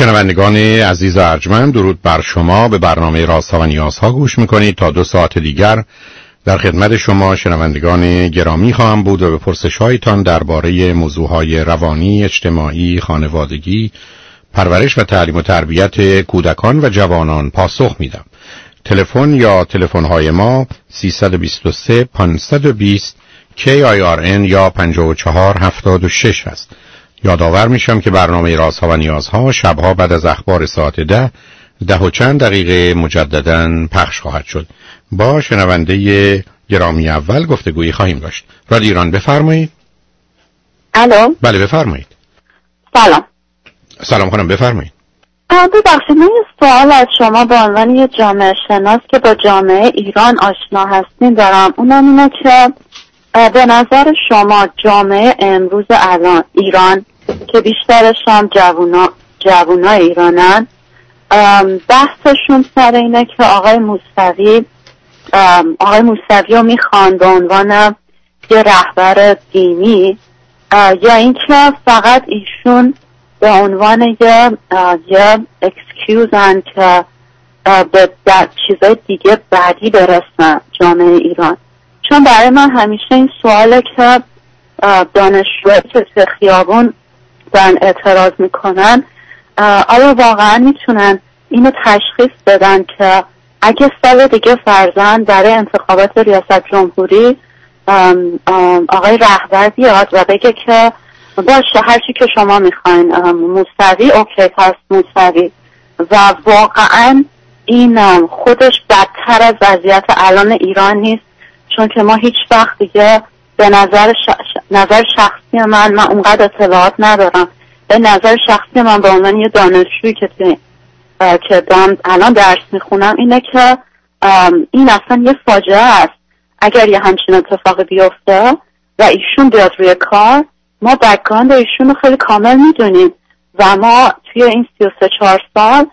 شنوندگان عزیز و ارجمند، درود بر شما. به برنامه رازها و نیازها گوش میکنید. تا 2 ساعت دیگر در خدمت شما شنوندگان گرامی خواهم بود و به پرسش‌هایتان درباره موضوعهای روانی، اجتماعی، خانوادگی، پرورش و تعلیم و تربیت کودکان و جوانان پاسخ میدم. تلفن یا تلفن‌های ما 323 520 KIRN یا 5476 است. یادآور میشم که برنامه رازها و نیازها شبها بعد از اخبار ساعت 10 و چند دقیقه مجدداً پخش خواهد شد. با شنونده گرامی اول گفتگویی خواهیم داشت. رادیو ایران، بفرمایید. الو. بله بفرمایید. سلام. سلام خانم، بفرمایید. ببخشید، من یه سوال از شما به عنوان یه جامعه شناس که با جامعه ایران آشنا هستین دارم. اونم اینه که به نظر شما جامعه امروز الان ایران که بیشترش هم جوونا ایرانن، بحثشون سر اینه که آقای موسوی رو میخوان به عنوان یه رهبر دینی، یا اینکه فقط ایشون به عنوان یه اکسکیوزن که به چیزای دیگه بعدی برسن جامعه ایران. چون برای من همیشه این سواله که دانشجوهایی که تو خیابون دارن اعتراض میکنن، آیا واقعا میتونن اینو تشخیص بدن که اگه سال دیگه فرضاً برای انتخابات ریاست جمهوری آقای رهبر بیاد و بگه که باشه هرچی که شما میخواین موسوی، اوکی پس موسوی، و واقعا این خودش بدتر از وضعیت الان ایران نیست؟ چون که ما هیچ وقت دیگه به نظر شخصی من اونقدر اطلاعات ندارم، به نظر شخصی من به عنوان یه دانشجویی که دارم الان درس میخونم اینه که این اصلا یه فاجعه است اگر یه همچین اتفاق بیفته و ایشون بیاد روی کار. ما بک‌گراند ایشون رو خیلی کامل میدونیم و ما توی این 33-4 سال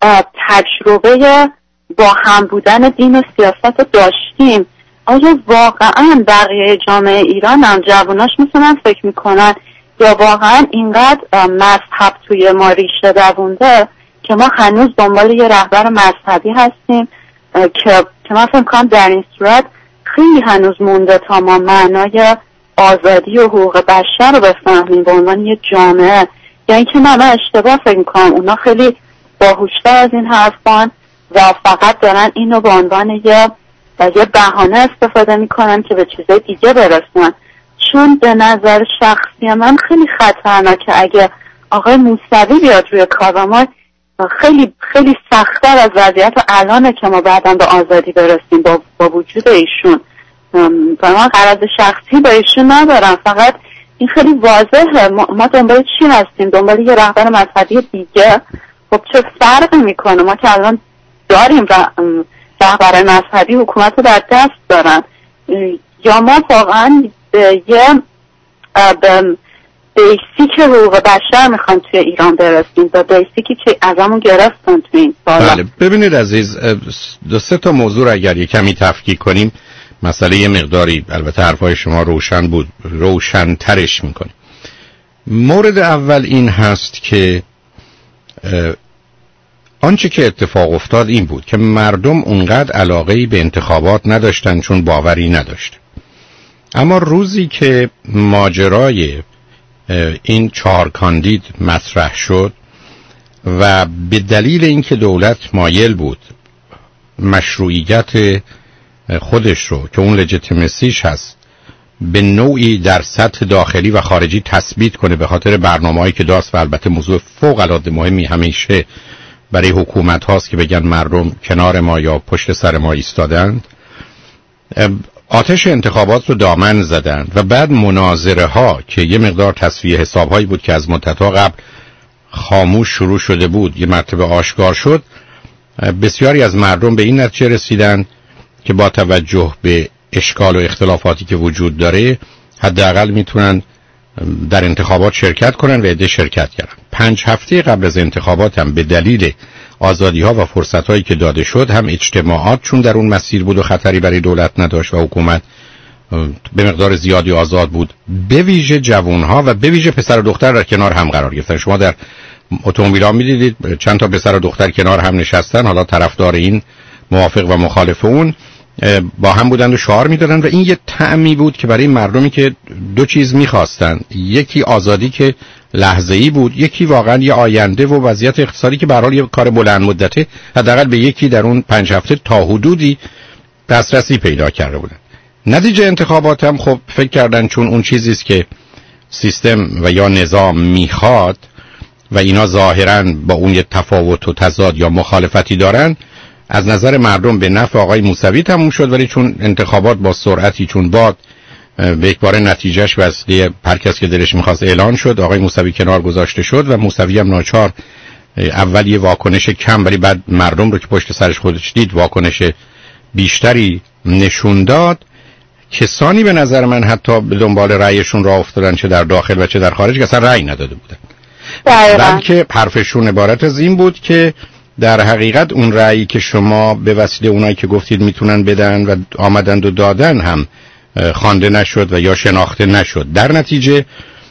تجربه با هم بودن دین و سیاست داشتیم. آیا واقعا بقیه جامعه ایران هم جواناش میتونن فکر میکنن یا واقعا اینقدر مذهب توی ما ریشه دوونده که ما هنوز دنبال یه رهبر مذهبی هستیم که من فکر میکنم در این صورت خیلی هنوز مونده تا ما معنای آزادی و حقوق بشر رو بفهمیم به عنوان یه جامعه. یا اینکه من اشتباه فکر میکنم اونا خیلی باهوشتر از این حرفان و فقط دارن اینو به عنوان یه بهانه استفاده میکنن که به چیزای دیگه برسن. چون به نظر شخصی من خیلی خطرناکه اگه آقای موسوی بیاد روی کار و ما خیلی خیلی سخت‌تر از وضعیت الانه که ما بعداً به آزادی برسیم با وجود ایشون. با من غرض شخصی با ایشون ندارم، فقط این خیلی واضحه ما دنبال چی هستیم؟ دنبال یه رهبر مذهبی دیگه. خب چه فرقی میکنه؟ ما که الان داریم رهبر مذهبی حکومت رو در دست دارن، یا ما واقعا به بیسیک حقوق بشر میخوان توی ایران برسیم، به بیسیکی که ازمون گرفتن توی این سالا. بله ببینید عزیز، 2-3 تا موضوع رو اگر کمی تفکیک کنیم مسئله یه مقداری، البته حرفای شما روشن بود، روشن‌ترش میکنیم. مورد اول این هست که آنچه که اتفاق افتاد این بود که مردم اونقدر علاقه‌ای به انتخابات نداشتن چون باوری نداشتن. اما روزی که ماجرای این 4 کاندید مطرح شد و به دلیل اینکه دولت مایل بود مشروعیت خودش رو که اون لجیتیمسیش هست به نوعی در سطح داخلی و خارجی تثبیت کنه به خاطر برنامه‌هایی که داشت، و البته موضوع فوق‌العاده مهمی همیشه برای حکومت هاست که بگن مردم کنار ما یا پشت سر ما ایستادند، آتش انتخابات رو دامن زدن و بعد مناظره ها که یه مقدار تصفیه حساب هایی بود که از مدت‌ها قبل خاموش شروع شده بود یه مرتبه آشکار شد. بسیاری از مردم به این نتیجه رسیدن که با توجه به اشکال و اختلافاتی که وجود داره حداقل میتونن در انتخابات شرکت کنن و عده شرکت کردن. 5 هفته قبل از انتخابات هم به دلیل آزادی ها و فرصت هایی که داده شد، هم اجتماعات چون در اون مسیر بود و خطری برای دولت نداشت و حکومت به مقدار زیادی آزاد بود، به ویژه جوان ها و به ویژه پسر و دختر در کنار هم قرار گرفتن. شما در اتومبیلا می‌دیدید چند تا پسر و دختر کنار هم نشستن، حالا طرفدار این موافق و مخالف اون با هم بودن و شعار میدادن و این یه طعمی بود که برای مردمی که دو چیز میخواستن، یکی آزادی که لحظه‌ای بود، یکی واقعا یه آینده و وضعیت اقتصادی که به هر حال یه کار بلند مدته حداقل به یکی در اون 5 هفته تا حدودی دسترسی پیدا کرده بودن. نتیجه انتخابات هم خب فکر کردن چون اون چیزی است که سیستم و یا نظام میخواد و اینا ظاهراً با اون یه تفاوت و تضاد یا مخالفتی دارن، از نظر مردم به نفع آقای موسوی تموم شد، ولی چون انتخابات با سرعتی چون باد به یک بار نتیجهش واسه هر کس که دلش می‌خواست اعلان شد، آقای موسوی کنار گذاشته شد و موسوی هم ناچار اول یه واکنش کم ولی بعد مردم رو که پشت سرش خودش دید واکنش بیشتری نشون داد. کسانی به نظر من حتی به دنبال رأیشون راه افتادن چه در داخل و چه در خارج که اصلا رأی نداده بودن، بلکه حرفشون عبارت از این بود که در حقیقت اون رأیی که شما به وسیله اونایی که گفتید میتونن بدن و آمدند و دادن هم خوانده نشد و یا شناخته نشد. در نتیجه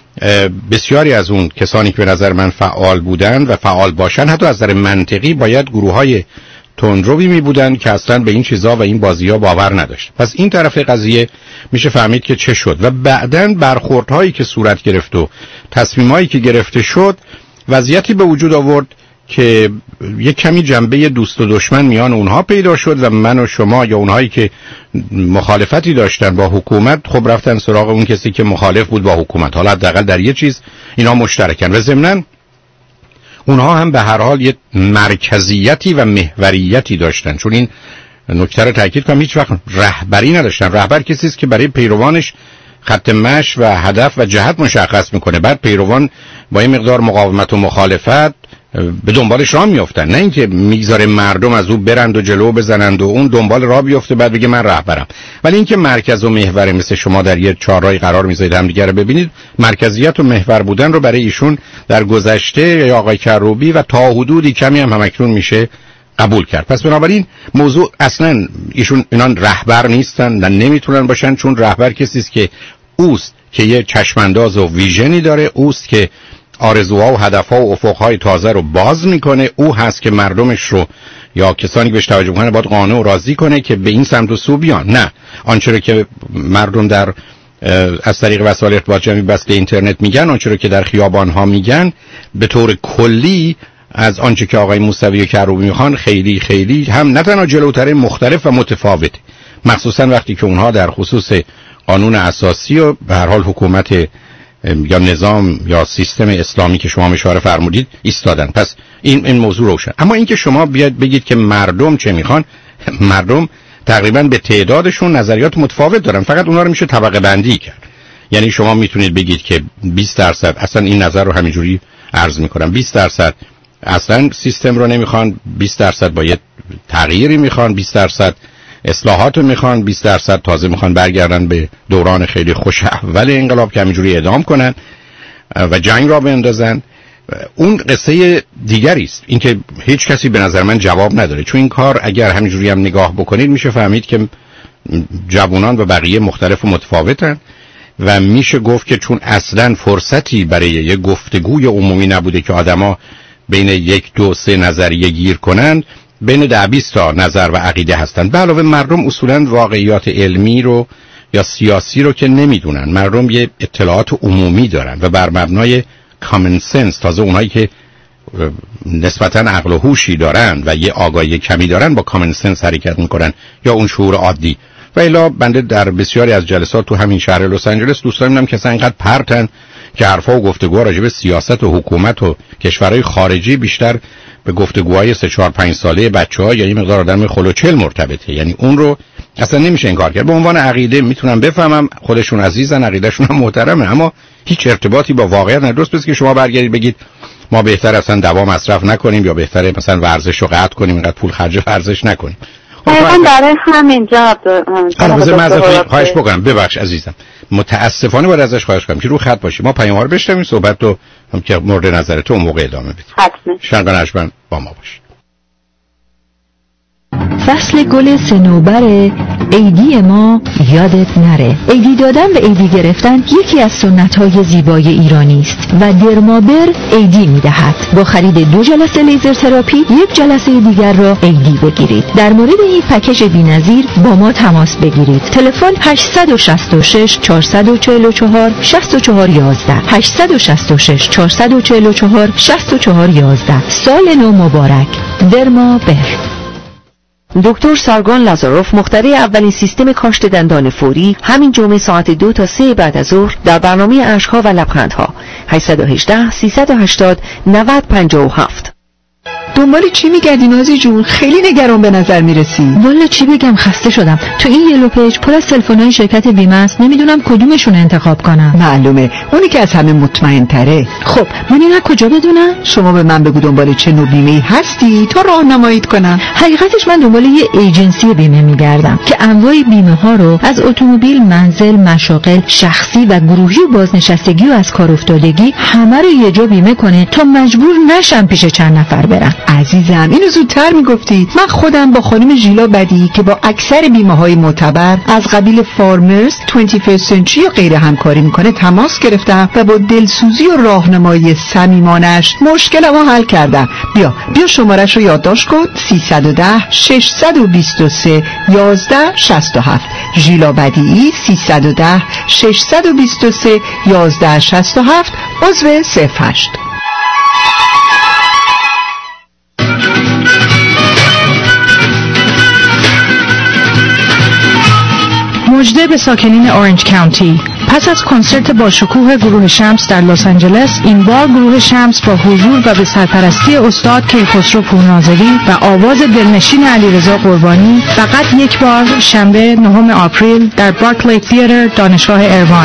بسیاری از اون کسانی که به نظر من فعال بودن و فعال باشن حتی از نظر منطقی باید گروه‌های تندروی می بودن که اصلا به این چیزا و این بازی‌ها باور نداشت. پس این طرف قضیه میشه فهمید که چه شد و بعداً برخوردهایی که صورت گرفت و تصمیمایی که گرفته شد وضعیتی به وجود آورد که یک کمی جنبه دوست و دشمن میان اونها پیدا شد و من و شما یا اونهایی که مخالفتی داشتن با حکومت خب رفتن سراغ اون کسی که مخالف بود با حکومت. حالا حداقل در یه چیز اینا مشترکن و ضمناً اونها هم به هر حال یه مرکزیتی و محوریتی داشتن، چون این نکته رو تاکید کنم هیچ وقت رهبری نداشتن. رهبر کسی است که برای پیروانش خط مشی و هدف و جهت مشخص میکنه، بعد پیروان با این مقدار مقاومت و مخالفت به دنبالش راه میافتن، نه اینکه میگذاره مردم از او برند و جلو بزنند و اون دنبال راه بیفته بعد بگه من رهبرم. ولی اینکه مرکز و محور مثل شما در یه چهارراهی قرار میذارید همدیگه رو ببینید، مرکزیت و محور بودن رو برای ایشون در گذشته یا آقای کروبی و تا حدودی کمی هم همکنون میشه قبول کرد. پس بنابراین موضوع اصلا ایشون اینا رهبر نیستن و نمیتونن باشن، چون رهبر کسی است که اوست که یه چشمانداز و ویژنی داره، اوست که آرزوها و هدفها و افقهای تازه رو باز میکنه، او هست که مردمش رو یا کسانی که بهش توجه کنه باید قانع و راضی کنه که به این سمت و سو بیان، نه آنچه که مردم در از طریق وسایل ارتباط جمعی بس به اینترنت میگن، آنچه که در خیابان ها میگن، به طور کلی از آنچه که آقای موسوی و کروبی میخوان خیلی خیلی هم نه تنها جلوتره، مختلف و متفاوت، مخصوصا وقتی که اونها در خصوص قانون اساسی و به هر حال حکومت یا نظام یا سیستم اسلامی که شما اشاره فرمودید ایستادن. پس این موضوع روشن. اما اینکه شما بیاد بگید که مردم چه میخوان، مردم تقریبا به تعدادشون نظریات متفاوت دارن، فقط اونها رو میشه طبقه بندی کرد. یعنی شما میتونید بگید که 20% اصلا این نظر رو همینجوری عرض میکنم، 20% اصلا سیستم رو نمیخوان، 20% باید تغییری میخوان، 20% اصلاحات رو میخوان، 20% تازه میخوان برگردن به دوران خیلی خوش اول انقلاب که همینجوری اعدام کنن و جنگ را بندازن. اون قصه دیگری است، اینکه هیچ کسی به نظر من جواب نداره، چون این کار اگر همینجوری هم نگاه بکنید میشه فهمید که جوانان و بقیه مختلف و متفاوتن و میشه گفت که چون اصلا فرصتی برای یه گفتگوی عمومی نبوده که آدما بین 1 2 3 نظریه گیر کنن، بین 10-20 تا نظر و عقیده هستن. به علاوه مردم اصولا واقعیات علمی رو یا سیاسی رو که نمیدونن، مردم یه اطلاعات عمومی دارن و بر مبنای کامن سنس، تازه اونایی که نسبتا عقل و هوشی دارن و یه آگاهی کمی دارن با کامن سنس حرکت میکنن یا اون شعور عادی. و الا بنده در بسیاری از جلسات تو همین شهر لس آنجلس دوستان می‌بینم که اصلا اینقدر پرتن که حرفا و گفتگوها راجع به سیاست و حکومت و کشورهای خارجی بیشتر به گفتگوهای 3-4-5 ساله بچه‌ها یا این مقدار آدم خلوچل مرتبطه. یعنی اون رو اصلا نمیشه انکار کرد. به عنوان عقیده میتونم بفهمم، خودشون عزیزن، عقیدهشون هم محترمه، اما هیچ ارتباطی با واقعیت نداره. درست که شما برگردید بگید ما بهتر اصلا دوا مصرف نکنیم یا بهتره مثلا ورزش رو قطع کنیم، اینقدر پول خرج ورزش نکنیم. من برای همین جواب خواهش بکنم، ببخش عزیزم، متاسفانه باید ازش خواهش کنم که رو خط باشی. ما پیام‌ها رو بشنویم، صحبت رو هم که مورد نظر تو اون موقع ادامه بدیم. حتما. شنگان اشبن با ما باش. فصل گل صنوبر عیدی ما یادت نره. عیدی دادن و عیدی گرفتن یکی از سنت‌های زیبای ایرانی است و درمابر عیدی می‌دهد. با خرید 2 جلسه لیزر تراپی 1 جلسه دیگر را عیدی بگیرید. در مورد این پکیج بی‌نظیر با ما تماس بگیرید. تلفن 866 444 6411 866 444 6411. سال نو مبارک. درمابر. دکتر سارگان لازاروف مخترع اولین سیستم کاشت دندان فوری همین جمعه ساعت 2 تا 3 بعد از ظهر در برنامه اشک‌ها و لبخندها 818 380 9057. دنبال چی میگردی نازی جون؟ خیلی نگران به نظر میرسی. والا چی بگم، خسته شدم. تو این یلو پیج پر از تلفن‌های شرکت بیمه است، نمیدونم کدومشون انتخاب کنم. معلومه اونی که از همه مطمئن تره. خب من اینا کجا بدونم؟ شما به من بگو دنبال چه نوع بیمه‌ای هستی تا راهنماییت کنم. حقیقتش من دنبال یه ایجنسی بیمه میگردم که انواع بیمه ها رو از اتومبیل، منزل، مشاغل، شخصی و گروهی و بازنشستگی و از کار افتادگی همه رو یه جا بیمه کنه تا مجبور نشم پیش چند نفر برم. عزیزم اینو زودتر میگفتی. من خودم با خانم ژیلا بدی که با اکثر بیمه‌های معتبر از قبیل فارمرز، 21st Century و غیره همکاری میکنه تماس گرفتم و با دلسوزی و راهنمایی صمیمانه‌اش مشکلمو حل کردم. بیا شماره‌ش رو یادداشت کن. 310 623 1167. ژیلا بدی 310 623 1167 عضو 08. مژده به ساکنین اورنج کانتی. پس از کنسرت با شکوه گروه شمس در لس آنجلس، این بار گروه شمس با حضور و به سرپرستی استاد کیخسرو پورناظری و آواز دلنشین علیرضا قربانی فقط یک بار شنبه 9 آپریل در بارکلی تئاتر دانشگاه ایروان.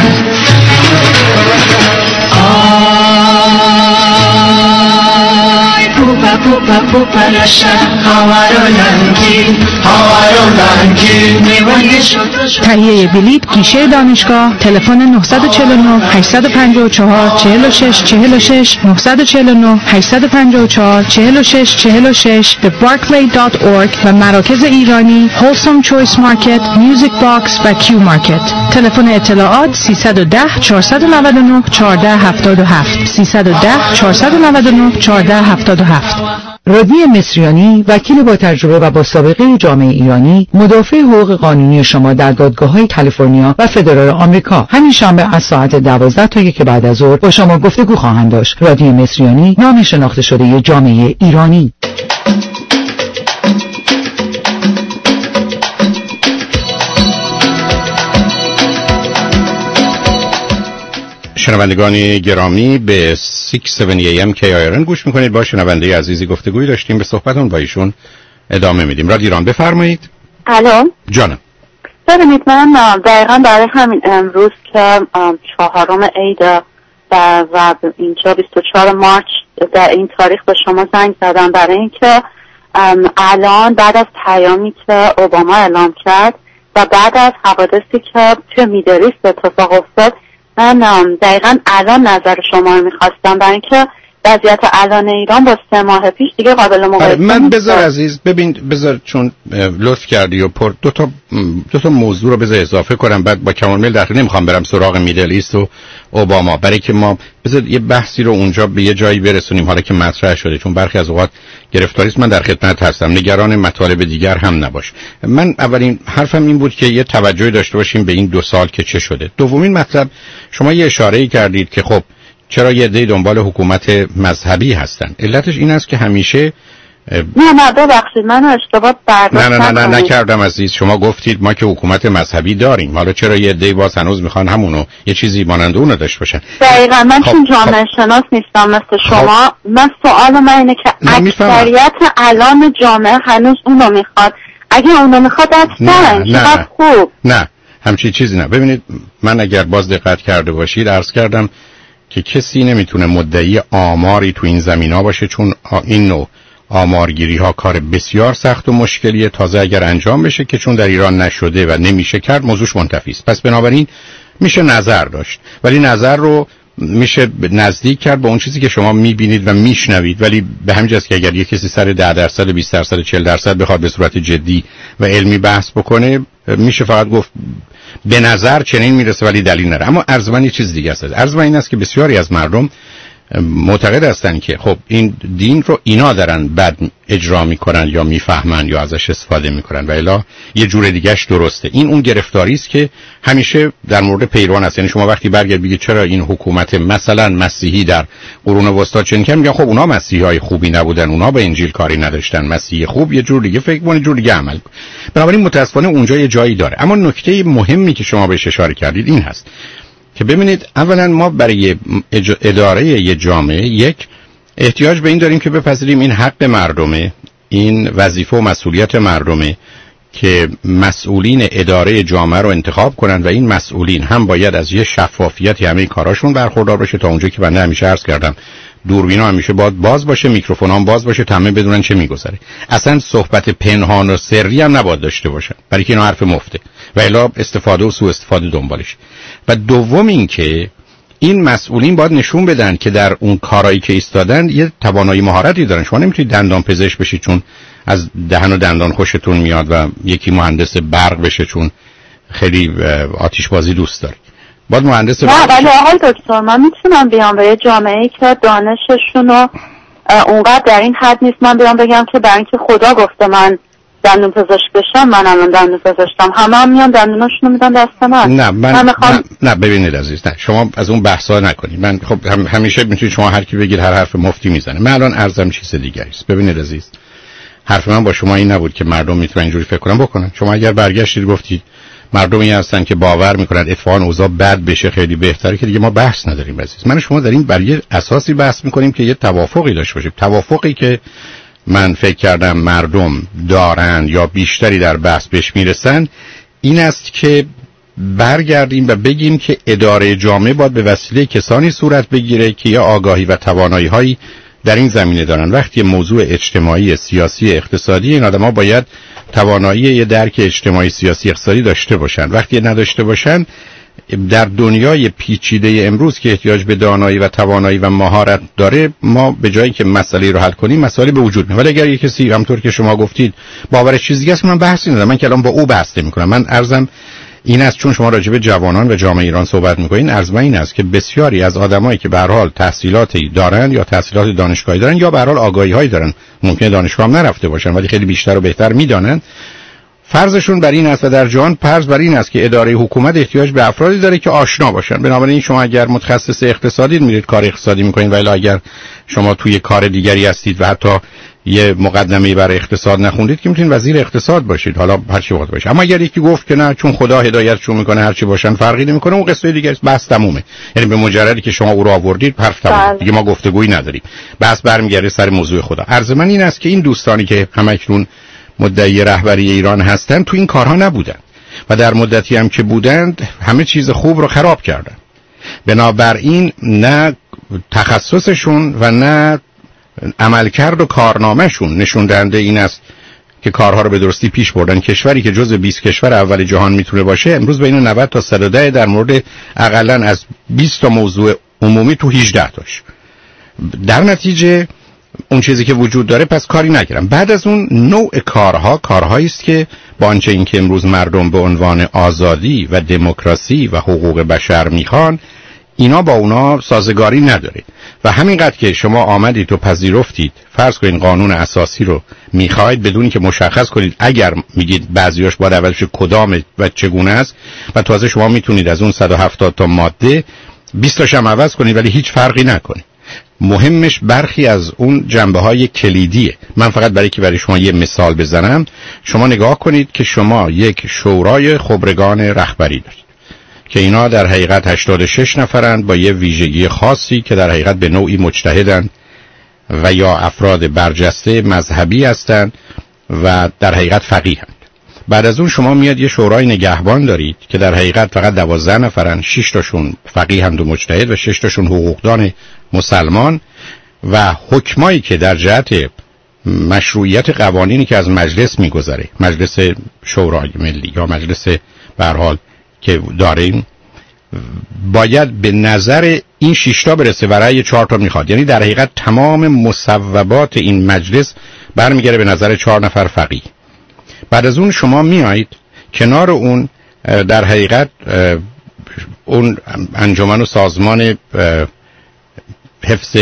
تهیه بلیط گیشه دانشگاه. تلفن 949 854 46 46 949 854 46 46 thebarclay.org و مراکز ایرانی Wholesome Choice Market، Music Box و Q Market. تلفن اطلاعات 310 499 1477 310 499 1477. رادی مصریانی، وکیل با تجربه و با سابقه جامعه ایرانی، مدافع حقوق قانونی شما در دادگاه‌های کالیفرنیا و فدرال آمریکا. همین شنبه از ساعت 12 تا 1 بعد از ظهر با شما گفتگو خواهند داشت. رادی مصریانی، نام شناخته شده جامعه ایرانی. شنوندگان گرامی به 670 AM KIRN گوش میکنید. با شنونده عزیزی گفتگوی داشتیم، به صحبتون با ایشون ادامه میدیم. رادیو ایران، بفرمایید. الو جانم. ببینید من دقیقا برای همین امروز که 4 عید و اینجا 24 مارچ در این تاریخ به شما زنگ زدم برای اینکه الان بعد از پیامی که اوباما اعلام کرد و بعد از حوادثی که توی میدلیست اتفاق افتاد، من دقیقا الان نظر شما رو میخواستم برای اینکه وضعیت الان ایران با 3 ماه پیش دیگه قابل مقایسه نیست. من بذار عزیز بذار چون لطف کردی و دو تا موضوع رو بذار اضافه کنم، بعد با کمال میل داخل نمیخوام برم سراغ میدل ایست و اوباما، برای که ما بذار یه بحثی رو اونجا به یه جایی برسونیم حالا که مطرح شده، چون برخی از اوقات گرفتاری است. من در خدمت هستم، نگران مطالب دیگر هم نباش. من اولین حرفم این بود که یه توجهی داشته باشیم به این 2 سال که چه شده. دومین مطلب، شما یه اشاره‌ای کردید که خب چرا یه عده دنبال حکومت مذهبی هستن. علتش این است که همیشه نه ببخشید من اشتباه برداشت نه نکردم عزیز. شما گفتید ما که حکومت مذهبی داریم، حالا چرا یه عده باز هنوز میخوان همونو یه چیزی مانند اونو داشته باشن؟ دقیقاً من چون جامعه شناس نیستم مثل شما. من سوال من اینه که اکثریت الان جامعه هنوز اونو میخواد. اگه اونو میخواد اکثرا چقدر خوب. نه همچین چیزی نه. ببینید من اگر باز دقت کرده باشید عرض کردم که کسی نمیتونه مدعی آماری تو این زمینا باشه، چون این نوع آمارگیری ها کار بسیار سخت و مشکلیه، تازه اگر انجام بشه که چون در ایران نشده و نمیشه کرد موضوعش منتفی است. پس بنابراین میشه نظر داشت، ولی نظر رو میشه نزدیک کرد با اون چیزی که شما میبینید و میشنوید، ولی به همین جاست که اگر یک کسی سر 10%، 20%، 40% بخواد به صورت جدی و علمی بحث بکنه، میشه فقط گفت به نظر چنین میرسه ولی دلیل نداره. اما عرض من یه چیز دیگه است. عرض من این است که بسیاری از مردم معتقد هستن که خب این دین رو اینا دارن بد اجرا میکنن یا میفهمن یا ازش استفاده میکنن و الا یه جور دیگهش درسته. این اون گرفتاری است که همیشه در مورد پیروان هست. یعنی شما وقتی برگرد بگید چرا این حکومت مثلا مسیحی در قرون وسطا چنین کرد، میگن خب اونا مسیحیای خوبی نبودن، اونا با انجیل کاری نداشتن، مسیحی خوب یه جور دیگه فکر کنه، جور دیگه عمل. بنابراین متاسفانه اونجا یه جایی داره. اما نکته مهمی که شما بهش اشاره کردید این هست که ببینید اولا ما برای اداره یه جامعه یک احتیاج به این داریم که بپذیریم این حق مردمه، این وظیفه و مسئولیت مردمه که مسئولین اداره جامعه رو انتخاب کنن و این مسئولین هم باید از یه شفافیتی همه کاراشون برخوردار بشه تا اونجا که بنده همیشه عرض کردم دوربینا همیشه باز باشه، میکروفون هم باز باشه، همه بدونن چه میگذره. اصلا صحبت پنهان و سری هم نباید داشته باشن، برای که اینا حرف مفته و الا استفاده و سوء استفاده دنبالش. و دوم این که این مسئولین باید نشون بدن که در اون کارایی که ایستادن یه توانایی مهارتی دارن. شما نمیتونید دندان پزشک بشید چون از دهن و دندان خوشتون میاد و یکی مهندس برق بشه چون خیلی آتش بازی دوست داره. باید مهندس نه ولی آقای دکتر من میتونم بیام به یه جامعه‌ای که دانششون رو اونقدر در این حد نیست، من بیام بگم که برای اینکه خدا گفته من دندون پزشک بشم، من الان دندون پزشکم، همه میان دندوناشون رو میدن دست من. نه ببینید عزیز، نه شما از اون بحثا نکنید. من خب همیشه میتونید شما هر کی بگید هر حرف مفتی میزنه. من الان عرضم چیز دیگری است. ببینید عزیز، حرف من با شما این نبود که مردم میتونن اینجوری فکر کنن بکنن. شما اگر برگشتید گفتید مردمی هستن که باور میکنن اتفاقا اوضاع بد بشه خیلی بهتره، که دیگه ما بحث نداریم عزیز. من شما داریم بر یه اساسی بحث میکنیم که یه توافقی داشته باشیم. توافقی که من فکر کردم مردم دارن یا بیشتری در بحث بهش میرسن این است که برگردیم و بگیم که اداره جامعه باید به وسیله کسانی صورت بگیره که یا آگاهی و توانایی هایی در این زمینه دارن. وقتی موضوع اجتماعی، سیاسی، اقتصادی، این آدم‌ها باید توانایی یه درک اجتماعی، سیاسی، اقتصادی داشته باشن. وقتی نداشته باشن در دنیای پیچیده امروز که احتیاج به دانایی و توانایی و مهارت داره، ما به جایی که مسئله رو حل کنیم مسئله به وجود میاد. ولی اگر یک کسی همونطور که شما گفتید باورش چیزی است، من بحثی ندارم. من که الان با او بحث نمی‌کنم. من عرضم این است چون شما راجع به جوانان و جامعه ایران صحبت می‌کنین، عرضم این است که بسیاری از آدمایی که به هر حال تحصیلاتی دارن یا تحصیلات دانشگاهی دارن یا به هر حال آگاهی‌هایی دارن، ممکنه دانشگاه هم نرفته باشن ولی خیلی بیشتر و بهتر می‌دانن، فرضشون بر این است و در جهان فرض بر این است که اداره حکومت احتیاج به افرادی داره که آشنا باشن. بنابراین شما اگر متخصص اقتصادی میرید کار اقتصادی میکنید، ولی اگر شما توی کار دیگری هستید و حتی یه مقدمه‌ای برای اقتصاد نخوندید که میتونید وزیر اقتصاد باشید، حالا هر چی بخواد باشه. اما اگر یکی گفت که نه چون خدا هدایتشون میکنه هر چی باشن فرقی نمیکنه، اون قصه دیگه است، بحث تمومه. یعنی به مجردی که شما او رو آوردید حرف تمومه دیگه، ما گفتگویی نداریم، بحث برمیگرده سر موضوع خدا. عرض من این است که این دوستانی که همکنون مدعی رهبری ایران هستن تو این کارها نبودن و در مدتی هم که بودند همه چیز خوب رو خراب کردن. بنابراین نه تخصصشون و نه عملکرد و کارنامهشون نشون دهنده این است که کارها رو به درستی پیش بردن. کشوری که جز 20 کشور اول جهان میتونه باشه امروز بین 90 تا 110 در مورد اقلن از 20 تا موضوع عمومی تو 18 تاش. در نتیجه اون چیزی که وجود داره پس کاری نکردم. بعد از اون نوع کارهایی است که با آنچه این که امروز مردم به عنوان آزادی و دموکراسی و حقوق بشر میخوان، اینا با اونا سازگاری نداره. و همینقدر که شما آمدید و پذیرفتید فرض کنید قانون اساسی رو میخواید بدون که مشخص کنید، اگر میگید بعضیاش باید اولش کدام و چگونه است و تازه شما میتونید از اون 170 تا ماده 20 تاش هم عوض کنید ولی هیچ فرقی نکنه. مهمش برخی از اون جنبه‌های کلیدیه. من فقط برای شما یه مثال بزنم، شما نگاه کنید که شما یک شورای خبرگان رهبری دارید که اینا در حقیقت 86 نفرند با یه ویژگی خاصی که در حقیقت به نوعی مجتهدند و یا افراد برجسته مذهبی هستند و در حقیقت فقیهند. بعد از اون شما میاد یه شورای نگهبان دارید که در حقیقت فقط 12 نفرن، 6 تاشون فقیهند و مجتهد و 6 تاشون حقوقدان مسلمان و حکمایی که در جهت مشروعیت قوانینی که از مجلس میگذره، مجلس شورای ملی یا مجلس به هر حال که داریم، باید به نظر این 6 تا برسه و رأی 4 تا میخواد. یعنی در حقیقت تمام مصوبات این مجلس برمیگره به نظر 4 نفر فقیه. بعد از اون شما میایید کنار اون در حقیقت اون انجمن و سازمان حفظ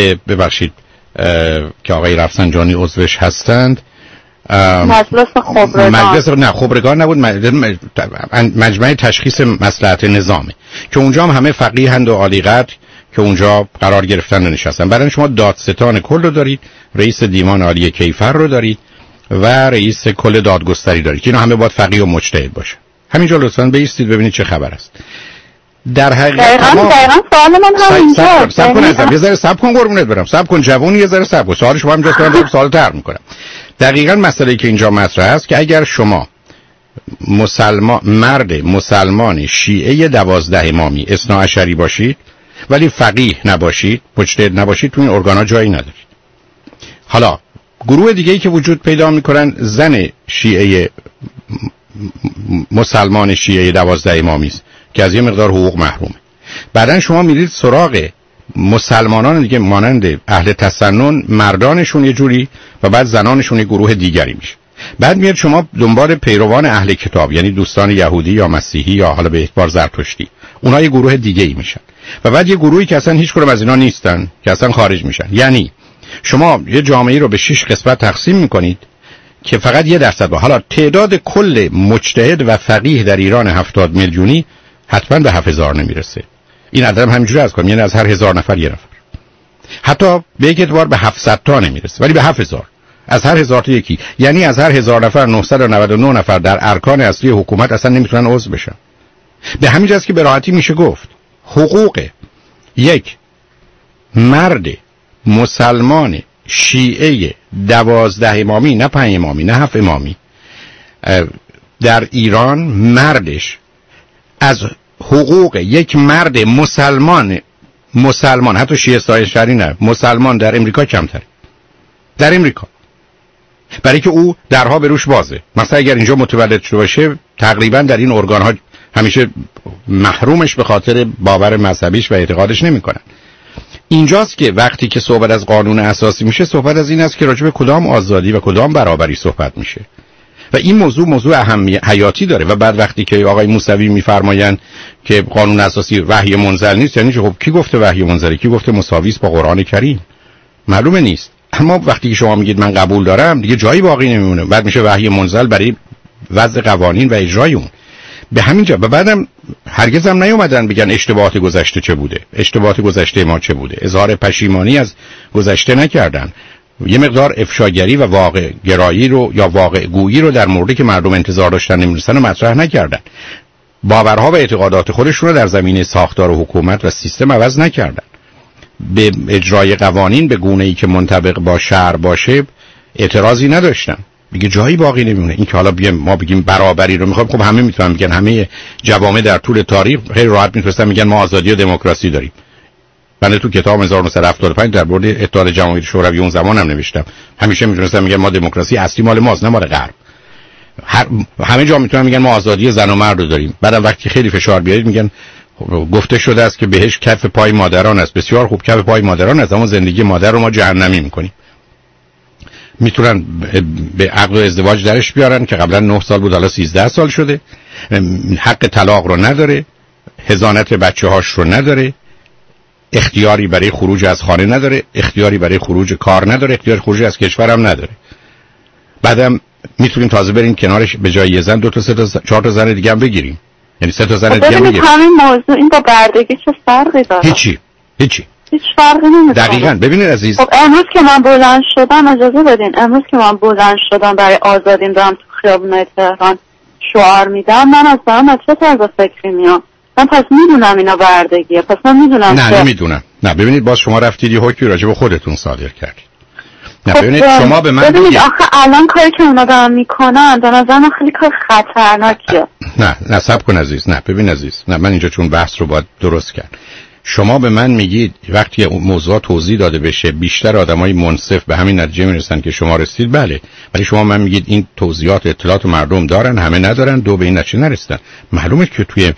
که آقای رفسنجانی عضوش هستند، مجلس خبرگان. مجلس نه خبرگان نبود، مجمع تشخیص مصلحت نظامه که اونجا هم همه فقیه هند و عالی قدر که اونجا قرار گرفتن و نشستن. برای شما دادستان کل رو دارید، رئیس دیوان عالی کیفر رو دارید و رئیس کل دادگستری دارید که اینا همه باید فقیه و مجتهد باشه. همینجا لطفاً بایستید ببینید چه خبر است. در حقیقت دقیقاً سوال من همینجا. صبر کن عزیزم، یه ذره صبر کن قربونت برم. صبر کن جوونی، یه ذره صبر کن. سوال شما همینجاست که من سوال طرح می‌کنم. دقیقاً مسئله‌ای که اینجا مطرح است که اگر شما مرد مسلمان شیعه 12 امامی اثناعشری باشید ولی فقیه نباشید، مجتهد نباشید، تو این ارگانا جایی ندارید. حالا گروه دیگه‌ای که وجود پیدا می‌کنن زن شیعه مسلمان شیعه 12 امامی است که از یه مقدار حقوق محرومه. بعدن شما میرید سراغ مسلمانان دیگه مانند اهل تسنن، مردانشون یه جوری و بعد زنانشون یه گروه دیگری میشه. بعد میاد شما دنبال پیروان اهل کتاب، یعنی دوستان یهودی یا مسیحی یا حالا به اعتبار زرتشتی، اونها یه گروه دیگه‌ای میشن. و بعد یه گروهی که اصلا هیچ کدوم از اینا نیستن که اصلا خارج میشن. یعنی شما یه جامعه رو به 6 قسمت تقسیم میکنید که فقط 1% با. حالا تعداد کل مجتهد و فقیه در ایران 70 میلیونی حتما به 7000 نمیرسه. این عدد همینجوری از کنم، یعنی از هر 1000 نفر یه نفر. حتی به یک اعتبار به 700 تا نمیرسه ولی به 7000. از هر 1000 تا یکی، یعنی از هر 1000 نفر 999 نفر در ارکان اصلی حکومت اصلا نمیتونن عضو بشن. به همین جاست که به راحتی میشه گفت حقوق یک مرد مسلمان شیعه 12 امامی، نه 5 امامی، نه 7 امامی، در ایران مردش از حقوق یک مرد مسلمان حتی شیعه استایشری نه، مسلمان در امریکا کمتره. در امریکا برای که او درها به روش بازه. مثلا اگر اینجا متولد شده باشه تقریبا در این ارگان ها همیشه محرومش به خاطر باور مذهبیش و اعتقادش نمیکنن. اینجاست که وقتی که صحبت از قانون اساسی میشه صحبت از این است که راجع به کدام آزادی و کدام برابری صحبت میشه و این موضوع حیاتی داره. و بعد وقتی که آقای موسوی میفرمایند که قانون اساسی وحی منزل نیست، یعنی خب کی گفته وحی منزل؟ کی گفته مساوی است با قرآن کریم؟ معلومه نیست. اما وقتی که شما میگید من قبول دارم دیگه جایی باقی نمیمونه، بعد میشه وحی منزل برای وضع قوانین و اجرای اون. به همین جا و بعدم هرگز هم نیومدن بگن اشتباهات گذشته چه بوده، اشتباهات گذشته ما چه بوده، اظهار پشیمانی از گذشته نکردن. یه مقدار افشاگری و واقع گرایی رو یا واقع گویی رو در موردی که مردم انتظار داشتن نمیرسن و مطرح نکردن. باورها و اعتقادات خودشون رو در زمینه ساختار و حکومت و سیستم عوض نکردن. به اجرای قوانین به گونه‌ای که منطبق با شرع باشه اعتراضی نداشتن. دیگه جایی باقی نمیمونه. این که حالا ما بگیم برابری رو میخوایم، خب همه میتونن بگن، همه جوامع در طول تاریخ خیلی راحت میتونستن میگن ما آزادی و دموکراسی داریم. من تو کتاب 1975 در مورد اتحاد جماهیر شوروی اون زمان هم نوشتم، همیشه میتونستن میگن ما دموکراسی اصلی مال ماست نه مال غرب. همه جا میتونن میگن ما آزادی زن و مرد رو داریم. بعدم وقتی خیلی فشار بیارید میگن گفته شده است که بهش کف پای مادران است. بسیار خوب، کف پای مادران است، اما زندگی مادر رو ما جهنمی میکنیم. میتونن به عقد و ازدواج درش بیارن که قبلا 9 سال بود حالا 13 سال شده، حق طلاق رو نداره، حضانت بچه‌هاش رو نداره، اختیاری برای خروج از خانه نداره، اختیاری برای خروج کار نداره، اختیار خروج از کشور هم نداره. بعدم میتونیم تازه بریم کنارش به جای یه زن 2 تا 3 تا 4 تا زن دیگه هم بگیریم، یعنی 3 تا زن دیگه هم بگیریم. همین موضوع این با بردگی چه فرقی داره؟ هیچی هیچ فرقی نمیکنه. دقیقاً. ببینید عزیز، خب امروز که من بلند شدم، اجازه بدین، امروز که من بلند شدم برای آزادیم دارم تو خیابونای تهران شعار میدم، من از دارم چه طرز فکری میام؟ من پس میدونم اینا بردگیه، پس من میدونم. نه نمیدونم. نه ببینید، باز شما رفتید یه حکمی راجع به خودتون صادر کردید. نه ببینید شما به من ببینید آخه الان کاری که اونا دارن میکنن به نظر من خیلی کار خطرناکیه. نه صبر کن عزیز. نه ببین عزیز، نه من اینجا چون بحث رو باید درست کرد. شما به من میگید وقتی موضوع توضیح داده بشه بیشتر آدمای منصف به همین نتیجه میرسن که شما رسید. بله، ولی شما من میگید این توضیحات اطلاعات مردم دارن، همه ندارن، دو به این نتیجه نرسیدن. معلومه که توی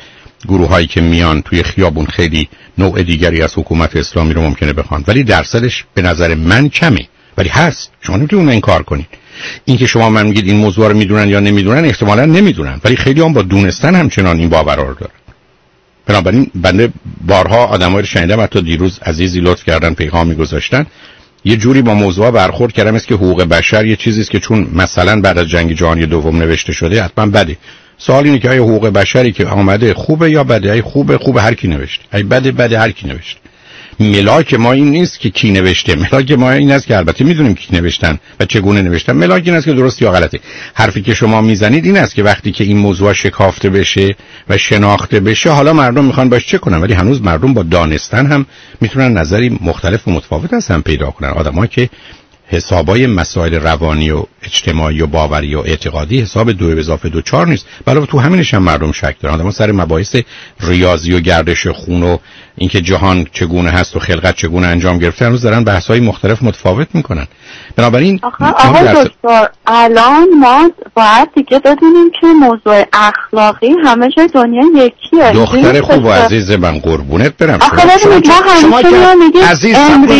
گروهایی که میان توی خیابون خیلی نوع دیگری از حکومت اسلامی رو ممکنه بخوان، ولی درصدش به نظر من کمه، ولی هست. شما نمیتونید انکار کنید. این که شما من میگید این موضوع رو میدونن یا نمیدونن، احتمالاً نمیدونن، ولی خیلی هم با دونستن همچنان این باور رو دارن. بنابراین بنده بارها آدمایی رو شنیدم، حتی دیروز عزیزی لطف کردن پیغامی گذاشتن، یه جوری با موضوع برخورد کردم است که حقوق بشر یه چیزی است که چون مثلا بعد از جنگ جهانی دوم نوشته شده حتما بده. سوال اینه که آیا حقوق بشری که آمده خوبه یا بده؟ ای خوبه هر کی نوشته، ای بده هر کی نوشته. ملاک ما این نیست که کی نوشته، ملاک ما این است که البته میدونیم کی نوشتن و چگونه نوشتن، ملاک این است که درست یا غلطه. حرفی که شما میزنید این است که وقتی که این موضوع شکافته بشه و شناخته بشه، حالا مردم میخوان باش چه کنن، ولی هنوز مردم با دانستن هم میتونن نظری مختلف و متفاوت از هم پیدا کنن. آدمایی که حسابای مسائل روانی و اجتماعی و باوری و اعتقادی حساب 2 + 2 4 نیست. علاوه تو همینش هم مردم شک دارن. آدم‌ها سر مباحث ریاضی و گردش خون و اینکه جهان چگونه هست و خلقت چگونه انجام گرفته هنوز دارن بحث‌های مختلف متفاوت میکنن. بنابراین آقای دکتر الان ما باید دیگه بدونیم که موضوع اخلاقی همه جای دنیا یکیه. دختر خوب و عزیز من قربونت برم. شما که عزیز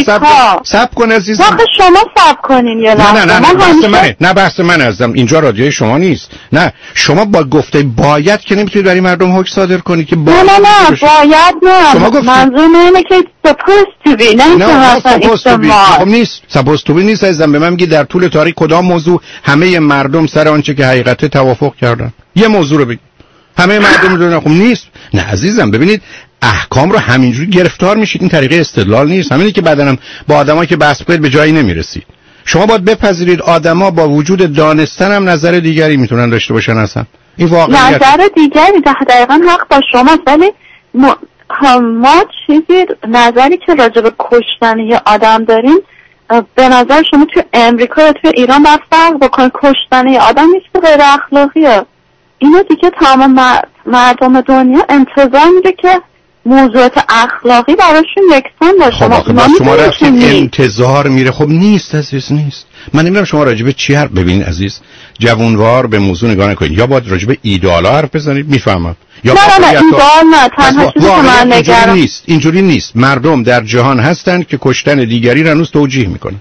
سب کن عزیز. شما سب کنین یه لحظه. نه بحث من عزیزم، اینجا رادیوی شما نیست. نه شما با گفته باید که نمیتونید برای مردم حکم صادر کنید که نه باید نه. منظور اینه که supposed to be نه خب نیست. supposed to be نیست عزیزم. به من میگی در طول تاریخ کدام موضوع همه مردم سر آنچه که حقیقته توافق کردن؟ یه موضوع رو بگید همه مردم میدونن. خب نیست. نه عزیزم ببینید احکام رو همینجوری گرفتار میشید، این طریقه استدلال نیست. همینی که بعدنم با آدمایی که بحث کنید به جایی نمیرسید. شما باید بپذیرید آدما با وجود دانستن هم نظر دیگری میتونن داشته باشن. اصلا این واقعیت نظر دیگری دقیقاً حق با شماست، ولی ما چیزی نظری که راجع به کشتن یه آدم داریم به نظر شما توی امریکا یا توی ایران باید فرق بکنید. کشتن یه آدم نیست که غیر اخلاقیه. اینو دیگه تمام مردم دنیا انتظار میده که موضوعات اخلاقی براشون یکسان باشه. خب شما رفتید انتظار میره. خب نیست عزیز، نیست. من نمیدونم شما راجبه چی حرف ببینید عزیز. جوانوار به موضوع نگاه نکنید. یا باید راجبه ایدئالا حرف بزنید، میفهمم. یا نه ایدئال نه. تنها چیزی که من نگرم اینجوری نیست. مردم در جهان هستند که کشتن دیگری را هنوز توجیه میکنن.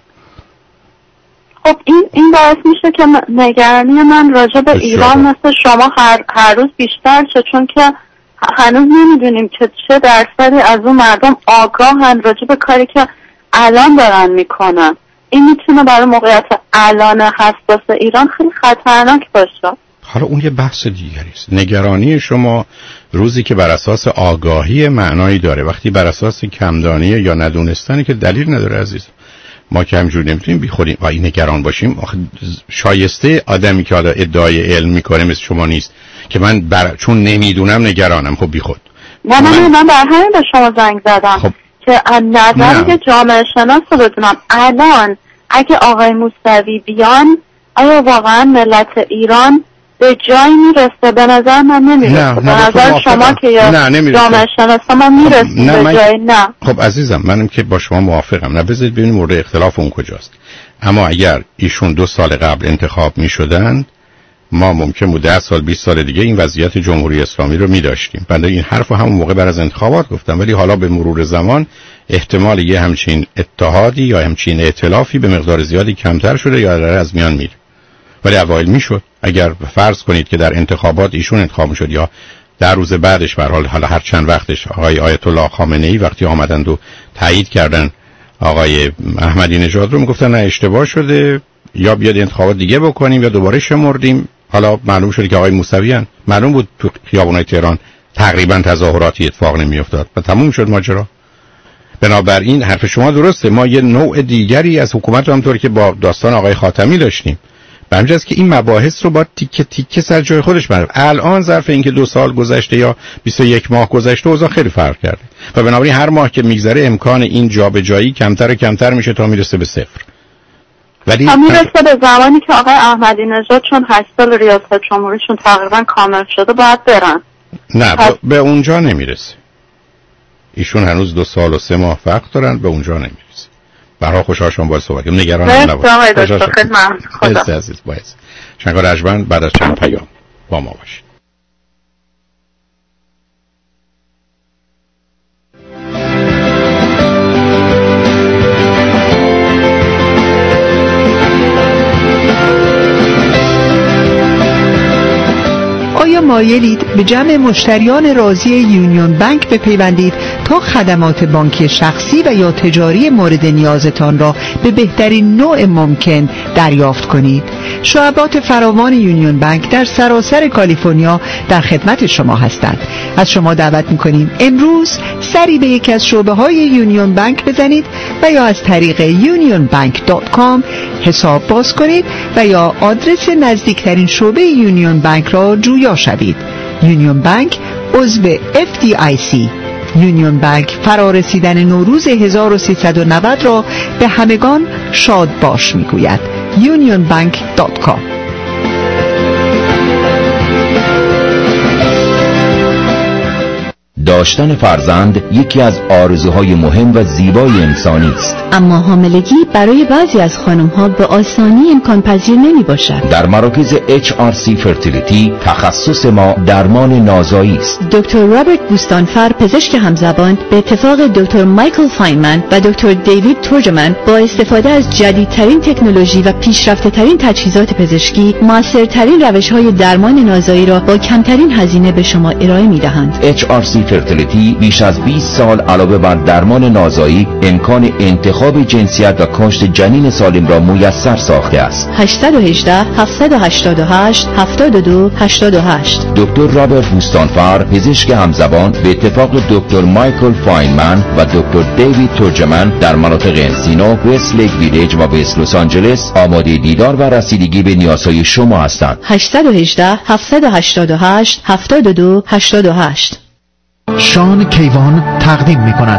خب این باعث میشه که نگرانی من راجع به ایران مثل شما هر روز بیشتر شه، چون که هنوز نمیدونیم که چه درصدی از اون مردم آگاهن راجع به کاری که الان دارن میکنن. این میتونه برای موقعیت الان حساس ایران خیلی خطرناک باشه. حالا اون یه بحث دیگری است. نگرانی شما روزی که بر اساس آگاهی معنایی داره، وقتی بر اساس کمدانی یا ندونستنی که دلیل نداره عزیز. ما که همجور نمیتونیم بی خودیم و این نگران باشیم. شایسته آدمی که ادعای علم میکنه مثل شما نیست که من چون نمیدونم نگرانم. خب بی خود. نه من بر همین به شما زنگ زدم خب. که نظری که جامعه شناس رو بدونم الان اگه آقای موسوی بیان آیا واقعا ملت ایران به جایی میرسه؟ به نظر من نمیرسه. به نظر شما که جامعه شناس ما میرسیم به جایی؟ نه. خب عزیزم منم که با شما موافقم. نه بذارید ببینیم مورد اختلاف اون کجاست. اما اگر ایشون 2 سال قبل انتخاب میشدن ما ممکن بود 10 سال 20 سال دیگه این وضعیت جمهوری اسلامی رو می‌داشتیم. بنده این حرفو همون موقع بعد از انتخابات گفتم، ولی حالا به مرور زمان احتمال یه همچین اتحادی یا همچین ائتلافی به مقدار زیادی کمتر شده یا داره از میان میره. ولی اوایل میشد. اگر فرض کنید که در انتخابات ایشون انتخاب میشد یا در روز بعدش به هر حال حالا هر چند وقتش آقای آیت الله خامنه‌ای وقتی آمدند و تایید کردن آقای احمدی نژاد رو، میگفتن نه اشتباه شده یا بیاد انتخابات دیگه بکنیم یا دوباره شمردیم. حالا معلوم شد که آقای موسوی ان. معلوم بود تو خیابونای تهران تقریبا تظاهراتی اتفاق نمیافتاد و تموم شد ماجرا. بنابراین حرف شما درسته. ما یه نوع دیگری از حکومت رو همونطور که با داستان آقای خاتمی داشتیم. به همین جاست که این مباحث رو با تیکه تیکه سر جای خودش بذاریم. الان ظرف اینکه 2 سال گذشته یا 21 ماه گذشته اوضاع خیلی فرق کرده و بنابراین هر ماه که میگذره امکان این جابجایی کمتر و کمتر میشه تا میرسه به 0. ولی میرسه به زمانی که آقای احمدی نژاد چون 8 سال ریاست جمهوریشون تقریبا کامل شده باید برن. نه به اونجا نمیرسه. ایشون هنوز 2 سال و 3 ماه وقت دارن، به اونجا نمیرسه. برای خوشحال شما باید صحبت کنم. نگران نباشید. خدا عزیز باید. شنگار رجبن بعد از چند پیام با ما باشید. مایلید به جمع مشتریان راضی یونیون بانک بپیوندید تا خدمات بانکی شخصی و یا تجاری مورد نیازتان را به بهترین نوع ممکن دریافت کنید. شعبات فراوان یونیون بانک در سراسر کالیفرنیا در خدمت شما هستند. از شما دعوت می‌کنیم امروز سری به یکی از شعبه‌های یونیون بانک بزنید و یا از طریق unionbank.com حساب باز کنید و یا آدرس نزدیکترین شعبه یونیون بانک را جویا شوید. یونیون بانک عضو FDIC. یونیون بانک فرارسیدن نوروز 1390 را به همگان شاد باش میگوید. unionbank.com. داشتن فرزند یکی از آرزوهای مهم و زیبای انسانی است. اما حاملگی برای بعضی از خانم‌ها به آسانی امکان پذیر نمی باشد. در مراکز HRC فرتیلیتی تخصص ما درمان نازایی است. دکتر رابرت بوستانفر پزشک همزبان به اتفاق دکتر مایکل فاینمن و دکتر دیوید تورجمن با استفاده از جدیدترین تکنولوژی و پیشرفته‌ترین تجهیزات پزشکی موثرترین روش‌های درمان نازایی را با کمترین هزینه به شما ارائه می‌دهند. HRC فرتیلیتی بیش از 20 سال علاوه بر درمان نازایی امکان انتخاب جنسیت و کاشت جنین سالم را میسر ساخته است. 818 788 7288. دکتر رابرت بوستانفر پزشک همزبان به اتفاق دکتر مایکل فاینمن و دکتر دیوید تورجمن در مناطق انسینو، وست لیک ویلیج و وست لس آنجلس آماده دیدار و رسیدگی به نیازهای شما هستند. 818 788 7288. شان کیوان تقدیم می کند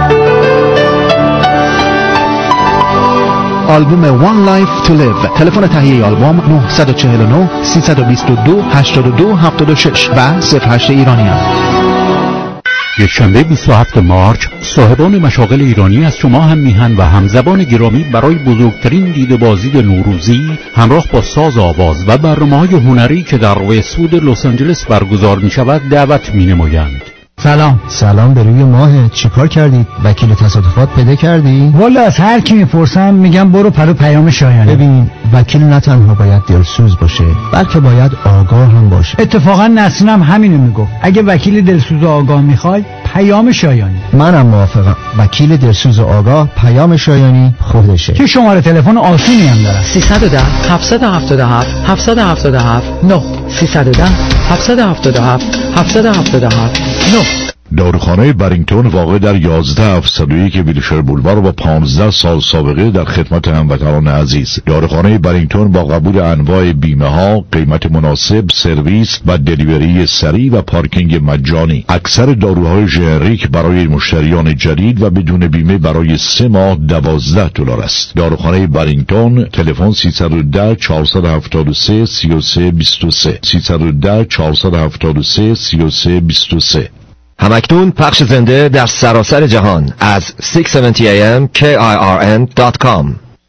آلبوم One Life to Live. تلفن تهیه آلبوم 949 322 82 76 و 08 ایرانیان. یکشنبه 27 مارچ صاحبان مشاغل ایرانی از شما هم میهن و همزبان گرامی برای بزرگترین دیده‌بازی نوروزی همراه با ساز آواز و برنامه‌های هنری که در وست‌وود لس آنجلس برگزار می‌شود دعوت می‌نمایند. سلام به روی ماه. چیکار کردید؟ وکیل تصادفات پیدا کردی؟ والا از هر کی میپرسم میگم برو پلو پیام شایانی. ببین وکیل نه تنها باید دلسوز باشه بلکه باید آگاه هم باشه. اتفاقا نسرینم همینو میگفت. اگه وکیل دلسوز و آگاه میخوای پیام شایانی. منم موافقم. وکیل دلسوز و آگاه پیام شایانی خودشه. که شماره تلفن آسونی هم داره. 310 777 777 9 310 777 777 9. داروخانه برینگتون واقع در 11701 ویلشر بولوار با 15 سال سابقه در خدمت هموطنان عزیز. داروخانه برینگتون با قبول انواع بیمه ها، قیمت مناسب، سرویس و دلیوری سریع و پارکینگ مجانی. اکثر داروهای ژنریک برای مشتریان جدید و بدون بیمه برای 3 ماه $12 است. داروخانه برینگتون تلفن 310 473 3323 310 473 3323. همکنون پخش زنده در سراسر جهان از 670amkirn.com.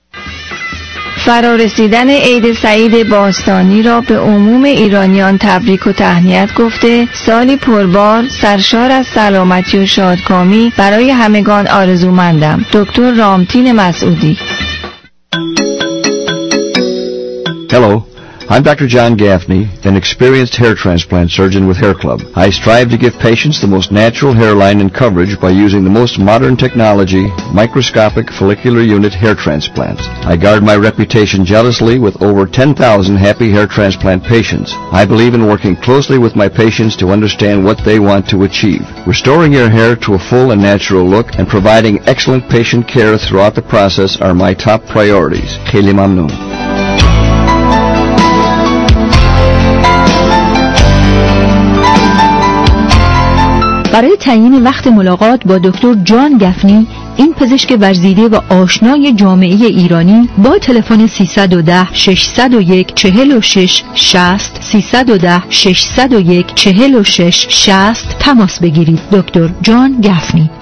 فرارسیدن عید سعید باستانی را به عموم ایرانیان تبریک و تهنیت گفته سالی پربار سرشار از سلامتی و شادکامی برای همگان آرزومندم. دکتر رامتین مسعودی. Hello. I'm Dr. John Gaffney, an experienced hair transplant surgeon with Hair Club. I strive to give patients the most natural hairline and coverage by using the most modern technology, microscopic follicular unit hair transplants. I guard my reputation jealously with over 10,000 happy hair transplant patients. I believe in working closely with my patients to understand what they want to achieve. Restoring your hair to a full and natural look and providing excellent patient care throughout the process are my top priorities. Kheli Mamnoon. برای تعیین وقت ملاقات با دکتر جان گفنی، این پزشک ورزیده و آشنای جامعه ایرانی با تلفن 310 601 46 60 310 601 46 60 تماس بگیرید. دکتر جان گفنی.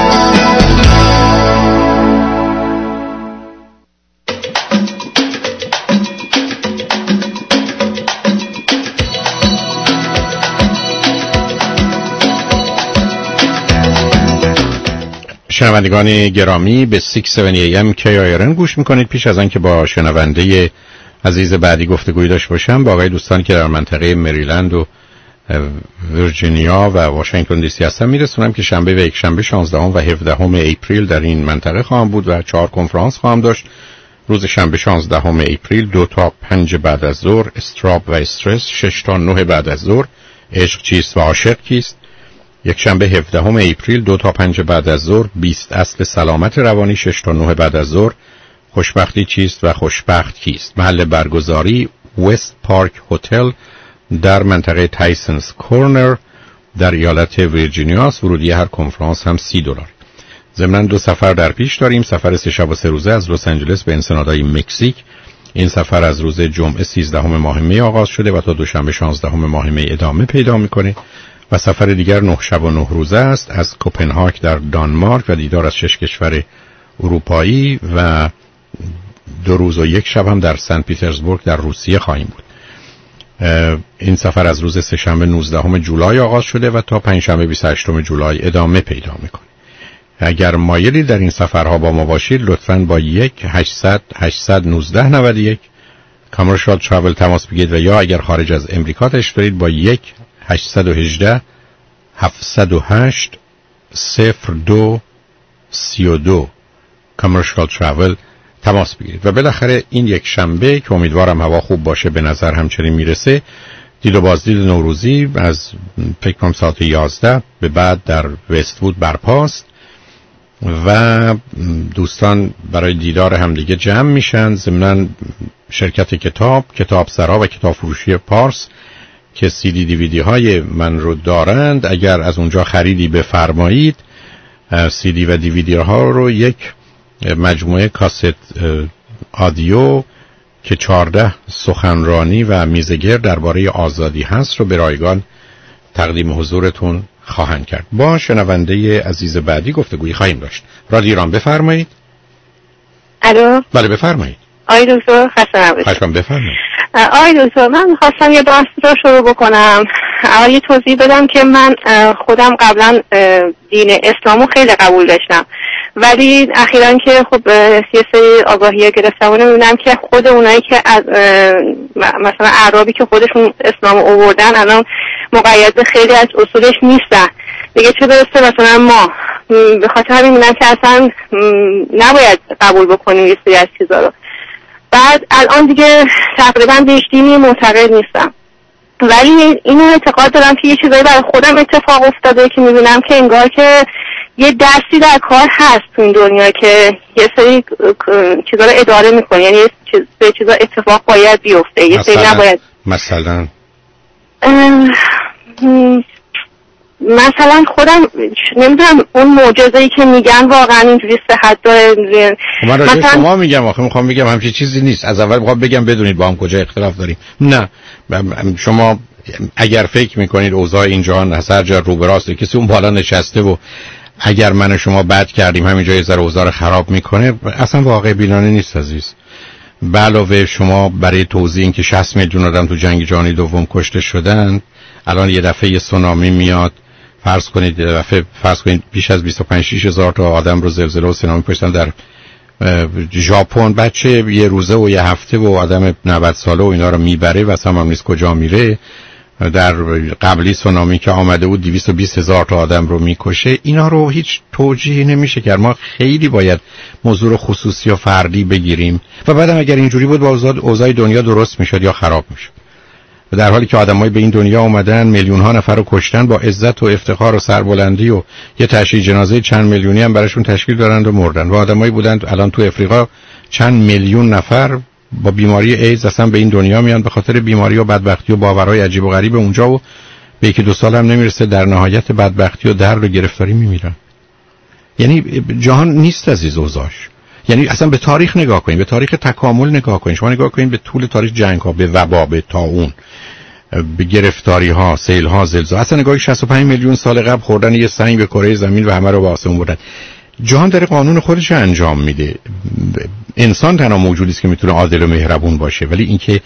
شنوندگان گرامی به 670 KIRN گوش میکنید. پیش از آن که با شنونده عزیز بعدی گفتگوی داشته باشم با آقای دوستانی که در منطقه مریلند و ویرجینیا و واشنگتن دی سی هستم میرسونم که شنبه و یک شنبه 16 و 17 اپریل در این منطقه خواهم بود و 4 کنفرانس خواهم داشت. روز شنبه 16 اپریل 2 تا 5 بعد از ظهر استراب و استرس، 6 تا 9 بعد از ظهر عشق چیست و عاشق کیست. یک شنبه 17 اپریل 2 تا 5 بعد از ظهر 20 اصل سلامت روانی، 6 تا 9 بعد از ظهر خوشبختی چیست و خوشبخت کیست. محل برگزاری وست پارک هتل در منطقه تایسنز کورنر در ایالت ویرجینیا است. ورودی هر کنفرانس هم $30. ضمن 2 سفر در پیش داریم. سفر 3 شب و 3 روزه از لس آنجلس به انسنادای مکزیک. این سفر از روز جمعه 13 ماه می آغاز شده و تا دوشنبه 16 ماه می ادامه پیدا میکنه و سفر دیگر 9 شب و 9 روزه است از کوپنهاگ در دانمارک و دیدار از 6 کشور اروپایی و 2 روز و 1 شب هم در سن پیترزبورگ در روسیه خواهیم بود. این سفر از روز سه شنبه 19 جولای آغاز شده و تا پنجشنبه 28 جولای ادامه پیدا میکنه. اگر مایلی در این سفرها با ما باشید لطفاً با 1-800-819-91 کامرشال ترافل تماس بگیرید و یا اگر خارج از امریکا تشریف دارید با 1-818-728-0232 کامرشال ترافل تماس بگیرید. و بالاخره این یک شنبه که امیدوارم هوا خوب باشه، به نظر همچنین میرسه، دید و بازدید نوروزی از فکر کنم ساعت 11 به بعد در وست‌وود برپاست و دوستان برای دیدار همدیگه جمع میشن. ضمناً شرکت کتاب سرا و کتاب فروشی پارس که CD DVD های من رو دارند، اگر از اونجا خریدی بفرمایید CD و DVD ها رو یک مجموعه کاست آدیو که 14 سخنرانی و میزگرد درباره آزادی هست رو به رایگان تقدیم حضورتون خواهند کرد. با شنونده عزیز بعدی گفتگویی خواهیم داشت. رادیو ایران بفرمایید. الو. بله بفرمایید. آقای دکتر خسته نباشید. خواهشم بفرمایید. آقای دکتر من می‌خواستم یه بحث رو شروع بکنم. اول یه توضیح بدم که من خودم قبلا دین اسلامو خیلی قبول داشتم، ولی اخیراً که خب یه سری آگاهی گرفتم و می‌بینم که خود اونایی که از مثلا اعرابی که خودشون اسلام آوردن الان مقید به خیلی از اصولش نیستن دیگه، چه برسه مثلا ما. به خاطر همین می‌بینم که اصلا نباید قبول بکنیم یه سری از چیزا رو. بعد الان دیگه تقریبا به هیچ دینی معتقد نیستم، ولی اینو اعتقاد دارم که یه چیزایی برای خودم اتفاق افتاده که میبینم که انگار که یه دستی در کار هست تو این دنیا که یه سری چیزا رو اداره میکنه، یعنی یه چیزا اتفاق باید بیفته، یه سری نباید. مثلا خودم نمیدونم اون معجزه‌ای که میگن واقعا اینجوری صحت داره. من راجع شما میگم، آخه میخوام بگم همچین چیزی نیست. از اول میخوام بگم بدونید با هم کجا اختلاف داریم. نه شما اگر فکر میکنید اوضاع این جهان هر جا رو به راسته، کسی اون بالا نشسته و اگر من و شما بد کردیم همینجا یه ذره اوضاع رو خراب میکنه، اصلا واقع بینانه نیست عزیز. به علاوه شما برای توضیح این که 60 میلیون آدم تو جنگ جهانی دوم کشته شدن، الان یه دفعه یه سونامی میاد، فرض کنید بیش از 25-6 هزار تا آدم رو زلزله و سونامی کشتن در ژاپن. بچه یه روزه و یه هفته و آدم 90 ساله و اینا رو میبره و اصلا هم نیست کجا میره. در قبلی سونامی که آمده بود 220 هزار تا آدم رو میکشه. اینا رو هیچ توجیهی نمیشه کرد. ما خیلی باید موضوع رو خصوصی و فردی بگیریم و بعدم اگر اینجوری بود اوضاع دنیا درست میشد یا خراب میشد. و در حالی که آدمای به این دنیا اومدن میلیون ها نفر رو کشتن با عزت و افتخار و سربلندی و یه تشییع جنازه چند میلیونی هم براشون تشکیل دارند و مردن. و آدمایی بودن الان تو افریقا چند میلیون نفر با بیماری ایدز اصلا به این دنیا میان به خاطر بیماری و بدبختی و باورهای عجیب و غریب اونجا و به یکی دو سال هم نمیرسه در نهایت بدبختی و درد و گرفتاری میمیرن. یعنی جهان نیست عزیز اوضاعش. یعنی اصلا به تاریخ نگاه کنید، به تاریخ تکامل نگاه کنید. شما نگاه کنید به طول تاریخ جنگ ها، به وبا، به طاعون، به گرفتاری ها، سیل ها، زلزله. اصلا نگاه 65 میلیون سال قبل خوردن یه سنگ به کره زمین و همه رو به آسمون بردن. جهان داره قانون خودش رو انجام میده. انسان تنها موجودی است که میتونه عادل و مهربون باشه، ولی اینکه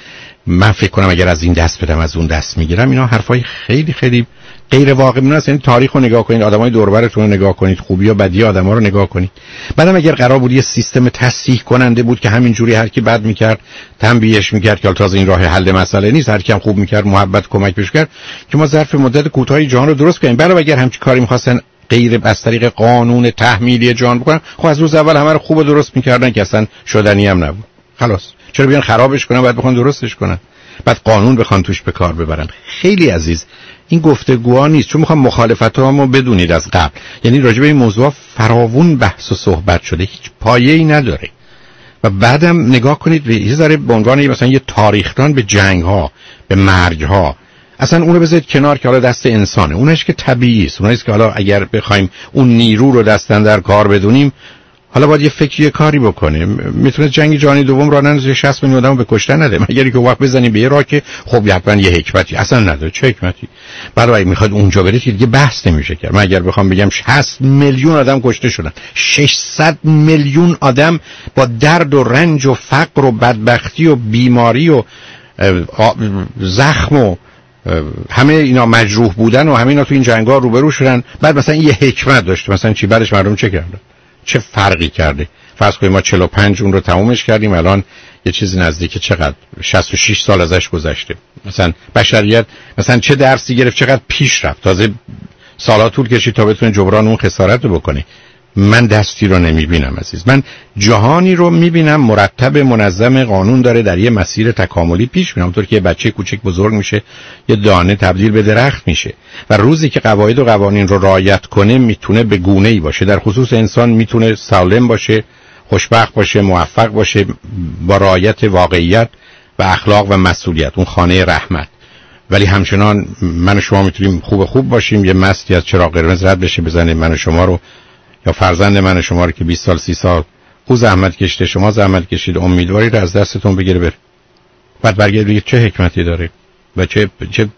من فکر کنم اگر از این دست بدم از اون دست میگیرم. اینا حرفای خیلی خیلی غیر واقعی است. یعنی تاریخ رو نگاه کنید، آدمای دور و برتون رو نگاه کنید، خوبی و بدی آدما رو نگاه کنید. بعدم اگر قرار بود یه سیستم تصحیح کننده بود که همینجوری هر کی بد میکرد تنبیهش میکرد که تازه این راه حل مسئله نیست، هر کی هم خوب میکرد محبت کمک بهش کرد که ما ظرف مدت کوتاهی جهان رو درست کنیم. برای اگر همچین کاری می‌خواستن غیر از طریق قانون تحمیلی جهان بکنن، خب از روز اول همه رو خوب و درست میکردن که اصلا شدنی هم نبود. خلاص چرا بیان خرابش کنن بعد بخوان درستش کنن، بعد قانون بخوان توش به کار ببرن؟ خیلی عزیز این گفتگوها نیست، چون میخوام مخالفتامو بدونید از قبل. یعنی راجع به این موضوع فراوون بحث و صحبت شده، هیچ پایه‌ای نداره. و بعدم نگاه کنید یه ذره به عنوان مثلا یه تاریخدان به جنگ‌ها، به مرگ‌ها، اصلا اونو بذارید کنار که حالا دست انسانه، اونش که طبیعی است، اونش که حالا اگر بخوایم اون نیرو رو دستن در کار بدونیم، حالا باید یه فکری یه کاری بکنیم. میتونه جنگ جهانی دوم را نندازه 60 میلیون آدمو به کشتن نده، مگر که وقت بزنیم به یه راه که خب حتما یه حکمتی اصلا نداره. چه حکمتی؟ برای میخواد اونجا برید که دیگه بحث نمیشه کرد. من اگر بخوام بگم 60 میلیون آدم کشته شدن، 600 میلیون آدم با درد و رنج و فقر و بدبختی و بیماری و زخم و همه اینا مجروح بودن و همه اینا تو این جنگ‌ها روبرو شدن، بعد مثلا یه حکمت داشته، مثلا چی بعدش مردم چه کردن، چه فرقی کرده؟ فرض کنیم ما 45 اون رو تمومش کردیم، الان یه چیزی نزدیک چقدر 66 سال ازش گذشته. مثلا بشریت مثلا چه درسی گرفت، چقدر پیش رفت، تازه سالها طول کشید تا بتونه جبران اون خسارت رو بکنه. من دستی رو نمیبینم عزیز، من جهانی رو میبینم مرتب، منظم، قانون داره، در یه مسیر تکاملی پیش میره. اونطور که یه بچه کوچک بزرگ میشه، یه دانه تبدیل به درخت میشه و روزی که قواعد و قوانین رو رعایت کنه میتونه به گونه‌ای باشه. در خصوص انسان میتونه سالم باشه، خوشبخت باشه، موفق باشه، با رعایت واقعیت و اخلاق و مسئولیت، اون خانه رحمت. ولی همچنان من و شما میتونیم خوب باشیم، یه مستی از چراغ قرمز رد بشه بزنه من و شما رو، یا فرزند من و شما رو که 20 سال 30 سال او زحمت کشیده، شما زحمت کشید، امیدواری رو از دستتون بگیره بره. بعد برگردید چه حکمتی داره و چه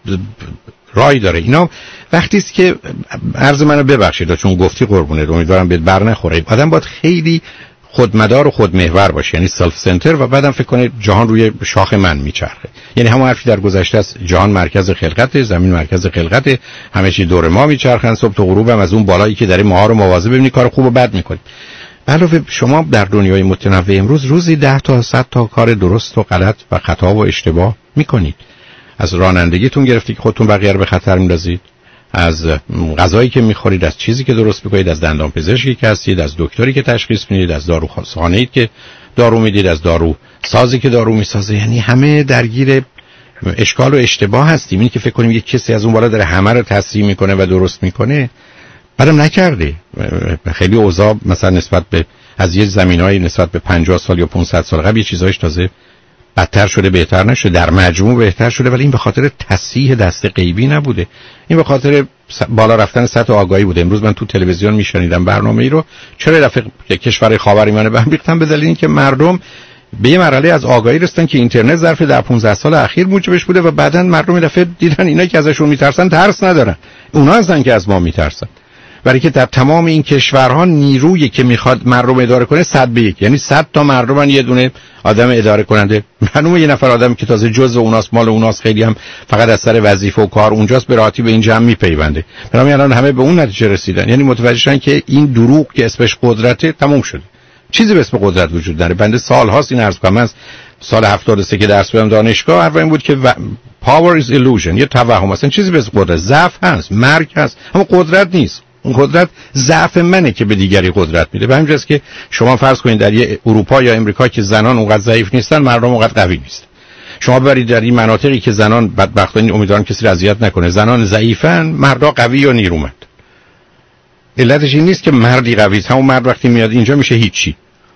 رای داره. اینا وقتی است که عرض منو ببخشید چون گفتی قربونه، امیدوارم بهت بر نخوره. آدم باید خیلی خودمدار و خودمحور باشه، یعنی سلف سنتر، و بعدم فکر کنه جهان روی شاخ من میچرخه. یعنی همون حرفی در گذشته است، جهان مرکز خلقت، زمین مرکز خلقت، همه چی دور ما میچرخن، صبح تا غروب هم از اون بالایی که داره ماها رو مواظب ببینی کار خوب و بد میکنی. علاوه شما در دنیای متنوع امروز روزی 10 تا 100 تا کار درست و غلط و خطا و اشتباه میکنید. از رانندگیتون گرفتی که خودتون بقیه رو به خطر میندازید، از غذایی که میخورید، از چیزی که درست میکنید، از دندان پزشکی که هستید، از دکتری که تشخیص میدید، از داروخانه‌ای که دارو میدید، از دارو سازی که دارو میسازه. یعنی همه درگیر اشکال و اشتباه هستیم. این که فکر کنیم یک کسی از اون بالا داره همه رو تصحیح میکنه و درست میکنه، بعدم نکرده. خیلی اوضاع مثلا نسبت به از یه زمینه‌ای نسبت به 50 سال یا 500 سال قبل یه چیزایش تازه بدتر شده، بهتر نشده، در مجموع بهتر شده، ولی این به خاطر تصحیح دست غیبی نبوده، این به خاطر بالا رفتن سطح آگاهی بوده. امروز من تو تلویزیون میشنیدم برنامه‌ای رو، چرا رفیق کشور خاورمیانه به هم ریختن؟ به دلیل اینکه مردم به یه مرحله از آگاهی رسیدن که اینترنت ظرف در 15 سال اخیر موجبش بوده و بعداً مردم دفعه دیدن اینا که ازشون میترسن ترس ندارن، اونا هستن که از ما میترسن. برای که در تمام این کشورها نیرویی که میخواد مردم اداره کنه 100 به 1، یعنی 100 تا مردمن یه دونه آدم اداره کننده. معلومه یه نفر آدم که تازه جزء اوناست، مال اوناست، خیلی هم فقط از سر وظیفه و کار اونجاست، به راحتی به این جمع میپیونده. برای الان همه به اون نتیجه رسیدن، یعنی متوجه شدن که این دروغ که اسمش قدرته تموم شده، چیزی به اسم قدرت وجود نداره. بنده سالهاست این عرض کنم، از سال 73 که درس میدم دانشگاه، حرف این بود که power is illusion، یه توهم، اصلا چیزی به اسم قدرت، ضعف هست، مرگ هست، اما قدرت نیست. اون قدرت ضعف منه که به دیگری قدرت میده. به همین جاست که شما فرض کنید در یه اروپا یا امریکا که زنان اونقدر ضعیف نیستن، مردم اونقدر قوی نیستن. شما برید در این مناطقی که زنان بدبختانه، امیدوارم کسی رو اذیت نکنه، زنان ضعیفن، مردا قوی و نیرومند. علتش این نیست که مردی قوی است، همون مرد وقتی میاد اینجا میشه هیچی،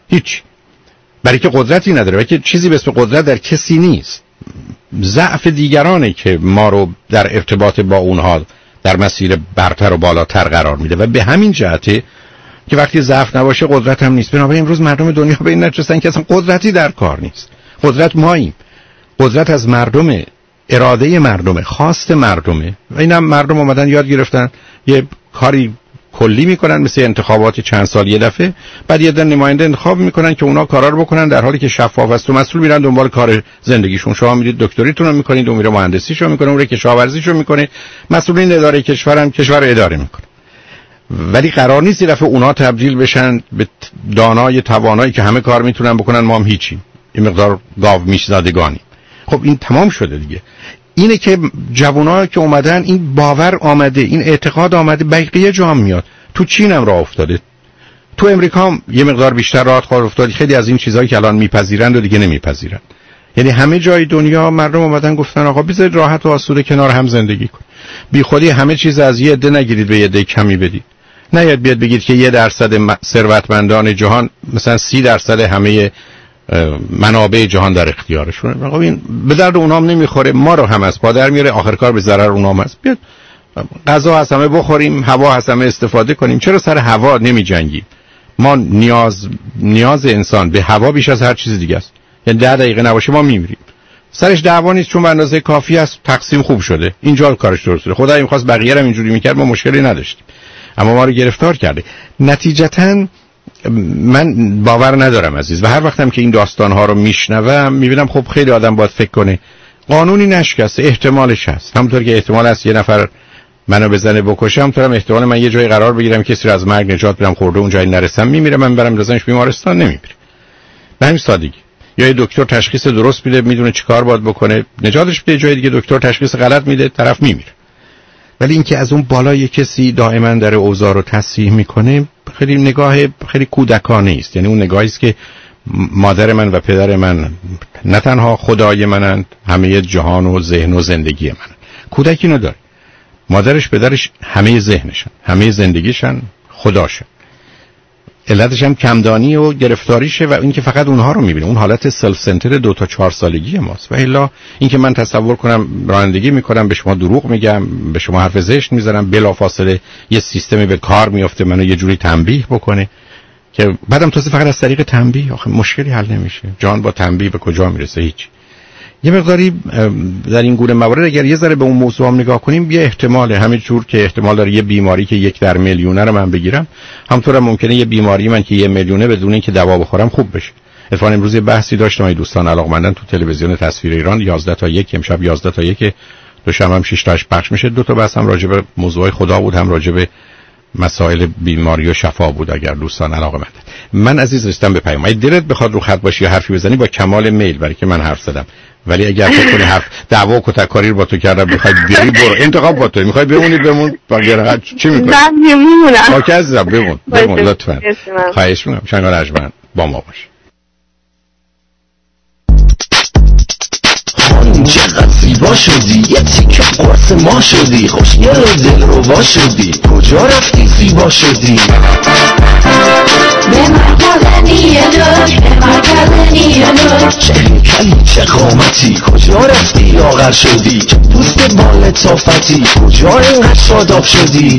برای که قدرتی نداره، برای که چیزی به اسم قدرت در کسی نیست. ضعف دیگرانه که ما رو در ارتباط با اونها در مسیر برتر و بالاتر قرار میده و به همین جهته که وقتی ضعف نباشه قدرت هم نیست. بنابراین امروز مردم دنیا به این نتیجه که اصلا قدرتی در کار نیست. قدرت ماییم، قدرت از مردمه، اراده مردمه، خواست مردمه. و اینم مردم اومدن یاد گرفتن یه کاری کلی میکنن مثل انتخابات چند سال یه دفعه، بعد یه دن نماینده انتخاب میکنن که اونا کارا رو بکنن در حالی که شفاف است و مسئول میرن دنبال کار زندگیشون. شما میرید دکتریتون رو میکنید، اون میره مهندسیشو میکنه، اون میره کشاورزیشو میکنه، مسئولین اداره کشورن کشور رو اداره میکنه. ولی قرار نیست یه دفعه اونا تبدیل بشن به دانای توانایی که همه کار میتونن بکنن، ما هم هیچیم، این مقدار گاو میشزادگانی. خب این تمام شده دیگه. اینه که جوانایی که اومدن این باور آمده، این اعتقاد آمده، بقیه جا هم میاد. تو چین هم راه افتاده، تو امریکا هم یه مقدار بیشتر راه افتاده. خیلی از این چیزایی که الان میپذیرند و دیگه نمیپذیرند. یعنی همه جای دنیا مردم اومدن گفتن آقا بذارید راحت و آسوده کنار هم زندگی کن. بی خودی همه چیز از یه عده نگیرید به یه عده کمی بدید. نه بیاد بگید که 1% ثروتمندان جهان مثلا 30% همه منابع جهان در اختیارشونه. آقا این به درد اونها هم نمیخوره، ما رو هم از پا در میاره، آخر کار به ضرر اونها هم هست. بیاد غذا هست همه بخوریم، هوا هست همه استفاده کنیم. چرا سر هوا نمی جنگیم؟ ما نیاز انسان به هوا بیش از هر چیز دیگه است. یعنی 10 دقیقه نباشه ما میمیریم. سرش دعوا نیست، چون به اندازه کافی است، تقسیم خوب شده، اینجا کارش درسته. خدای می‌خواست بقیه رو اینجوری می‌کرد ما مشکلی نداشتیم، اما ما رو گرفتار کرده. نتیجتاً من باور ندارم عزیز، و هر وقتم که این داستان‌ها رو میشنوم میبینم خب خیلی آدم باید فکر کنه قانونی نشکسته، احتمالش هست. همونطور که احتمال هست یه نفر منو بزنه بکشه، همونطورم احتمال من یه جای قرار بگیرم کسی رو از مرگ نجات بدم، خورده اون جایی نرسم میمیرم، من برم بزنش بیمارستان نمیمیره. به همین سادگی. یا یه دکتر تشخیص درست میده، میدونه چیکار باید بکنه، نجاتش بده، جای دیگه دکتر تشخیص غلط میده، طرف میمیره. ولی اینکه از اون بالا یه کسی دائما در اوضاع رو تصحیح میکنه، خیلی نگاه خیلی کودکانه است. یعنی اون نگاهی است که مادر من و پدر من نه تنها خدای منند، همه جهان و ذهن و زندگی منند. کودکی نداره، مادرش پدرش همه ذهنشن، همه زندگیشن، خداشن. علتش هم کمدانی و گرفتاریشه و اینکه فقط اونها رو میبینه. اون حالت سلف سنتر 2 تا 4 سالگی ماست. و الا اینکه من تصور کنم رانندگی میکنم، به شما دروغ میگم، به شما حرف زشت میزنم، بلافاصله یه سیستمی به کار میفته منو یه جوری تنبیه بکنه که بعدم تازه فقط از طریق تنبیه آخه مشکلی حل نمیشه. جان با تنبیه به کجا میرسه؟ هیچ. یه مقداری در این گونه موارد اگر یه ذره به اون موضوع هم نگاه کنیم، یه احتماله، همین جور که احتمال داره یه بیماری که 1 در میلیونه رو من بگیرم، همونطور هم ممکنه یه بیماری من که 1 میلیونه بدون اینکه دوا بخورم خوب بشه. اتفاقا امروز یه بحثی داشتم ای دوستان علاقمندن تو تلویزیون تصویر ایران 11 تا 1 امشب 11 تا 1 دوشنبه هم 6 تا 8 پخش میشه. 2 تا بحث هم راجع به موضوع خدا بود، هم راجع به مسائل بیماری و شفا بود. اگر دوستان علاقمندن، من عزیز رسیدم به پیام. اگه دلت بخواد رو خط باشی یا حرفی بزنی با کمال میل، برای که من حرف زدم. ولی اگر فکر کنی حرف دعوا و کتککاری رو با تو کردم میخوای بیاری، برو انتخاب با تو. میخوای بمونی بمون، باگر چی میکنی؟ من میمونم. با که عزیزم بمون لطفا. خواهش میکنم شنگان اجمن با ما باش. چقدر زیبا شدی، یه تیکه قرص ما شدی، خوشگل و دل رو وا شدی، کجا رفتی زیبا شدی؟ به مرکز نیلوک، به مرکز نیلوک، چه هیکلی چه قامتی، کجا رفتی لاغر شدی، که دوست بال تافتی، کجا اینقدر شاداب شدی؟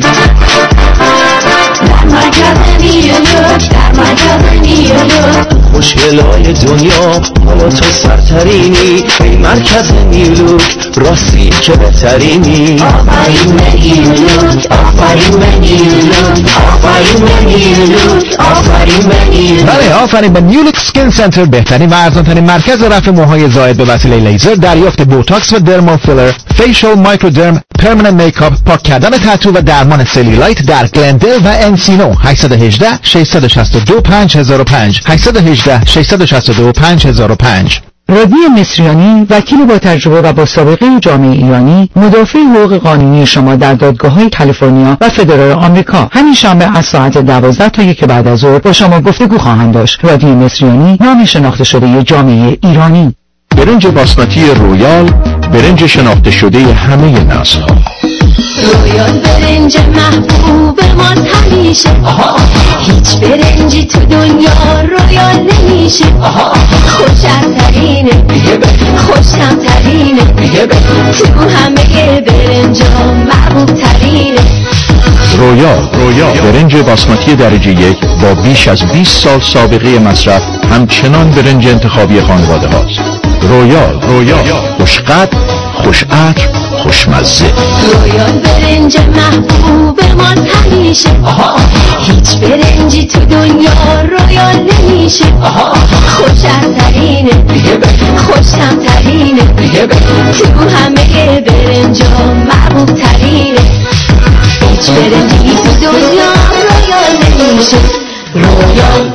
در مرکز نیلوک، در مرکز نیلوک، خوشگلای دنیا حالا تو سرترینی، ای مرکز نیلوک راستی که بهترینی. آفرین به نیلوک، آفرین به نیلوک، آفرین به نیلوک، آفرین به نیلوک. بله، آفرین به نیولوک سکین سنتر، بهترین و ارزان‌ترین مرکز رفع موهای زائد به وسیله لیزر، دریافت بوتاکس و درمال فیلر، فیشل مایکرودرم، پرمننت میکاپ، پاک کردن تتو و درمان سلیولایت در گلندل و انسینو. 818 662 5005 818 662 5005. رادی مصریانی، وکیل با تجربه و با سابقه جامعه ایرانی، مدافع حقوق قانونی شما در دادگاه‌های کالیفرنیا و فدرال آمریکا. همین شنبه از ساعت 12 تا 1 بعد از ظهر با شما گفتگو خواهند داشت. رادی مصریانی، نام شناخته شده جامعه ایرانی. برنج باسمتی رویال، برنج شناخته شده همه نسل‌ها. رویال برنج محبوب ما همیشه، هیچ برنجی تو دنیا رویال نمیشه. خوشم‌ترینه، خوشم‌ترینه، تو همه برنجا محبوب ترینه. رویال برنج باسمتی درجه 1 با بیش از 20 سال سابقه مصرف همچنان برنج انتخابی خانواده هاست. رویال خوشقدر، خوش عطر، خوشمزه. رویال برنج محبوب من همیشه، هیچ برنجی تو دنیا رویال نمیشه. خوشم‌ترینه، خوشم‌ترینه، تو همه برنجا محبوب ترینه. هیچ برنجی تو دنیا رویال نمیشه. رویال.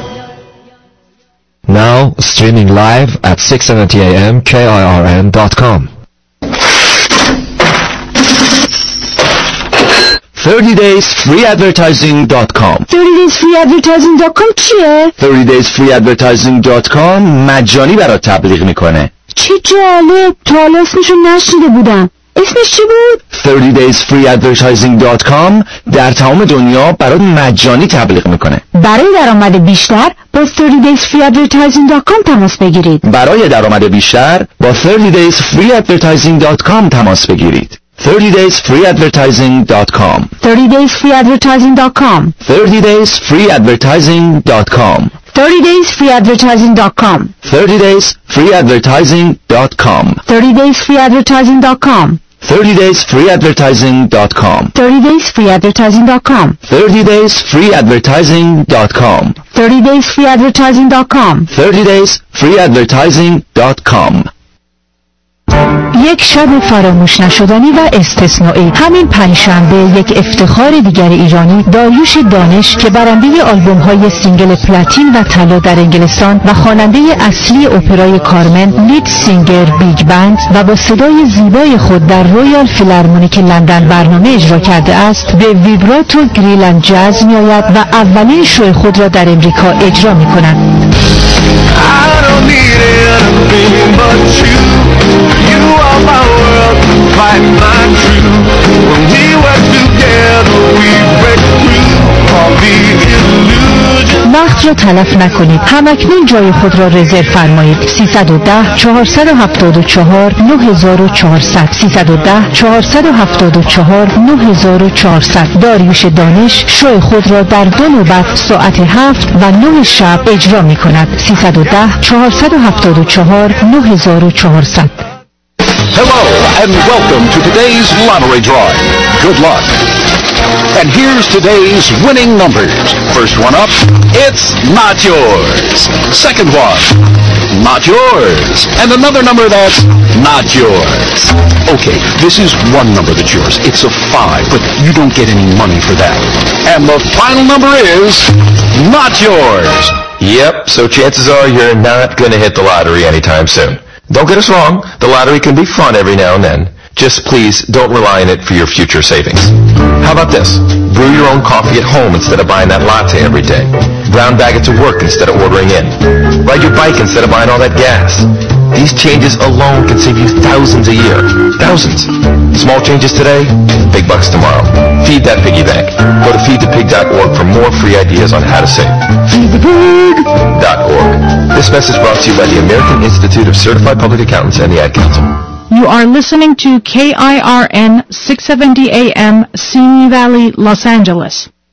Now streaming live at 6:70 a.m. KIRN.com. 30daysfreeadvertising.com. 30daysfreeadvertising.com چیه؟ 30daysfreeadvertising.com مجانی برات تبلیغ میکنه. چه جالب، تا حالا اسمشو نشنیده بودم. اسمش چی بود؟ 30daysfreeadvertising.com در تمام دنیا برات مجانی تبلیغ میکنه. برای درآمد بیشتر با 30daysfreeadvertising.com تماس بگیرید. برای درآمد بیشتر با 30daysfreeadvertising.com تماس بگیرید. 30daysfreeadvertising.com. 30daysfreeadvertising.com. 30daysfreeadvertising.com. 30daysfreeadvertising.com. 30daysfreeadvertising.com. 30daysfreeadvertising.com. 30daysfreeadvertising.com. 30daysfreeadvertising.com. 30daysfreeadvertising.com. 30daysfreeadvertising.com. 30daysfreeadvertising.com. یک شب فراموش نشدنی و استثنایی. همین پنجشنبه یک افتخار دیگر ایرانی، داریوش دانش که برنده آلبوم های سینگل پلاتین و طلا در انگلستان و خواننده اصلی اپرای کارمن، لید سینگر بیگ بند و با صدای زیبای خود در رویال فیلارمونیک لندن برنامه اجرا کرده است، به ویبراتو گریل اند جاز میآید و اولین شو خود را در امریکا اجرا می‌کند. You are my world, fight my true. When we were together, we break through all the illusion. وقت را تلف نکنید. همکنون جای خود را رزرو فرمایید. 310 474 9400 310 474 9400. داریوش دانش شو خود را در 2 نوبت ساعت 7 و 9 شب اجرا می کند. 310 474 9400. Hello and welcome to today's lottery drawing. Good luck. And here's today's winning numbers. First one up, it's not yours. Second one, not yours. And another number that's not yours. Okay, this is one number that's yours. It's a 5, but you don't get any money for that. And the final number is not yours. Yep, so chances are you're not going to hit the lottery anytime soon. Don't get us wrong, the lottery can be fun every now and then. Just please don't rely on it for your future savings. How about this? Brew your own coffee at home instead of buying that latte every day. Brown bag it to work instead of ordering in. Ride your bike instead of buying all that gas. These changes alone can save you thousands a year. Thousands. Small changes today, big bucks tomorrow. Feed that piggy bank. Go to feedthepig.org for more free ideas on how to save. Feedthepig.org. This message brought to you by the American Institute of Certified Public Accountants and the Ad Council. You are listening to KIRN 670 AM, Simi Valley, Los Angeles.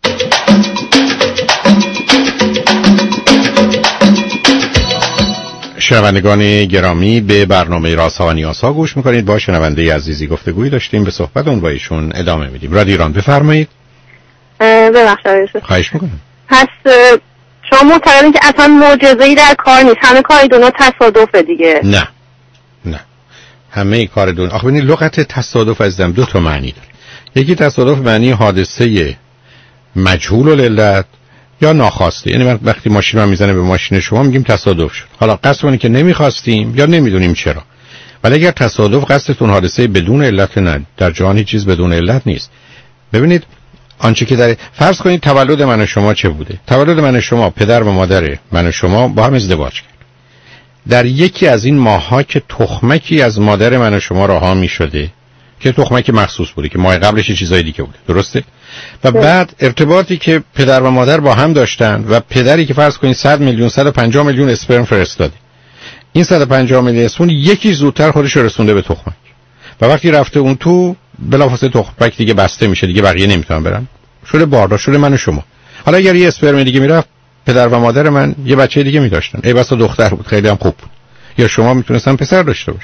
شنوندگان گرامی، به برنامه رازها و نیازها گوش میکنید. با شنونده عزیزی گفتگویی داشتیم، به صحبت اون با ایشون ادامه میدیم. رادیو ایران، بفرمایید. ببخشید. خواهش میکنم. پس شما معتقدین که اصلا معجزه‌ای در کار نیست، همه کار دونا تصادفه دیگه؟ نه همه کار دون. آخه ببینید لغت تصادف عزیزم 2 تا معنی داره. یکی تصادف معنی حادثه مجهول العلت یا ناخواسته. یعنی وقتی ماشین من میزنه به ماشین شما میگیم تصادف شد. حالا قصد کنید که نمیخواستیم یا نمیدونیم چرا. ولی اگر تصادف قصدتون حادثه بدون علت، نه، در جهان هیچ چیز بدون علت نیست. ببینید آنچه که در فرض کنید تولد من و شما چه بوده؟ تولد من و شما، پدر و مادر من و شما با هم ازدواج کرد. در یکی از این ماه‌ها که تخمکی از مادر من و شما رها می‌شده که تخمک مخصوص بوده که ماه قبلش چیزای دیگه بوده، درسته؟ و بعد ارتباطی که پدر و مادر با هم داشتن و پدری که فرض کنید 100 میلیون 150 میلیون اسپرم فرستاده، این 150 میلیون اسپرم یکی زودتر خودش رسونده به تخمک و وقتی رفته اون تو بلافاصله تخمک دیگه بسته میشه، دیگه بقیه نمیتونن برن، شده باردار شده من و شما. حالا اگر یه اسپرم دیگه میرفت، پدر و مادر من یه بچه دیگه می‌داشتن، ای بسا دختر بود، خیلی هم خوب بود، یا شما میتونستن پسر داشته باشه.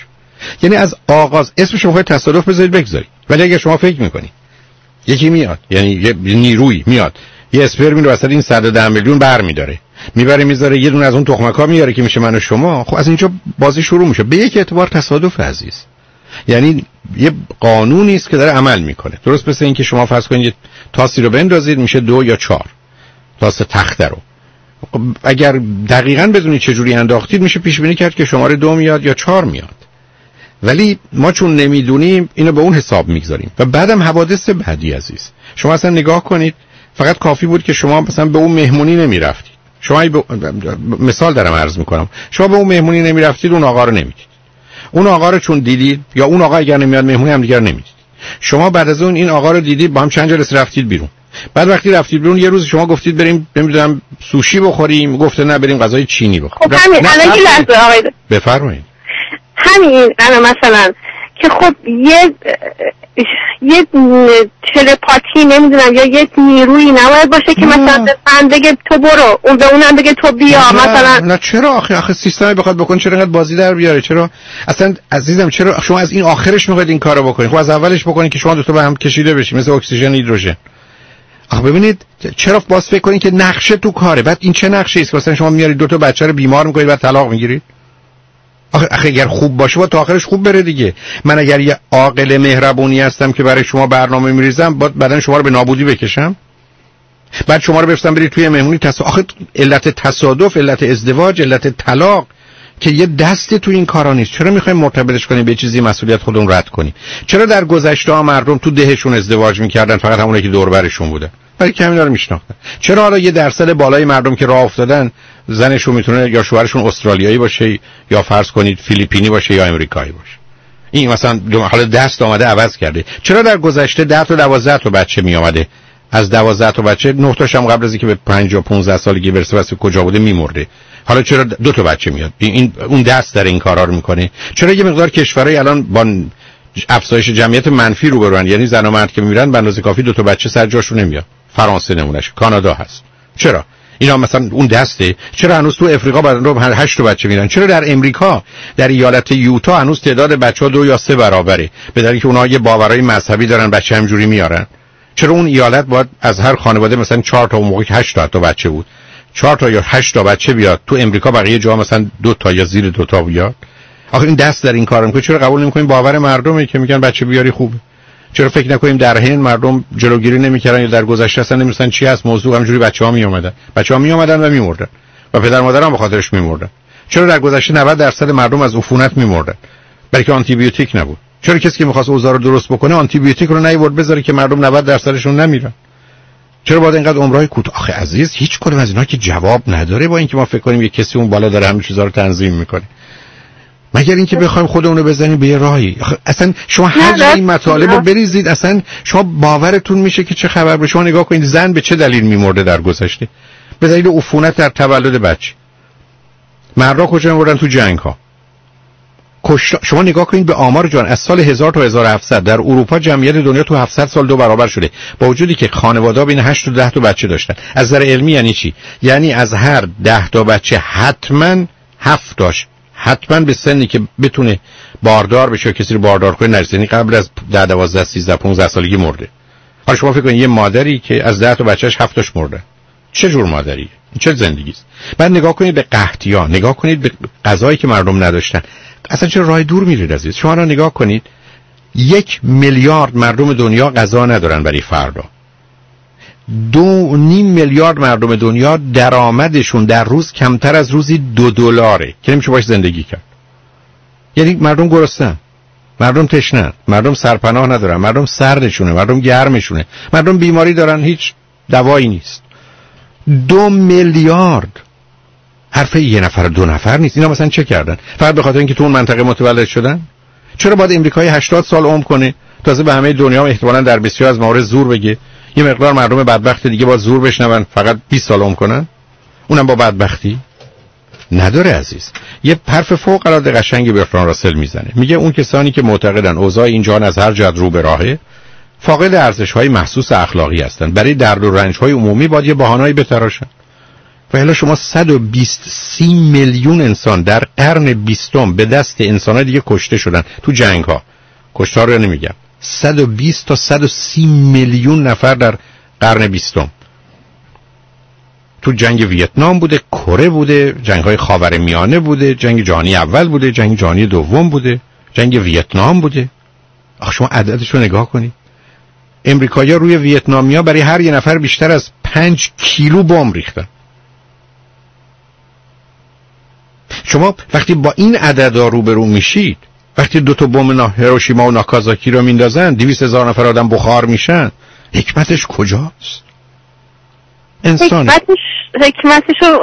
یعنی از آغاز اسمش رو تصادف بذارید بگذارید، ولی اگه شما فکر میکنید یکی میاد، یعنی یه نیروی میاد یه اسپرمی رو وسط این 110 میلیون برمی‌داره میبره میذاره یه دونه از اون تخمک‌ها میاره که میشه من و شما، خب از اینجا بازی شروع میشه. به یک اعتبار تصادف عزیز، یعنی یه قانونی است که داره عمل میکنه. درست مثل این که شما فرض کنید یه تاسی رو بندازید میشه 2 یا 4 تاس تخته رو، اگر دقیقاً بدونید چه جوری انداختید میشه پیش بینی کرد که شماره 2 میاد یا 4 میاد، ولی ما چون نمیدونیم اینو به اون حساب میگذاریم. و بعدم حوادث بعدی عزیز، شما اصلا نگاه کنید، فقط کافی بود که شما مثلا به اون مهمونی نمیرفتید، شما مثال دارم عرض میکنم، شما به اون مهمونی نمیرفتید اون آقا رو نمیدید، اون آقا رو چون دیدید، یا اون آقا اگر نمیاد مهمونی هم دیگر نمیدید، شما بعد از اون این آقا رو دیدید با هم چند جلسه رفتید بیرون، بعد وقتی رفتید بیرون یه روز شما گفتید بریم نمیدونم سوشی بخوریم، گفته نه بریم غذای چینی بخوریم. خب همین الان یه لحظه آقای بفرمایید. همین الان مثلا که خب یه تلپاتی نمیدونم یا یک نیرویی نباید باشه که مثلا من بگه تو برو، اون به اونم بگه تو بیا مثلا. نه چرا آخه سیستمی بخواد بکنه، چرا اینقدر بازی در بیاره؟ چرا اصلا عزیزم چرا شما از این آخرش میخواید این کارو بکنید؟ خب از اولش بکنید که شما دو تا به هم کشیده بشید مثل اکسیژن هیدروژن. آخه ببینید چرا باز فکر کنید که نقشه تو کاره؟ بعد این چه نقشه است که مثلا شما میارید دو تا بچه رو بیمار میکنید بعد طلاق میگیرید؟ آخه اگر خوب باشه با تا آخرش خوب بره دیگه. من اگر یه عاقل مهربونی هستم که برای شما برنامه میریزم، بعدن شما رو به نابودی بکشم؟ بعد شما رو بفرستم برید توی مهمونی آخه علت تصادف، علت ازدواج، علت طلاق که یه دستی تو این کارا نیست. چرا میخوایم مرتبطش کنیم به چیزی مسئولیت خودمون رد کنیم؟ چرا در گذشته ها مردم تو دهشون ازدواج میکردن فقط همونایی که دور برشون بودن؟ برای که همینا رو میشناختن. چرا حالا یه درصد بالای مردم که راه افتادن زنشون میتونه یا شوهرشون استرالیایی باشه یا فرض کنید فیلیپینی باشه یا امریکایی باشه؟ این مثلا حالا دست آمده عوض کرده. چرا در گذشته 10 تا 12 تا بچه می اومده، از 12 تا بچه 9 تاش هم قبل از اینکه به 5 یا 15 سالگی برسه واسه کجا بوده میمرده، حالا چرا 2 تا بچه میاد؟ این اون دست در این کارا رو میکنه. چرا یه مقدار کشورهای الان با افزایش جمعیت منفی رو برن، یعنی زن و مرد که میمیرن به اندازه کافی 2 تا بچه سر جاشون نمیاد؟ فرانسه نمونهش، کانادا هست. چرا اینا مثلا اون دسته؟ چرا هنوز تو افریقا بعد 8 تا بچه میرن؟ چرا در امریکا در ایالت یوتا هنوز تعداد بچه‌ها 2 یا 3 برابره، به دلیلی که اونها یه باورای مذهبی دارن بچه همجوری میارن؟ چرا اون ایالت باید از هر خانواده مثلا 4 تا، اون موقع 8 تا بچه بود، 4 تا یا 8 تا بچه بیاد؟ تو امریکا بقیه جا مثلا 2 تا یا زیر 2 تا بیاد. آخه این دست در این کارا میکنه. چرا قبول نمیکنیم باور مردمی که میگن بچه بیاری خوبه؟ چرا فکر نکنیم در هند مردم جلوگیری نمیکردن یا در گذشته اصلا نمی‌دونستن چی هست موضوع، همینجوری بچه‌ها میومدن و میمردن و پدر مادرها به خاطرش میمردن؟ چرا در گذشته 90% مردم از عفونت میمردن؟ برای که آنتی بیوتیک نبود. چرا کسی که می‌خواست اوضاع رو درست بکنه آنتی بیوتیک رو نیورد بذاره که مردم 90%شون نمیرن؟ چرا باید اینقدر عمرای کوتاه؟ آخه عزیز هیچ کدوم از اینا که جواب نداره، با اینکه ما فکر کنیم یه کسی اون بالا داره همین چیزا رو تنظیم میکنه، مگر اینکه بخوایم خودمون رو بزنیم به یه راهی. اصلا شما حجم این مطالب رو بریزید، اصلا شما باورتون میشه که چه خبر به شما. نگاه کنید زن به چه دلیل میمرده در گذشته؟ به دلیل عفونت در تولد بچه. مردا کجا میمردن؟ تو جنگ ها. شما نگاه کنید به آمار جان، از سال 1000 تا 1700 در اروپا جمعیت دنیا تو 700 سال 2 برابر شده، با وجودی که خانواده‌ها بین 8 تا 10 تا بچه داشتن. از نظر علمی یعنی چی؟ یعنی از هر 10 تا بچه حتما 7 تاش حتما به سنی که بتونه باردار بشه، کسی رو باردار کنه نرسه، یعنی قبل از 10 12 13 15 سالگی مرده. حالا شما فکر کنید یه مادری که از 10 تا بچه‌اش 7 تاش مرده، چه جور مادریه؟ چه زندگیست؟ بعد نگاه کنید به قحطی‌ها، نگاه کنید به غذایی که مردم نداشتن. اصلا چه راه دور میرید عزیز؟ شما رو نگاه کنید 1 میلیارد مردم دنیا غذا ندارن برای فردا. 2.5 میلیارد مردم دنیا درآمدشون در روز کمتر از روزی $2 که نمیشه باش زندگی کرد. یعنی مردم گرسنه‌ن، مردم تشنه‌ن، مردم سرپناه ندارن، مردم سردشونه، مردم گرمشونه، مردم بیماری دارن، هیچ دوایی نیست. 2 میلیارد. حرف یه نفر 2 نفر نیست. اینا مثلا چه کردن؟ فقط به خاطر اینکه تو اون منطقه متولد شدن؟ چرا باید امریکایی 80 سال عمر کنه تازه به همه دنیا احتمالاً در بسیار از موارد زور بگه؟ یه مقدار مردم بدبخت دیگه با زور بشنون فقط 20 سال عمر کنن، اونم با بدبختی؟ نداره عزیز. یه حرف فوق العاده قشنگی برتراند راسل میزنه، میگه اون کسانی که معتقدن اوضاع این جهان از هر جهت رو به راهه فاقد ارزش‌های محسوس اخلاقی هستند. برای درد و رنج‌های عمومی باید یه بهانه‌ای بتراشن. و الا شما 120 میلیون انسان در قرن 20 به دست انسان‌های دیگه کشته شدن تو جنگ‌ها. کشتار رو نمیگم. 120 تا 130 میلیون نفر در قرن 20 تو جنگ ویتنام بوده، کره بوده، جنگ‌های خاورمیانه بوده، جنگ جهانی اول بوده، جنگ جهانی دوم بوده، جنگ ویتنام بوده. آخه شما عددش رو نگاه کنید. امریکایی‌ها روی ویتنامیا برای هر یه نفر بیشتر از 5 کیلو بمب ریختن. شما وقتی با این عددا روبرو میشید، وقتی دو تا بمب هیروشیما و ناکازاکی رو میندازن، 200,000 نفر آدم بخار میشن، حکمتش کجاست؟ انسان حکمتشو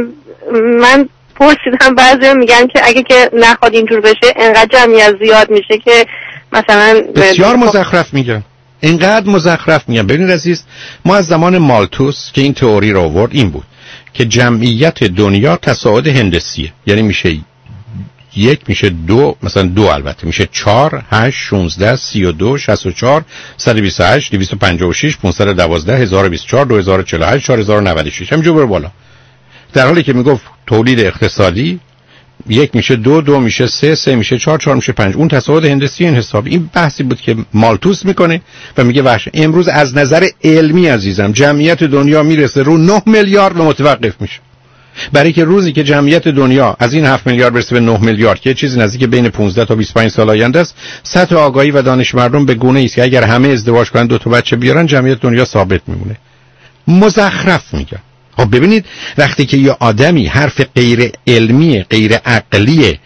من پرسیدم، بعضی میگن که اگه که نخواد اینجور بشه انقدر جمعیت زیاد میشه که مثلا بسیار مزخرف میگن، اینقدر مزخرف میگن. ببینید عزیز، ما از زمان مالتوس که این تئوری رو آورد این بود که جمعیت دنیا تصاعد هندسیه، یعنی میشه 1 میشه 2، مثلا 2 البته میشه 4 8 16 32 64 128 256 512 1024 2048 4096 همینجور بره بالا. در حالی که میگفت تولید اقتصادی 1 میشه 2 2 میشه 3 3 میشه 4 4 میشه 5. اون تصاعد هندسی این حسابی. این بحثی بود که مالتوس میکنه و میگه وحش امروز از نظر علمی عزیزم جمعیت دنیا میرسه رو 9 میلیارد و متوقف میشه. برای که روزی که جمعیت دنیا از این 7 میلیارد برسه به 9 میلیارد که چیزی نزدیک بین 15 تا 25 سال آینده است، سطح آگاهی و دانش مردم به گونه‌ای است که اگر همه ازدواج کنن 2 تا بچه بیارن جمعیت دنیا ثابت میمونه. مزخرف میگن. خب ببینید وقتی که یه آدمی حرف غیر علمی، غیر عقلی،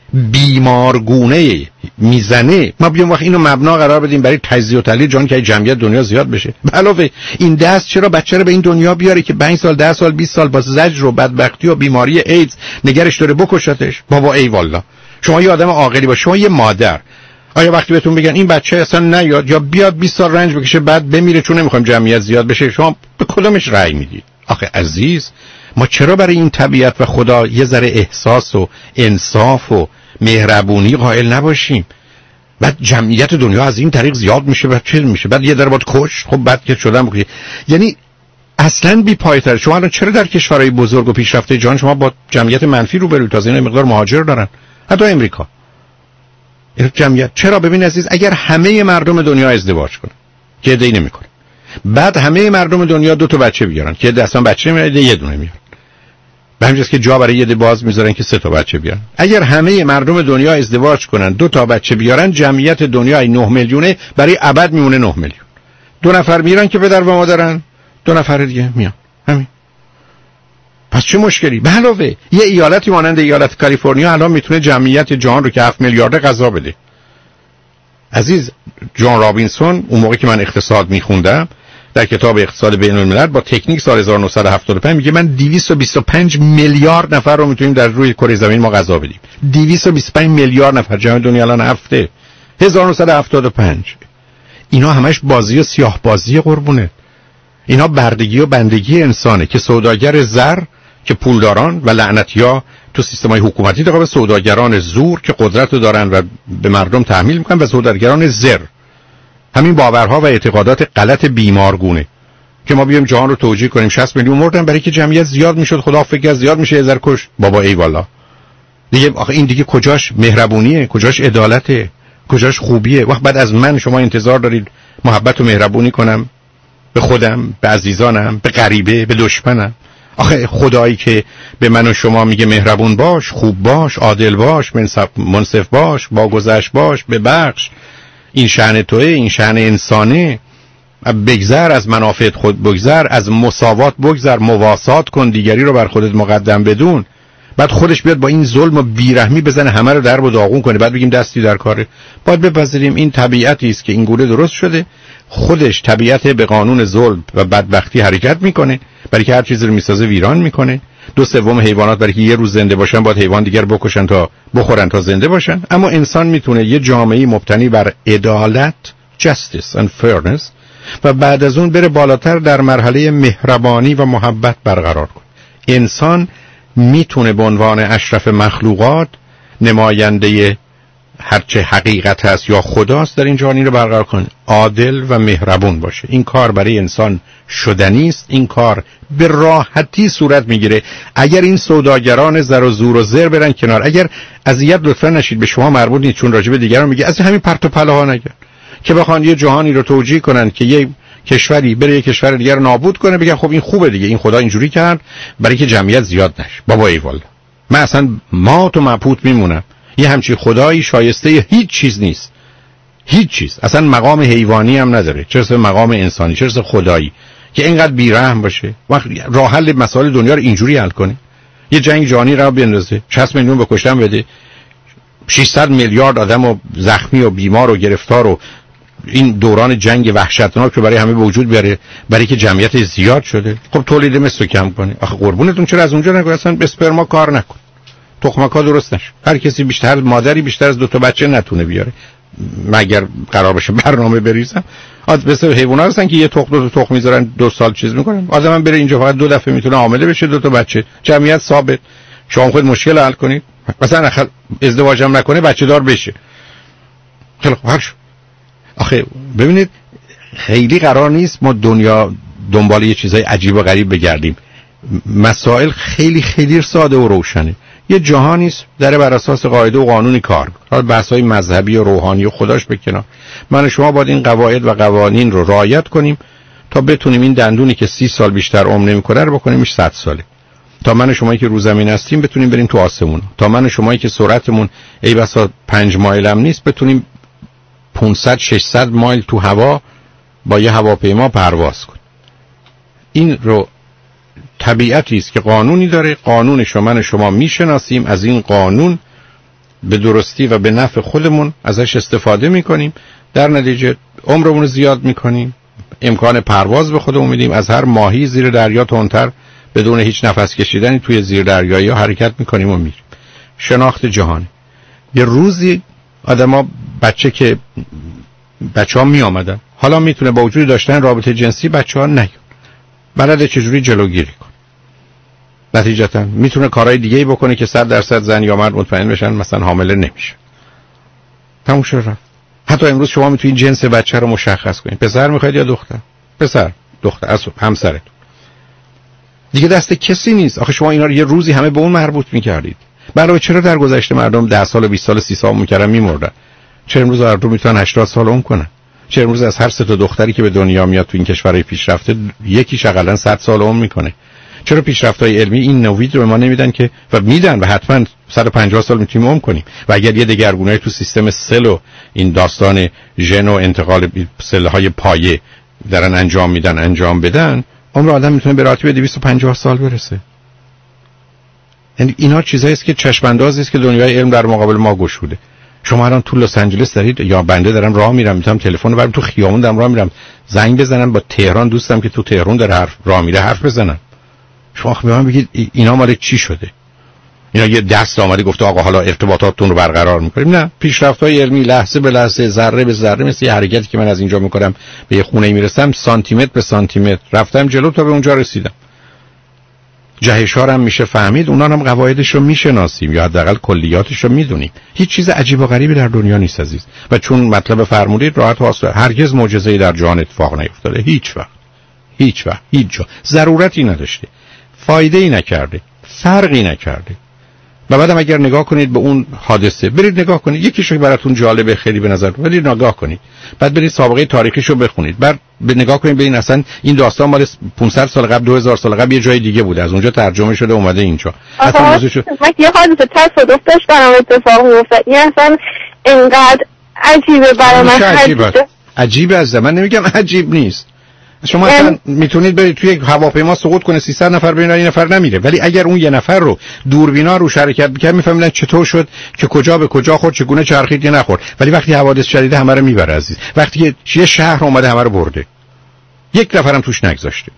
بیمارگونه میزنه، ما بیام وقت اینو مبنا قرار بدیم برای تجزیه و تحلیل جان که جمعیت دنیا زیاد بشه. علاوه این دست چرا بچه رو به این دنیا بیاره که 5 سال 10 سال 20 سال با زجر و بدبختی و بیماری ایدز نگرش داره بکشتش؟ بابا ای والله، شما یه آدم عاقلی باش، شما یه مادر، آیا وقتی بهتون بگن این بچه اصلا نیاد یا بیاد 20 سال رنج بکشه بعد بمیره چون نمیخوایم جمعیت زیاد بشه، شما به کدومش رأی میدید؟ آخه عزیز، ما چرا برای این طبیعت و خدا یه ذره احساس و انصاف و مهربونی قائل نباشیم؟ بعد جمعیت دنیا از این طریق زیاد میشه، بعد چه میشه؟ بعد یه ذره باید کش، خب بعد که شدن بکشی. یعنی اصلا بی پایتر. شما الان چرا در کشورهای بزرگ و پیشرفته جهان شما با جمعیت منفی روبروید؟ تازه این مقدار مهاجر دارن، حتی امریکا. این جمعیت چرا؟ ببین عزیز، اگر همه مردم دنیا ازدواج کنن که عده‌ای نمیکنه، بعد همه مردم دنیا 2 تا بچه بیارن که اصلا بچه نمیارن، یه دونه میارن، به همین جاست که جا برای یه ده باز میذارن که 3 تا بچه بیارن. اگر همه مردم دنیا ازدواج کنن 2 تا بچه بیارن، جمعیت دنیا 9 میلیونه، برای ابد میمونه 9 میلیون. 2 نفر میرن که پدر و مادرن، 2 نفر دیگه میان. همین. پس چه مشکلی؟ به علاوه یه ایالتی مانند ایالت کالیفرنیا الان میتونه جمعیت جهان رو که 7 میلیارد غذا بده. عزیز، جان رابینسون اون موقع که من اقتصاد میخوندم در کتاب اقتصاد بین الملل با تکنیک سال 1975 میگه من 225 میلیارد نفر رو میتونیم در روی کره زمین ما غذا بدیم. 225 میلیارد نفر، جمع دنیا الان 7. 1975 اینا همش بازی و سیاه بازی قربونه. اینا بردگی و بندگی انسانه که سوداگر زر که پولداران و لعنتیا تو سیستم‌های حکومتی دقیقاً سوداگران زور که قدرت رو دارن و به مردم تحمیل میکنن و سوداگران زر. همین باورها و اعتقادات غلط بیمارگونه که ما بیایم جهان رو توجیه کنیم 60 میلیون مردن برای که جمعیت زیاد میشد، خدا فکر زیاد میشه یه ذره کش. بابا ای والا دیگه، آخه این دیگه کجاش مهربونیه، کجاش عدالته، کجاش خوبیه؟ وقت بعد از من شما انتظار دارید محبت و مهربونی کنم به خودم، به عزیزانم، به غریبه، به دشمنم؟ آخه خدایی که به من و شما میگه مهربون باش، خوب باش، عادل باش، منصف باش، باگذشت باش، ببخش، این شأن توئه، این شأن انسانه، بگذر از منافع خود، بگذر از مساوات، بگذر مواسات کن، دیگری رو بر خودت مقدم بدون. بعد خودش بیاد با این ظلم و بیرحمی بزنه همه رو درب و داغون کنه، بعد بگیم دستی در کاره. باید بپذیریم این طبیعتی است که این گونه درست شده، خودش طبیعت به قانون ظلم و بدبختی حرکت میکنه، برای که هر چیزی رو میسازه ویران میکنه. 2/3 حیوانات برای که یه روز زنده باشن باید حیوان دیگر بکشن تا بخورن تا زنده باشن. اما انسان میتونه یه جامعه مبتنی بر عدالت، justice and fairness، و بعد از اون بره بالاتر در مرحله مهربانی و محبت برقرار کنه. انسان میتونه به عنوان اشرف مخلوقات نماینده هرچه حقیقت هست یا خداست در این جهانی رو برقرار کنه، عادل و مهربون باشه. این کار برای انسان شدنی است، این کار به راحتی صورت میگیره اگر این سوداگران زر و زور و زر برن کنار. اگر اذیت لطفا نشید، به شما مربوط نیست، چون راجع به دیگران میگه، از همین پرت و پلاها نگن که بخوان یه جهانی رو توجیه کنن که یه کشوری بره یه کشور دیگر رو نابود کنه، بگن خب این خوبه دیگه، این خدا اینجوری کرد برای که جمعیت زیاد نشه. بابا ای والا، من اصلا مات و مبهوت میمونم. یه همچین خدایی شایسته هیچ چیز نیست، هیچ چیز، اصلا مقام حیوانی هم نداره، چه مقام انسانی، چه خدایی که اینقدر بیرحم باشه. وقت راه حل مسائل دنیا رو اینجوری حل کنه، یه جنگ جهانی را بندازه، 60 میلیون به کشتن بده، 600 میلیارد آدمو زخمی و بیمار و گرفتار و این دوران جنگ وحشتناک رو برای همه به وجود بیاره برای که جمعیت زیاد شده. خب تولید مثل کم کنه. آخه قربونتون چرا از اونجا نگو، اصلا اسپرما کار نکن، تخمک‌ها درست نشه، هر کسی بیشتر، مادری بیشتر از 2 تا بچه نتونه بیاره مگر قرار بشه برنامه بریزم. مثل حیونا هستن که یه تخم 2 تا تخم میذارن 2 سال چیز میکنن. آدم بره اینجا فقط 2 دفعه میتونه حامله بشه، 2 تا بچه، جمعیت ثابت. شما خود مشکل حل کنید، مثلا ازدواج هم نکنه بچه دار بشه. خیلی خوب هر آخه ببینید خیلی قرار نیست ما دنیا دنبال یه چیزای عجیب و غریب بگردیم. مسائل خیلی خیلی ساده و روشنه. یه جهانی است در بر اساس قاعده و قانونی کار. حالا بحث‌های مذهبی و روحانی و خداش بکنار، من و شما باید این قواعد و قوانین رو رعایت کنیم تا بتونیم این دندونی که 30 سال بیشتر عمر نمی‌کنه رو بکنیمش 100 ساله. تا من و شمایی که رو زمین هستیم بتونیم بریم تو آسمون. تا من و شمایی که سرعتمون ای بسا 5 مایل هم نیست بتونیم 500 600 مایل تو هوا با یه هواپیما پرواز کنیم. این رو طبیعتی است که قانونی داره، قانونش رو من و شما میشناسیم، از این قانون به درستی و به نفع خودمون ازش استفاده میکنیم، در نتیجه عمرمون رو زیاد میکنیم، امکان پرواز به خودمون میدیم، از هر ماهی زیر دریا تندتر بدون هیچ نفس کشیدنی توی زیر دریایی ها حرکت میکنیم و میریم. شناخت جهانی. یه روزی آدما بچه‌ها می آمدن، حالا میتونه با وجود داشتن رابطه جنسی بچه‌ها نیان، بلده چجوری جلوگیری کنه. نتیجتا میتونه کارهای دیگه‌ای بکنه که 100% زن یا مرد مطمئن بشن مثلا حامله نمیشه. تموم شد رفت. حتی امروز شما میتونید جنس بچه رو مشخص کنید، پسر میخواید یا دختر، پسر دختر از همسرت دیگه دست کسی نیست. آخه شما اینا رو یه روزی همه به اون مربوط میکردید. برای چرا در گذشته مردم 10 سال 20 سال 30 سال میکردن میمردن؟ چرا امروز مردم میتونن 80 سال عمر کنن؟ چرا امروز از هر 3 تا دختری که به دنیا میاد تو این کشورهای پیشرفته یکیش حداقل 100 سال عمر میکنه؟ چرا پیشرفت‌های علمی این نوید رو به ما نمیدن که و میدن و حتما 150 سال میتونیم عمر کنیم؟ و اگر یه دگرگونی تو سیستم سل و این داستان ژن و انتقال سل‌های پایه دارن انجام بدن، عمر آدم میتونه به راحتی به 250 سال برسه. یعنی اینا چیزایی است که چشم اندازی است که دنیای علم در مقابل ما گشوده. شما الان تو لس آنجلس دارید یا بنده دارم راه میرم، میتونم تلفن برم تو خیابون دارم راه میرم زنگ بزنم با تهران دوستم که تو تهران داره راه میره حرف بزنم. شما به من بگید اینا مال چی شده؟ اینا یه دست آمده گفته آقا حالا ارتباطاتتون رو برقرار میکنیم؟ نه، پیشرفت‌های علمی لحظه به لحظه، ذره به ذره، مثل یه حرکتی که من از اینجا میکنم به یه خونه میرسم، سانتیمتر به سانتیمتر رفتم جلو تا به اونجا رسیدم. جهش‌ها هم میشه فهمید، اونا هم قواعدش رو میشناسیم یا حداقل کلیاتش رو میدونیم. هیچ چیز عجیب و غریبی در دنیا نیست عزیز. و چون مطلب فرمودید راحت واسه هرگز معجزه‌ای در جهان اتفاق نیفتاده، هیچ وقت هیچ جا ضرورتی نداشته، فایده‌ای نکرده، فرقی نکرده. و بعدم اگر نگاه کنید به اون حادثه، برید نگاه کنید، یکیشو براتون جالبه خیلی به نظر برید نگاه کنید، بعد برید سابقه تاریخیشو بخونید، بعد نگاه کنید ببین اصلا این داستان مال 500 سال قبل 2000 سال قبل یه جای دیگه بوده، از اونجا ترجمه شده اومده اینجا. اصلا من یه حادثه تصادف داشت برام اتفاق میفته، این اصلا اینقدر عجیبه برای من. عجیبه از من نمیگم عجیب نیست. شما اصلا میتونید برید توی هواپیما سقوط کنه 300 نفر ببینن این نفر نمیره، ولی اگر اون یه نفر رو دوربینا رو حرکت می‌کرد میفهمیدن چطور شد که کجا به کجا خورد، چگونه چرخید یا نخورد. ولی وقتی حوادث شدیده همه رو میبره عزیز، وقتی یه شهر اومده همه رو برده، یک نفرم توش نگذاشته.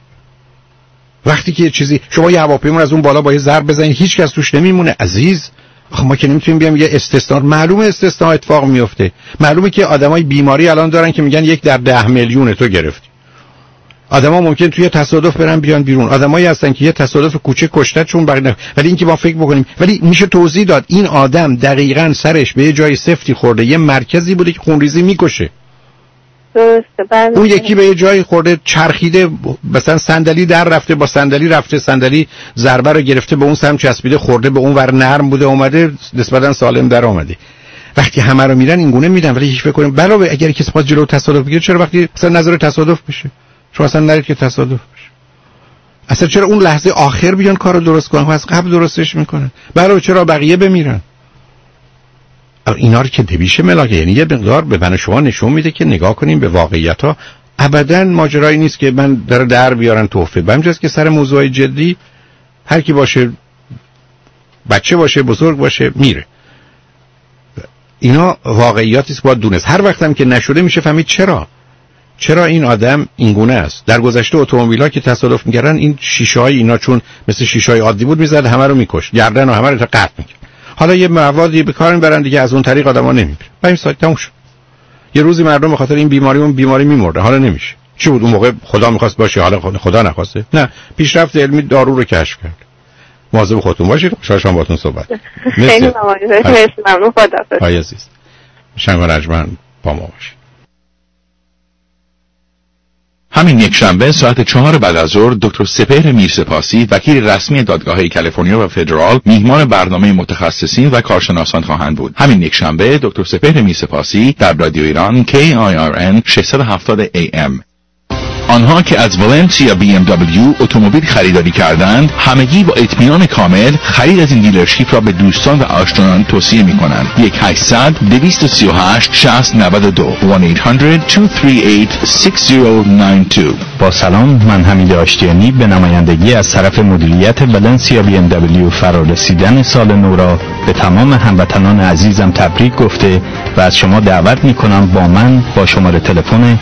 وقتی که یه چیزی شما یه هواپیما از اون بالا با یه ضرب بزنید هیچ کس توش نمیمونه عزیز. آخه ما که نمیتونیم بیام یه استثنا، معلومه استثنا اتفاق میفته، معلومه که آدمای بیماری الان دارن که میگن 1 در 10 میلیون تو گرفتی. آدما ممکن توی تصادف برن بیان بیرون، آدمایی هستن که یه تصادف کوچه کشتهشون ولی اینکه ما فکر بکنیم، ولی میشه توضیح داد این آدم دقیقاً سرش به یه جای سفتی خورده، یه مرکزی بوده که خونریزی میکشه. درسته. اون یکی به یه جایی خورده چرخیده، مثلا صندلی در رفته، با صندلی رفته، صندلی ضربه رو گرفته به اون سمت چسبیده، خورده به اون ور، نرم بوده اومده، نسبتا سالم در اومده. وقتی همه رو میرن این گونه میدن، ولی هیچ فکر کنیم علاوه اگر کسی خواست جلو تصادف بگیره، چرا وقتی مثلا نظر تصادف بشه شما اصلا نرید که تصادف بشه؟ اصلا چرا اون لحظه آخر بیان کارو درست کنن؟ از قبل درستش میکنن. برای چرا بقیه بمیرن؟ اینا رو که نمیشه ملاقه، یعنی یه مقدار به من شما نشون میده که نگاه کنیم به واقعیت‌ها. ابداً ماجرایی نیست که من در بیارن تحفه. بمجاست که سر موضوع جدی هر کی باشه، بچه باشه، بزرگ باشه، میره. اینا واقعیاتی است که باید دونست. هر وقتم که نشده میشه فهمید چرا این آدم اینگونه است. در گذشته اتومبیل‌ها که تصادف می‌کردن این شیشه‌های اینا چون مثل شیشه‌های عادی بود میزد، همه رو میکشت، گردن و همه رو قطع می‌کرد. حالا یه موادی به کار میبرن دیگه، از اون طریق آدما نمیمیرن. با این سایت تموم شد. یه روزی مردم به خاطر این بیماری میمردن، حالا نمیشه. چی بود اون موقع؟ خدا می‌خواست باشه، حالا خدا نخواسته. نه، پیشرفت علمی دارو رو کشف کرد. مواظب خودتون باشید. خوشحالم باهاتون صحبت. خیلی ممنون. خداحافظ. های عزیز. شنگ رجمن با ما باشید. همین یک شنبه ساعت 4 بعد از ظهر دکتر سپهر میرسپاسی، وکیل رسمی دادگاه‌های کالیفرنیا و فدرال، میهمان برنامه متخصصین و کارشناسان خواهند بود. همین یک شنبه دکتر سپهر میرسپاسی در رادیو ایران KIRN 670 AM. آنها که از ولنسیا BMW اتومبیل خریداری کردند، همگی با اطمینان کامل خرید از این دیلرشیپ را به دوستان و آشنایان توصیه می‌کنند. 1-800-238-6092 1-800-238-6092. با سلام، من حمید آشتیانی به نمایندگی از طرف مدیریت ولنسیا BMW فرارسیدن سال نو را به تمام هموطنان عزیزم تبریک گفته و از شما دعوت می‌کنم با من با شماره تلفن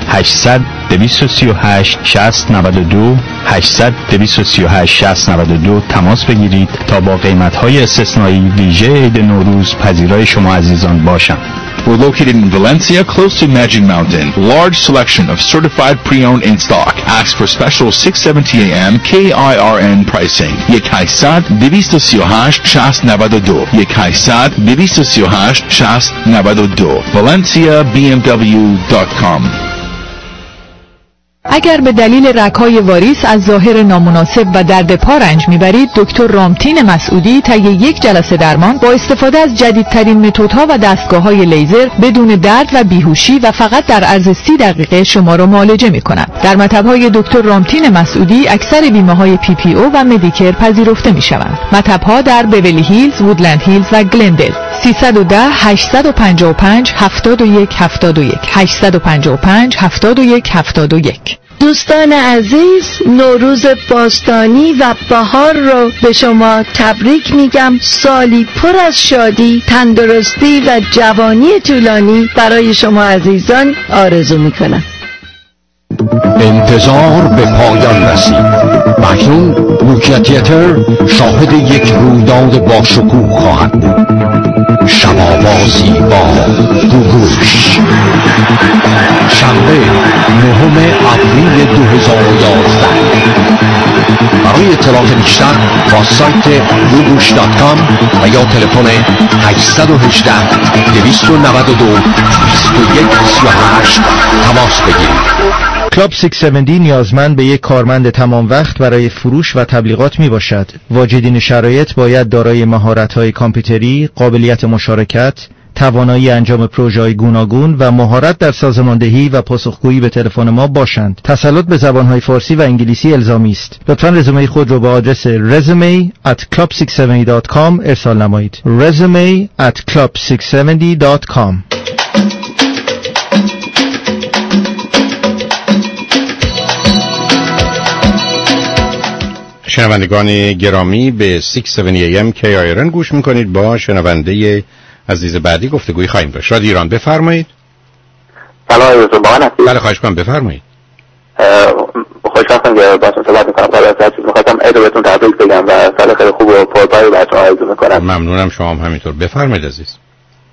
800-238-6092 800-238-6092 تماس بگیرید تا با قیمت‌های استثنایی ویژه عید نوروز پذیرای شما عزیزان باشم. We're located in Valencia, close to Magic Mountain. Large selection of certified pre-owned in stock. Ask for special 670 AM KIRN pricing. 1-800-238-6092 1-800-238-6092 ValenciaBMW.com. اگر به دلیل رگ‌های واریس از ظاهر نامناسب و درد پا رنج میبرید، دکتر رامتین مسعودی طی یک جلسه درمان با استفاده از جدیدترین متدها و دستگاه‌های لیزر بدون درد و بیهوشی و فقط در عرض 30 دقیقه شما را معالجه می‌کند. در مطب‌های دکتر رامتین مسعودی اکثر بیمه‌های PPO و مدیکر پذیرفته می‌شوند. مطب‌ها در بیولی هیلز، وودلند هیلز و گلندل. 310-855-7171 855-7171. دوستان عزیز، نوروز باستانی و بهار رو به شما تبریک میگم. سالی پر از شادی، تندرستی و جوانی طولانی برای شما عزیزان آرزو میکنم. انتظار به پایان رسید. اکنون نوکیا تیاتر شاهد یک رویداد با شکوه خواهد بود. شب‌آوازی با گوگوش، شنبه 9 آوریل 2011. برای اطلاعات بیشتر با سایت googoosh.com و یا تلفن 818-292-2138 تماس بگیرید. کلاب 670 نیازمند به یک کارمند تمام وقت برای فروش و تبلیغات می باشد. واجدین شرایط باید دارای مهارت‌های کامپیوتری، قابلیت مشارکت، توانایی انجام پروژه‌های گوناگون و مهارت در سازماندهی و پاسخگویی به تلفن ما باشند. تسلط به زبان‌های فارسی و انگلیسی الزامی است. لطفاً رزومه خود را به آدرس resume@club670.com ارسال نمایید. resume@club670.com. شنوندگان گرامی به 670 AM KIRN گوش میکنید. با شنونده عزیز بعدی گفتگوی خواهیم داشت. رادیو ایران بفرمایید. سلام علیکم. با من هستید؟ بله خواهش کنم بفرمایید. خوشحالم که باهاتون صحبت میکنم. میخواستم عید بهتون تبریک بگم و سال خیلی خوب و پرپایی براتون آرزو میکنم. ممنونم، شما هم همینطور. بفرمایید عزیز.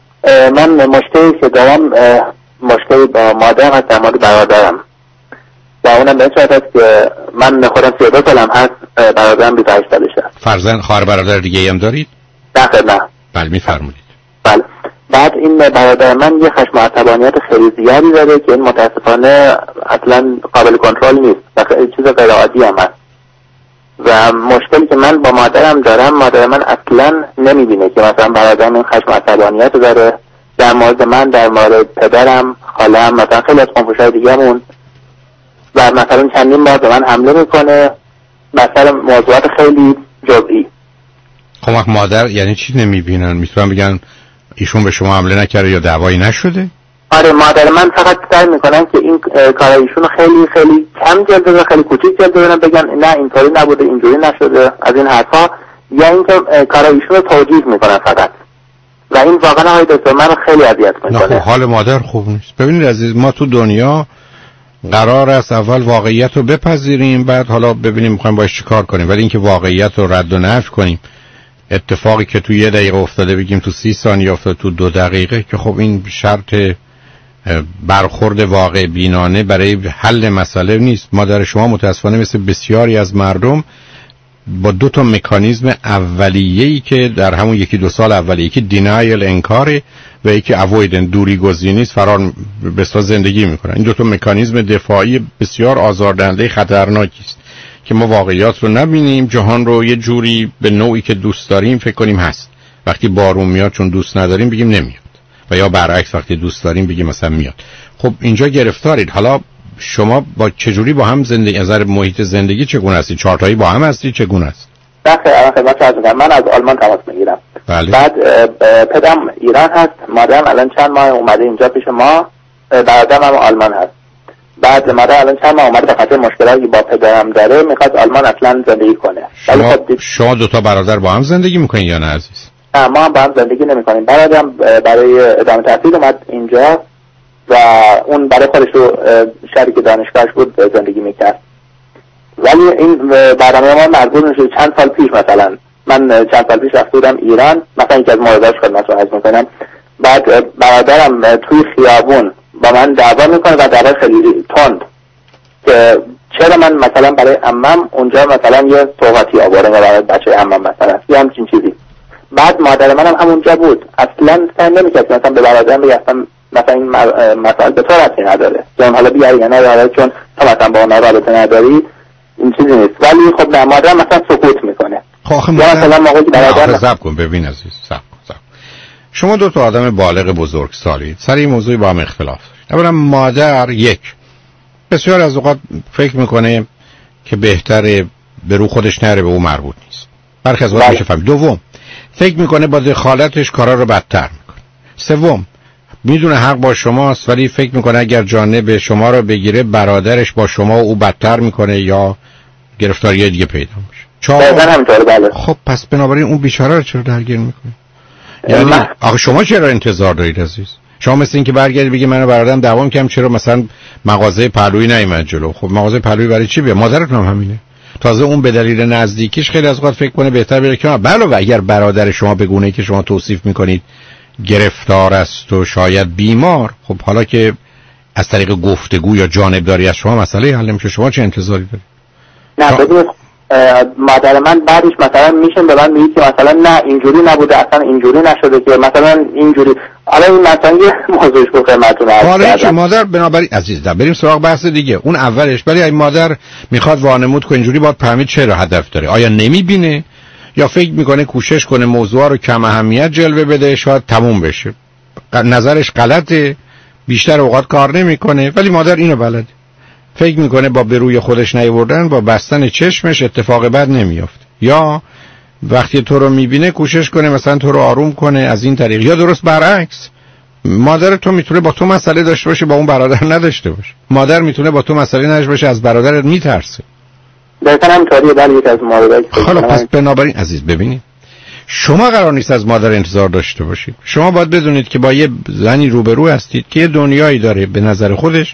من مشکلی که دارم مشکلی با مادرم از در مورد برادرم. و اونم به این صورت است که من خودم 32 سالم هست، برادرم 28 سالشه. فرزند خواهر برادر دیگه هم دارید؟ نه. بله میفرمایید. بله. بعد این برادر من یه خشم و عصبانیت خیلی زیادی داره که این متاسفانه اصلا قابل کنترل نیست و چیز غیر عادی هم هست. و مشکلی که من با مادرم دارم، مادر من اصلا نمیبینه که مثلا برادرم این خشم و عصبانیت داره. در مورد من، در مورد پدرم، خاله‌ام، مثلا خیلی از خانواده‌های دیگه‌مون، و مثلا چندین بار به من حمله میکنه مثلا موضوعات خیلی جزئی. خب مادر یعنی چی نمیبینن؟ میتونن بگن ایشون به شما حمله نکرده یا دعوایی نشده؟ آره، مادر من فقط سعی میکنن که این کارای ایشون خیلی خیلی کم جلوه، خیلی کوچیک جلوه بگن نه اینطوری نبوده، اینجوری نشده، از این حرفا، یا اینکه کارای ایشون رو توجیه میکنن فقط. و این واقعا آقای دکتر من خیلی اذیت میکنه. نه حال مادر خوب نیست. ببینید عزیز، ما تو دنیا قرار است اول واقعیت رو بپذیریم، بعد حالا ببینیم میخوایم باش چیکار کنیم. ولی اینکه واقعیت رو رد و نفی کنیم، اتفاقی که تو 1 دقیقه افتاده بگیم تو 30 ثانیه افتاده تو 2 دقیقه، که خب این شرط برخورد واقع بینانه برای حل مسئله نیست. مادر شما متاسفانه مثل بسیاری از مردم با 2 تا مکانیزم اولیه‌ای که در همون 1-2 سال اولیه، یکی دینایل انکاره و یکی اوایدن دوری گزینی است، فرار به زندگی میکنن. این 2 تا مکانیزم دفاعی بسیار آزاردهنده خطرناکی است که ما واقعیات رو نبینیم، جهان رو یه جوری به نوعی که دوست داریم فکر کنیم هست. وقتی بارون میاد چون دوست نداریم بگیم نمیاد، و یا برعکس وقتی دوست داریم بگیم مثلا میاد. خب اینجا گرفتارید. حالا شما با چجوری با هم زندگی، از نظر محیط زندگی چگونه هستید؟ 4 تایی با هم هستید؟ چگونه است؟ من از آلمان تماس میگیرم. بله. بعد پدرم ایران هست، مادرم الان چند ماه اومده اینجا پیش ما، برادرم هم آلمان هست. بعد مادر الان چند ماه اومده به خاطر مشکلاتی با پدرم داره، میخواد آلمان اصلا زندگی کنه. شما 2 تا برادر با هم زندگی میکنین یا نه عزیز؟ نه، ما هم با هم زندگی نمیکنیم. برادرم برای ادامه تحصیل اومد اینجا و اون برای خودش رو شریک دانشگاهش بود زندگی میکرد. ولی این برنامه ما مربوط میشه چند سال پیش. مثلا من چند سال پیش رفته بودم ایران، مثلا یکی از مورداش خدمت رو عرض میکنم. بعد برادرم توی خیابون با من دعوا میکنه و دعوا خیلی تند که چرا من مثلا برای عمم اونجا مثلا یه صحبتی آوردم و برای بچه عمم مثلا یه همچین چیزی. بعد مادر منم همونجا بود، اصلا سعی نمی‌کرد مثلا به برادرم بگه مثلا این مسائل به تو ربطی نداره، چون حالا بیاری یا نداره، چون تو مثلا با اون رابطه نداری، این چیزی نیست. ولی خب نه، مادرم مثلا سکوت میکنه. خب مثلا موقعی که برادرم صبر کن ببین عزیز، صبر کن. شما 2 تا آدم بالغ بزرگسالید، سر این موضوعی با هم اختلاف دارید. اولا مادر بسیار از اوقات فکر میکنه که بهتره به رو خودش نره، به او مربوط نیست. برخی از اوقات میشه فهمید. دوم، فکر میکنه با دخالتش کارا رو بدتر میکنه. سوم، میدونه حق با شماست ولی فکر میکنه اگر جانب شما رو بگیره برادرش با شما و او بدتر میکنه یا گرفتاری دیگه پیدا میشه. بله. خب پس بنابراین اون بیچاره رو چرا درگیر میکنه؟ یعنی آخه شما چرا انتظار دارید عزیز؟ شما مثل این که برگردی بگی منو برادرم دعوا می‌کردم چرا مثلا مغازه پهلویی نیومد جلو. خب مغازه پهلویی برای چی بیاد؟ مادرتون هم همینه. تازه اون به دلیل نزدیکیش خیلی از اوقات فکر کنه بهتر بره که علاوه اگر برادر شما به گونه‌ای که شما توصیف میکنید گرفتار است و شاید بیمار، خب حالا که از طریق گفتگو یا جانبداری از شما مسئله حل نمیشه، شما چه انتظاری دارید؟ نه ببین، مادر من بعدش مثلا میشن به من میگه که مثلا نه اینجوری نبوده، اصلا اینجوری نشده، که مثلا اینجوری. حالا این مثلا یه موضوعش رو خدمتتون عرض کردم. مادر بنابراین عزیز بریم سراغ بحث دیگه، اون اولش. ولی این مادر میخواد وانمود کنه اینجوری باید فهمید چرا هدف داره. آیا نمیبینه یا فکر میکنه کوشش کنه موضوع رو کم اهمیت جلوه بده شاید تموم بشه؟ نظرش غلطه، بیشتر اوقات کار نمیکنه، ولی مادر اینو بلده. فکر میکنه با به روی خودش نیاوردن، با بستن چشمش اتفاق بد نمیافته. یا وقتی تو رو میبینه کوشش کنه مثلا تو رو آروم کنه از این طریق. یا درست برعکس، مادر تو میتونه با تو مسئله داشته باشه با اون برادر نداشته باشه. مادر میتونه با تو مسئله نداشته باشه از برادرت میترسه. دقیقاً همینطوریه. ولی یک از مواردی حالا پس بنابراین عزیز ببینید، شما قرار نیست از مادر انتظار داشته باشید. شما باید بدونید که با یه زنی روبرو هستید که یه دنیایی داره به نظر خودش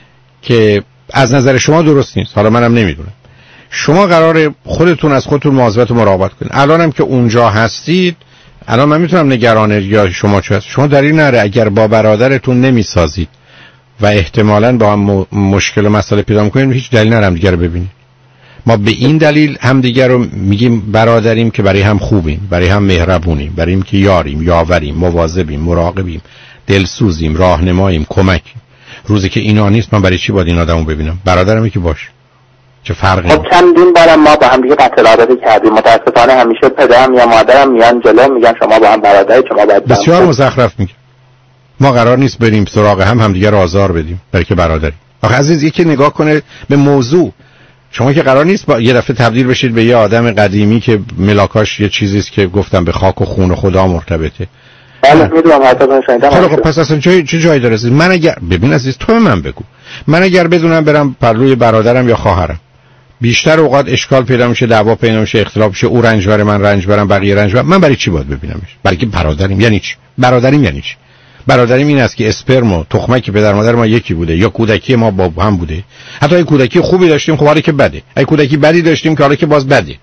که از نظر شما درست نیست. حالا منم نمیدونم. شما قراره خودتون از خودتون مواظبت و مراقبت کنید. الانم که اونجا هستید، الان من میتونم نگران یا شما چه هست. شما دلیل نره اگر با برادرتون نمیسازید و احتمالاً با هم مشکل و مسئله پیدا می‌کنیم، هیچ دلیل نداره دیگه رو ببینیم. ما به این دلیل هم دیگر رو میگیم برادریم که برای هم خوبیم، برای هم مهربونیم، برای این که یاریم، یاوریم، مواظبیم، مراقبیم، دلسوزیم، راهنماییم، کمکیم. روزی که اینا نیست من برای چی باید این آدمو ببینم؟ برادرم که باشه. چه فرقی؟ خب چندین بارم ما با هم دیگه قطع رابطه کردیم. متاسفانه همیشه پدرم یا مادرم میان جلو میگن شما با هم برادرید، شما باید بسیار مزخرف میگه. ما قرار نیست بریم سراغ هم دیگه رو آزار بدیم برای که برادریم. آخه عزیز یکی نگاه کنه به موضوع. شما که قرار نیست با یه دفعه تبدیل بشید به یه آدم قدیمی که ملاکاش یه چیزی است که گفتم به خاک و خون خدا مرتبطه. بله میدونم حتما شنیدم. خب پس اصلا چه جایی داره؟ من اگر ببین عزیز تو من بگو، من اگر بدونم برم پرلوی برادرم یا خواهرم بیشتر اوقات اشکال پیدا میشه، دعوا پیدا میشه، اختلاف میشه، او رنج بره من رنج برم بقیه رنج برم، من برای چی باید ببینمش؟ برای که برادریم. یعنی چی برادریم؟ یعنی چی برادریم؟ این است که اسپرم و تخمک پدر مادر ما یکی بوده یا کودکی ما با هم بوده. حتی اگه کودکی خوبی داشتیم خب حالا که بده، اگه کودکی بدی داشتیم که حالا که باز بده.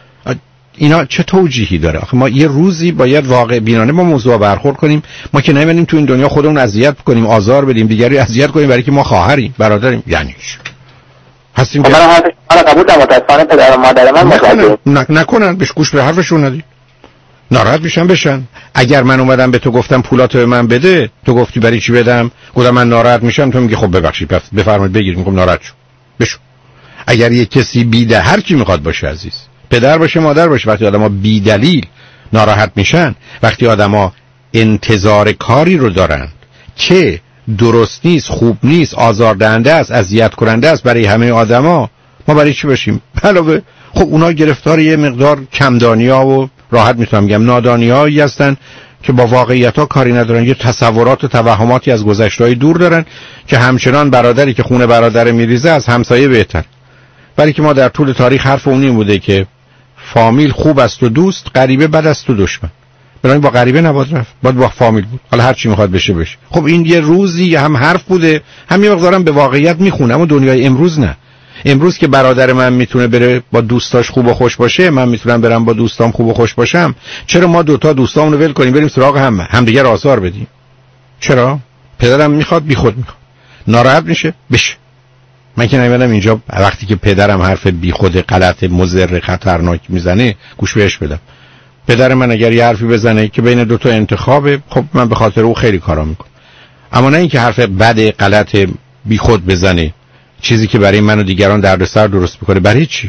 اینا چه توجیهی داره؟ آخه ما یه روزی باید واقع بینانه با موضوع برخورد کنیم. ما که نمی‌بینیم تو این دنیا خودمون اذیت کنیم، آزار بدیم، دیگری اذیت کنیم برای که ما خواهریم، برادریم. یعنی چی؟ هستیم که من قبول دارم متأسفانه پدر و مادر من متوجه نکنن، بهش گوش به حرفشون ندی. ناراحت بشن. اگر من اومدم به تو گفتم پولاتو به من بده، تو گفتی برای چی بدم؟ گفتم من ناراحت میشم، تو میگی خب ببخشید پس بفرمایید بگیرید. میگم ناراحت شو. بشو. اگر یک کسی بیده، هر کی میخواد باشه عزیز، پدر باشه مادر باشه، وقتی آدما بی دلیل ناراحت میشن، وقتی آدما انتظار کاری رو دارن که درست نیست، خوب نیست، آزاردهنده است، اذیت کننده است برای همه آدما، ما برای چی باشیم؟ علاوه خب اونا گرفتار یه مقدار کمدانی‌ها و راحت میتونم بگم نادانی‌هایی هستن که با واقعیت‌ها کاری ندارن، یه تصورات و توهماتی از گذشته‌های دور دارن که همچنان برادری که خون برادر میریزه از همسایه بهتر. ولی که ما در طول تاریخ حرف اون این بوده که فامیل خوب است و دوست، غریبه بد است و دشمن. بنابراین با غریبه نباید رفت، باید با فامیل بود. حالا هر چی میخواد بشه. خب این یه روزی هم حرف بوده، هم یه مقدارم به واقعیت میخونه، اما دنیای امروز نه. امروز که برادر من میتونه بره با دوستاش خوب و خوش باشه، من میتونم برم با دوستام خوب و خوش باشم، چرا ما دوتا دوستامون رو ول کنیم بریم سراغ همدیگه رو آزار بدیم؟ چرا؟ پدرم میخواد، بیخود میخواد، ناراحت میشه بشه. من که نمیدونم اینجا وقتی که پدرم حرف بیخود غلط مضر خطرناک میزنه گوش بهش بدم. پدر من اگر یه حرفی بزنه که بین دو تا انتخابه، خب من به خاطر او خیلی کارا میکنم. اما نه اینکه حرف بد غلط بیخود بزنه، چیزی که برای من و دیگران دردسر درست میکنه. برای چی؟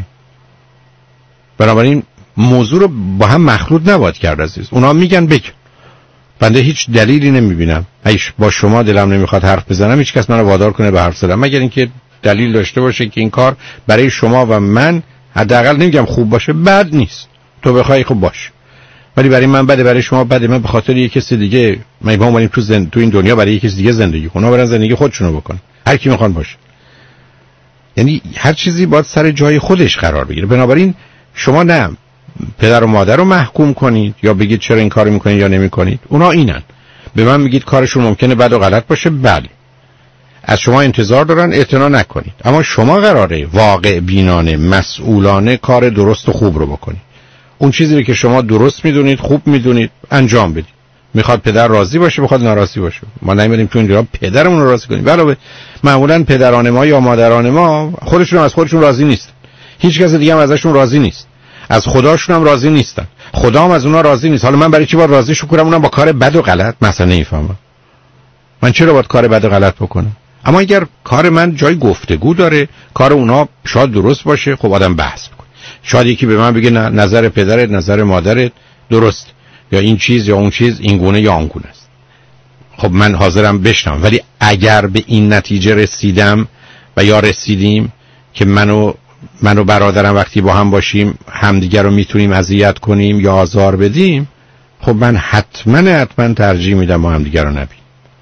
بنابراین موضوع رو با هم مخلوط نباید کرد عزیز. اونا میگن بگن، بنده هیچ دلیلی نمیبینم. ایش با شما دلم نمیخواد حرف بزنم، هیچ کس منو وادار کنه به حرف زدن مگر اینکه دلیل داشته باشه که این کار برای شما و من حداقل نمیگم خوب باشه، بد نیست. تو بخوای خوب باشه، ولی برای من بده، برای شما بده. من به خاطر یک کسی دیگه ما اومدیم تو این دنیا برای یک کسی دیگه زندگی کنم، برن زندگی خودشونو بکنن، هر کی میخوان باشه. یعنی هر چیزی باید سر جای خودش قرار بگیره. بنابراین شما نه پدر و مادر رو محکوم کنید یا بگید چرا این کارو میکنید یا نمیکنید. اونا اینن، به من میگید کارشون ممکنه بد و غلط باشه، بله از شما انتظار دارن اعتنا نکنید، اما شما قراره واقع بینانه مسئولانه کار درست و خوب رو بکنید. اون چیزی که شما درست میدونید، خوب میدونید، انجام بدید. میخواد پدر راضی باشه، میخواد ناراضی باشه. ما نمیدونیم تو این دنیا پدرمون رو راضی کنیم. علاوه معمولا پدران ما یا مادران ما خودشون از خودشون راضی نیستن، هیچ کس دیگه هم ازشون راضی نیست، از خداشون هم راضی نیستن، خدا هم از اونها راضی نیست. حالا من برای چی باید راضی شو کنم اونم با کار بد و غلط؟ مثلا نمیفهمم من چرا باید کار بد و غلط بکنم. اما اگر کار من جای گفتگو داره، کار اونا شاید درست باشه، خب آدم بحث میکنه. شاید یکی به من بگه نه نظر پدرت، نظر مادرت درست، یا این چیز یا اون چیز این گونه یا آن گونه است. خب من حاضرم بشنوم. ولی اگر به این نتیجه رسیدم و یا رسیدیم که من و برادرم وقتی با هم باشیم همدیگر رو میتونیم اذیت کنیم یا آزار بدیم، خب من حتما ترجیح میدم ما همدیگر رو نبینیم.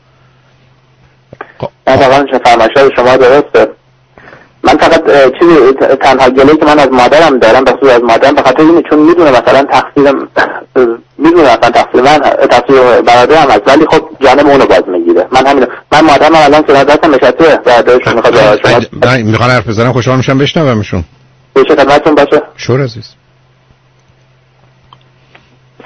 واقعا فرمایشات شما درسته. من فقط چیزی تنها گله‌ای که من از مادرم دارم، بخصوص از مادرم، به خاطر اینه چون میدونه مثلا تقصیرم، میدونه مثلا تقصیر برادرم هست، ولی خب جانب اونو باز میگیره. من مادرم الان کنار دستم نشسته، برادرشون میخواد شما میخوان حرف بزنم، خوشحال میشم بشنومشون. بشه خدمتتون باشه. شور عزیز.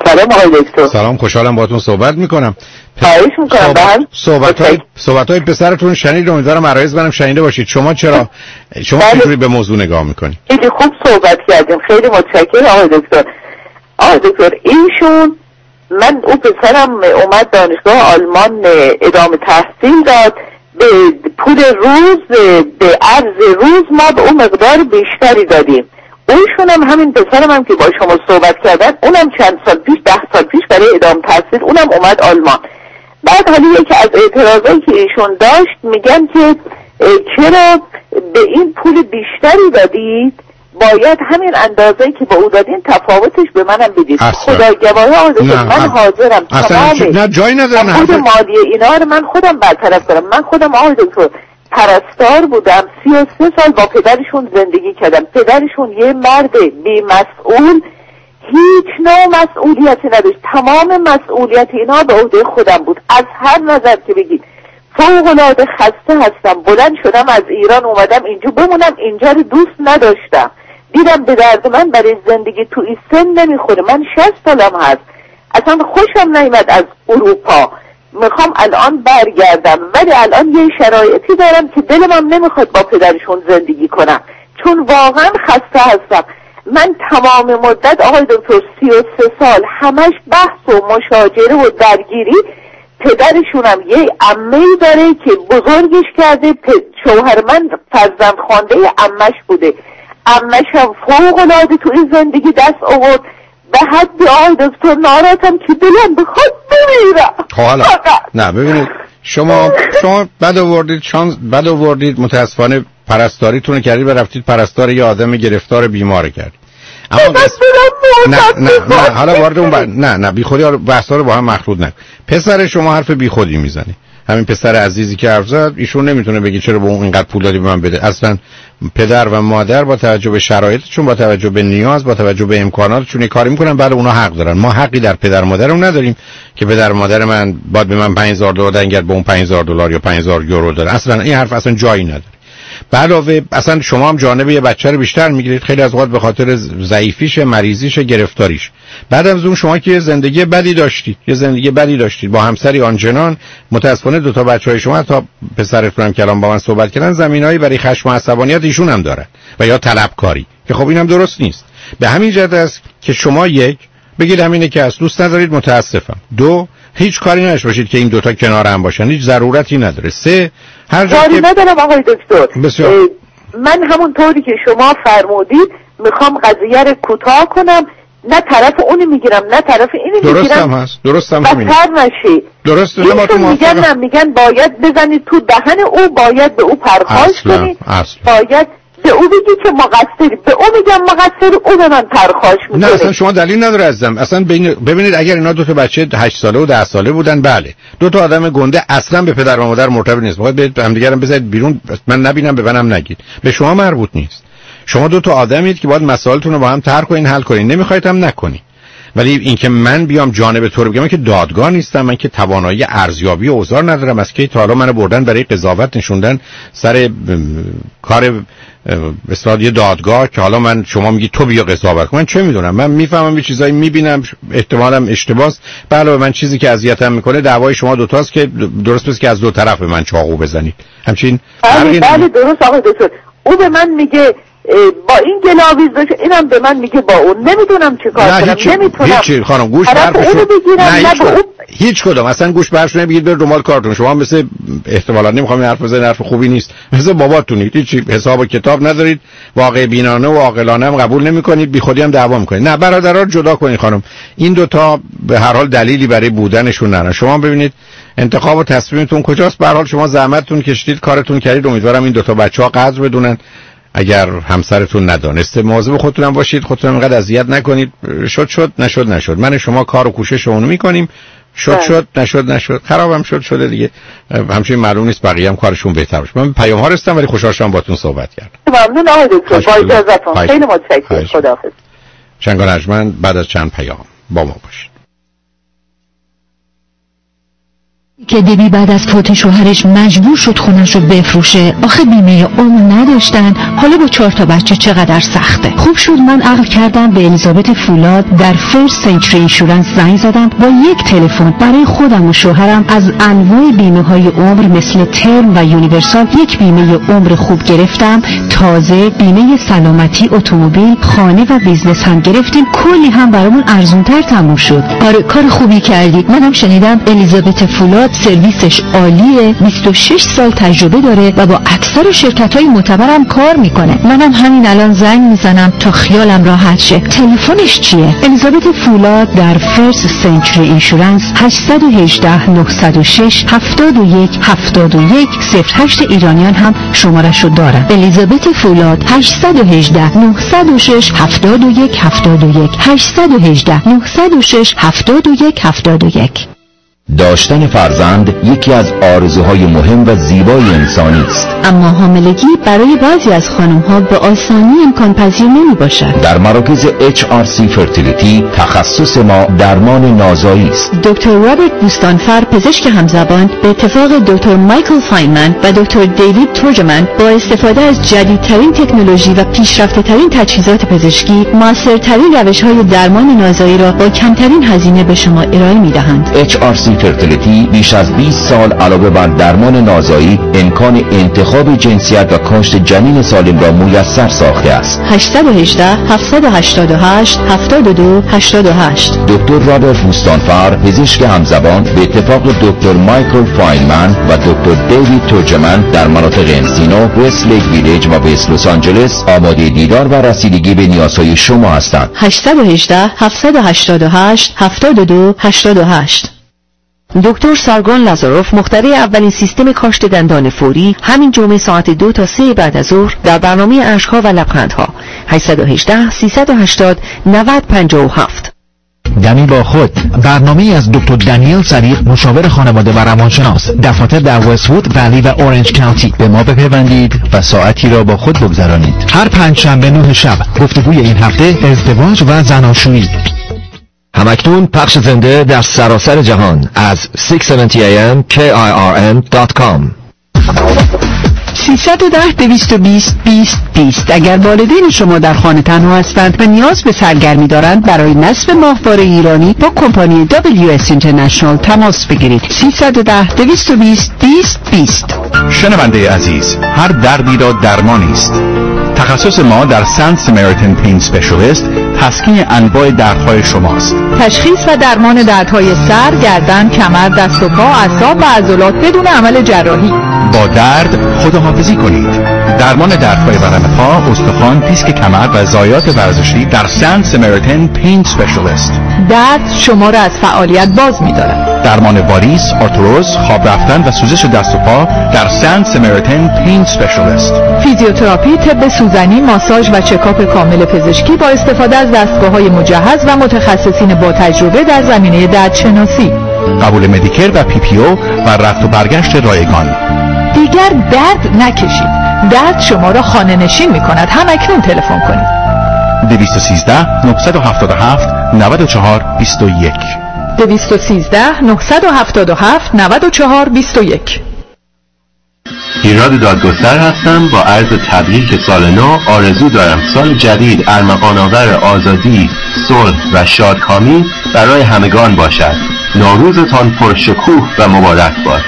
سلام آقای دکتر. سلام، خوشحالم باهاتون صحبت میکنم. خواهش میکنم. صحبت‌های پسرتون شنید، امیدوارم عرایض منم شنیده باشید. شما چجوری به موضوع نگاه میکنید؟ خیلی خوب صحبت کردیم، خیلی متشکرم آقای دکتر. آقای دکتر ایشون او پسرم اومد دانشگاه آلمان ادامه تحصیل داد، به پول روز به عرض روز ما به اون مقدار بیشتری دادیم. اونشون هم همین پسرم هم که با شما صحبت کردن، اونم چند سال پیش 10 سال پیش برای ادامه تحصیل اونم اومد آلمان. بعد حالا یکی از اعتراضایی که ایشون داشت میگن که چرا به این پول بیشتری دادید، باید همین اندازه‌ای که به او دادین تفاوتش به منم بدید. خدا گواهی آقای من حاضرم تمام جایی ندارم خود مالی اینا رو من خودم برطرف کنم. من خودم آقای دکتر پرستار بودم، 33 سال با پدرشون زندگی کردم. پدرشون یه مرد بی‌مسئول، هیچ نوع مسئولیتی نداشت، تمام مسئولیت اینا به عهده خودم بود. از هر نظر که بگید فوق‌العاده خسته هستم، بلند شدم از ایران اومدم اینجا بمونم، اینجا رو دوست نداشتم، دیدم به درد من برای زندگی تو این سن نمیخوره. من 60 سالم هست، اصلا خوشم نیامد از اروپا، میخوام الان برگردم، ولی الان یه شرایطی دارم که دلم هم نمیخواد با پدرشون زندگی کنم، چون واقعا خسته هستم. من تمام مدت آقای دکتر 33 سال همش بحث و مشاجره و درگیری. پدرشونم یه عمه‌ای داره که بزرگش کرده، شوهر من فرزند خوانده عمش بوده، عمش هم فوق‌العاده تو این زندگی دست آورد، به حد آقای دکتر ناراحتم که دلم بخواد بمیرم. حالا نه ببینید، شما بد آوردید متاسفانه پرستاریتون رو کردید و رفتید پرستار یه آدم گرفتار بیمار کرد. اما نه حالا وارد اون نه بیخودی بحثا رو با هم مخلوط نکن. پسر شما حرف بیخودی میزنه، همین پسر عزیزی که حرف زد، ایشون نمیتونه بگه چرا به اون اینقدر پول دادی به من بده. اصلا پدر و مادر با توجه به شرایطشون، با توجه به نیاز، با توجه به امکاناتشون کاری میکنن. بله اونا حق دارن، ما حقی در پدر مادرم نداریم که پدر مادر من باید به من $5000 دادن، به اون $5000 یا 5000 یورو دادن. اصلا این حرف اصلا جایی نداره. علاوه اصلا شما هم جانب یه بچه رو بیشتر میگیرید، خیلی از اوقات به خاطر ضعیفیش، مریضیش، گرفتاریش. بعد از اون شما که یه زندگی بدی داشتید با همسری آنچنان، متاسفانه دو تا بچهای شما تا پسرتون هم که الان با من صحبت کردن زمینه‌ای برای خشم و عصبانیت ایشون هم داره و یا طلبکاری که خب اینم درست نیست. به همین جهت است که شما یک بگید همینه که از دوست ندارید، متاسفم. دو هیچ کاری نشه باشید که این دوتا کنار هم باشن، هیچ ضرورتی نداره. سه هر جا کاری ندارم آقای دکتر. بسیار. من همون طوری که شما فرمودید میخوام قضیه رو کوتاه کنم، نه طرف اونی میگیرم نه طرف اینی میگیرم. درستم همینه. بدتر نشی. درسته. میگن باید بزنید تو دهن او، باید به او پرخاش کنید، باید به او بگی که مقصری، به او میگم مقصری، او به من پرخاش میکنه. نه اصلا شما دلیل نداره عزیزم. اصلا ببینید اگر اینا دو تا بچه 8 ساله و 10 ساله بودن، بله دو تا آدم گنده اصلا به پدر و مادر مرتبط نیست. باید به همدیگه بذارید بیرون، من نبینم به منم نگید، به شما مربوط نیست. شما دو تا آدمید که باید مسائلتون رو با هم طرح کنین، حل کنین. نمیخواید هم نکنین. ولی اینکه من بیام جانب تو رو بگم، من که دادگاه نیستم، من که توانایی ارزیابی اوضاع ندارم. از کی تا حالا منو بردن برای قضاوت نشوندن سر کار اصلاحی دادگاه که حالا شما میگی تو بیا قضاوت کن. من چه میدونم؟ من میفهمم یه چیزایی، میبینم احتمالم اشتباهه. بله من چیزی که اذیتم میکنه دعوای شما دوتاست که درست نیست که از دو طرف به من چاقو بزنید. همچین بله درست آقای دکتر. او به من میگه با این گلاویز داشته، اینم به من میگه با اون. نمیدونم چه کار کنم. نمیتونم هیچ خانم گوش برفشون هیچ کدوم اصلا گوش برفشون بگید بر دنبال کارتون. شما مثل احتمالاً نمیخوام این حرف بزنید، حرف خوبی نیست، مثل باباتونید، هیچ حساب و کتاب ندارید، واقع بینانه و عاقلانه هم قبول نمیکنید، بی خودی هم دعوا میکنید. نه برادرها رو جدا کنید خانم. این دو تا به هر حال دلیلی برای بودنشون ندارن. شما ببینید انتخاب و تصمیمتون کجاست. به هر حال شما زحمتتون کشیدید، کارتون کردید. امیدوارم این دو تا بچه‌ها قدر بدونن. اگر همسرتون ندانسته مواظب خودتون هم باشید، خودتون اینقدر اذیت نکنید. شد نشد. من شما کار و کوشش اونو میکنیم. شد نشد. خرابم شده دیگه. همچنین معلوم نیست بقیه هم کارشون بهتر باشه. من پیام ها رسیدم ولی خوشحال شدم باهاتون صحبت کردم. ممنون آقای دکتر. با اجازهتون خیلی متشکرم. خداحافظ. شنگان ارجمند بعد از چند پیام با ما باشید. که دبی بعد از فوت شوهرش مجبور شد خونش رو بفروشه. آخه بیمه عمر نداشتن، حالا با 4 تا بچه چقدر سخته. خوب شد من عقل کردم به الیزابت فولاد در فرست سنچری اینشورنس زنگ زدم. با یک تلفن برای خودم و شوهرم از انواع بیمه های عمر مثل ترم و یونیورسال یک بیمه عمر خوب گرفتم. تازه بیمه سلامتی، اتومبیل، خانه و بیزنس هم گرفتیم. کلی هم برامون ارزونتر تموم شد. آره کار خوبی کردی. منم شنیدم الیزابت فولاد سرویسش عالیه، 26 سال تجربه داره و با اکثر شرکت‌های معتبرم کار میکنه. منم همین الان زنگ میزنم تا خیالم راحت شه. تلفنش چیه؟ الیزابت فولاد در فرست سنچری اینشورنس 818 906 71 71 08 ایرانیان هم شماره‌شو دارن. الیزابت فولاد 818 906 71 71 818 906 71 71. داشتن فرزند یکی از آرزوهای مهم و زیبای انسانی است، اما حاملگی برای بعضی از خانم‌ها به آسانی امکان پذیر نمی‌باشد. در مراکز HRC فرتیلیتی تخصص ما درمان نازایی است. دکتر رابرت بوستانفر پزشک همزبان به اتفاق دکتر مایکل فاینمن و دکتر دیوید تورجمن با استفاده از جدیدترین تکنولوژی و پیشرفته‌ترین تجهیزات پزشکی موثرترین روش‌های درمان نازایی را با کمترین هزینه به شما ارائه می‌دهند. HRC فرتیلیتی بیش از 20 سال علاوه بر درمان نازایی امکان انتخاب جنسیت و کاشت جنین سالم را میسر ساخته است. 818 788 72 88. دکتر رابرت بوستانفر پزشک همزبان به اتفاق دکتر مایکل فاینمن و دکتر دیوید تورجمن در مناطق انسینو، وست لیک ویلیج و وست لس آنجلس آماده دیدار و رسیدگی به نیازهای شما هستند. 818 788 72 88. دکتر سارگون لازاروف مخترع اولین سیستم کاشت دندان فوری همین جمعه ساعت 2 تا 3 بعد از ظهر در برنامه اشک‌ها و لبخندها 818 380 90 57. دمی با خود، برنامه از دکتر دانیل صدیق، مشاور خانواده و روانشناس، دفاتر در وست‌وود، ولی و اورنج کانتی. به ما بپیوندید و ساعتی را با خود بگذرانید. هر پنجشنبه 9 شب گفتگوی این هفته ازدواج و زناشویی. همکنون پخش زنده در سراسر جهان از 670 AM KIRN.com. 310-220-20-20. اگر والدین شما در خانه تنها هستند و نیاز به سرگرمی دارند، برای نصب ماهواره ایرانی با کمپانی WS International تماس بگیرید. 310-220-20-20. شنونده عزیز، هر دردی را درمانی است. تخصص ما در سنت سمریتن پین اسپشیالیست تسکین انواع دردهای شماست. تشخیص و درمان دردهای سر، گردن، کمر، دست و پا، اعصاب و عضلات بدون عمل جراحی. با درد خداحافظی کنید. درمان دردهای ورم پا، استخوان، دیسک کمر و ضایعات ورزشی در سنت سمریتن پین اسپشیالیست. درد شما را از فعالیت باز می‌دارد. درمان واریس، آرتروز، خواب رفتن و سوزش دست و پا در سنت سمریتن پین اسپشیالیست. فیزیوتراپی، طب سوزنی، ماساژ و چکاپ کامل پزشکی با استفاده از دستگاه‌های مجهز و متخصصین با تجربه در زمینه دردشناسی. قبول مدیکر و PPO و رفت و برگشت رایگان. دیگر درد نکشید. درد شما را خانه نشین می‌کند. همکنون تلفن کنید. 213 977 94 21. 213 977 94 21. ایراد دادگستر هستم. با عرض تبریک سال نو آرزو دارم سال جدید ارمغان‌آور آزادی، صلح و شادکامی برای همگان باشد. نوروزتان پرشکوه و مبارک باد.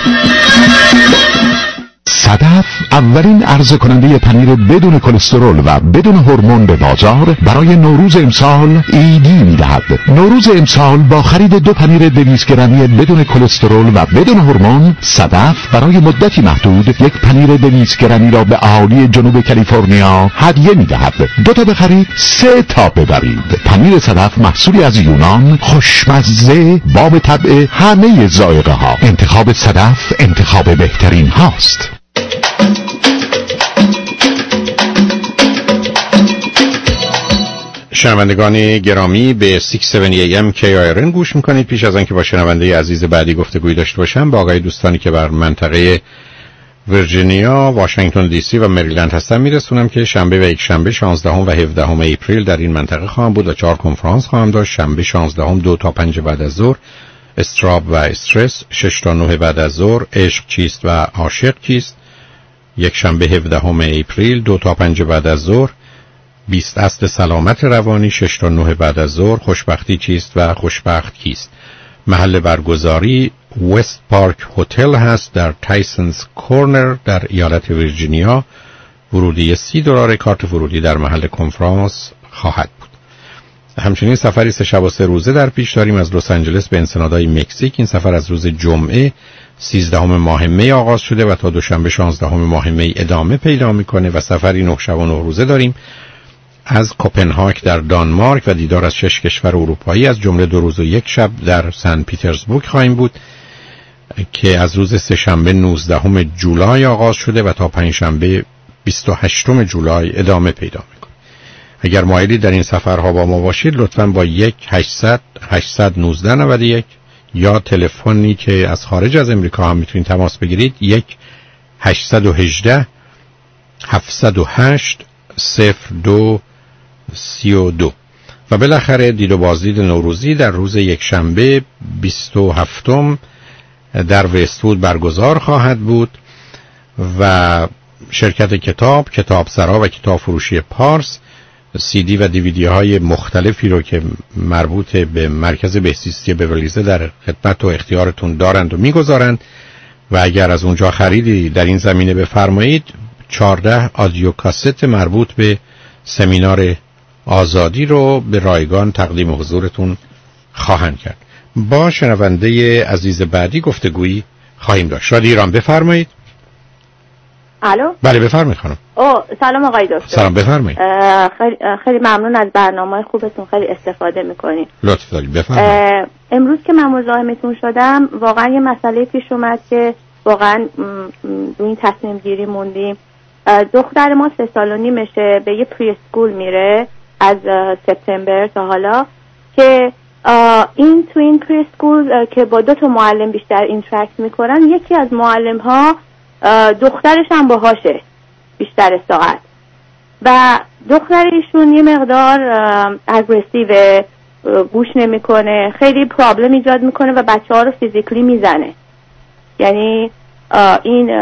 صدف اولین عرضه کننده پنیر بدون کلسترول و بدون هورمون به بازار برای نوروز امسال ایدی می‌دهد. نوروز امسال با خرید 2 پنیر 200 گرمی بدون کلسترول و بدون هورمون، صدف برای مدتی محدود 1 پنیر 200 گرمی را به اهالی جنوب کالیفرنیا هدیه می‌دهد. 2 تا بخرید 3 تا ببرید. پنیر صدف محصولی از یونان، خوشمزه، باب طبع همه ذائقه‌ها. انتخاب صدف انتخاب بهترین هاست. شنوندگان گرامی به 670 AM KIRN گوش میکنید. پیش از آنکه با شنونده عزیز بعدی گفتگوی داشته باشم، با آقای دوستانی که بر منطقه ویرجینیا، واشنگتن دی سی و مریلند هستم میرسونم که شنبه و یک شنبه 16 و 17 اپریل در این منطقه خواهم بود و 4 کنفرانس خواهم داشت. شنبه 16 2 تا 5 بعد از ظهر استراب و استرس 6 تا 9 بعد از ظهر، عشق چیست و عاشق کیست یک شنبه 17 اپریل 2 تا 5 بعد از ظهر، 20 اصل سلامت روانی 6 تا 9 بعد از ظهر، خوشبختی چیست و خوشبخت کیست. محل برگزاری وست پارک هتل هست در تایسنز کورنر در ایالت ویرجینیا. ورودی $30، کارت ورودی در محل کنفرانس خواهد بود. همچنین سفری 3 شب و 3 روزه در پیش داریم از لس آنجلس به انسنادای مکزیک. این سفر از روز جمعه 13 ماه می آغاز شده و تا دوشنبه 16 ماه می ادامه پیدا میکنه و سفری 9 شب و 9 روزه داریم از کوپنهاگ در دانمارک و دیدار از 6 کشور اروپایی از جمله 2 روز و 1 شب در سن پیترزبورگ خواهیم بود که از روز سه شنبه 19 جولای آغاز شده و تا پنجشنبه 28 جولای ادامه پیدا میکنه. اگر مایلی در این سفرها با ما باشید لطفاً با 1-800-819-91 یا تلفنی که از خارج از امریکا هم میتونید تماس بگیرید 1-818-708-0232 و بالاخره دید و بازدید نوروزی در روز یک شنبه 27 در وست‌وود برگزار خواهد بود و شرکت کتاب سرا و کتاب فروشی پارس CD و DVD های مختلفی رو که مربوط به مرکز بهزیستی بیورلیزه در خدمت و اختیارتون دارند و میگذارند و اگر از اونجا خریدی در این زمینه بفرمایید 14 آدیو کاست مربوط به سمینار آزادی رو به رایگان تقدیم حضورتون خواهند کرد. با شنونده عزیز بعدی گفتگویی خواهیم داشت. رادیو ایران بفرمایید. الو. بله بفرمایید خانم. سلام آقای دکتر. سلام بفرمایید. خیلی ممنون از برنامه خوبتون، خیلی استفاده میکنید. لطف دارید بفرمایید. امروز که من مزاحمتون شدم واقعا یه مسئله پیش اومد که واقعا دو این تصمیم گیری موندیم. دختر ما 3 سال و نیمشه به یه پری اسکول میره از سپتامبر تا حالا که این تو این پری اسکول که با 2 معلم بیشتر اینتراکت میکنن، یکی از معلم ها دخترش هم باهاشه بیشتر ساعت و دختر ایشون یه مقدار اگریسیو، گوش نمیکنه، خیلی پرابلم ایجاد میکنه و بچه ها رو فیزیکلی میزنه. یعنی این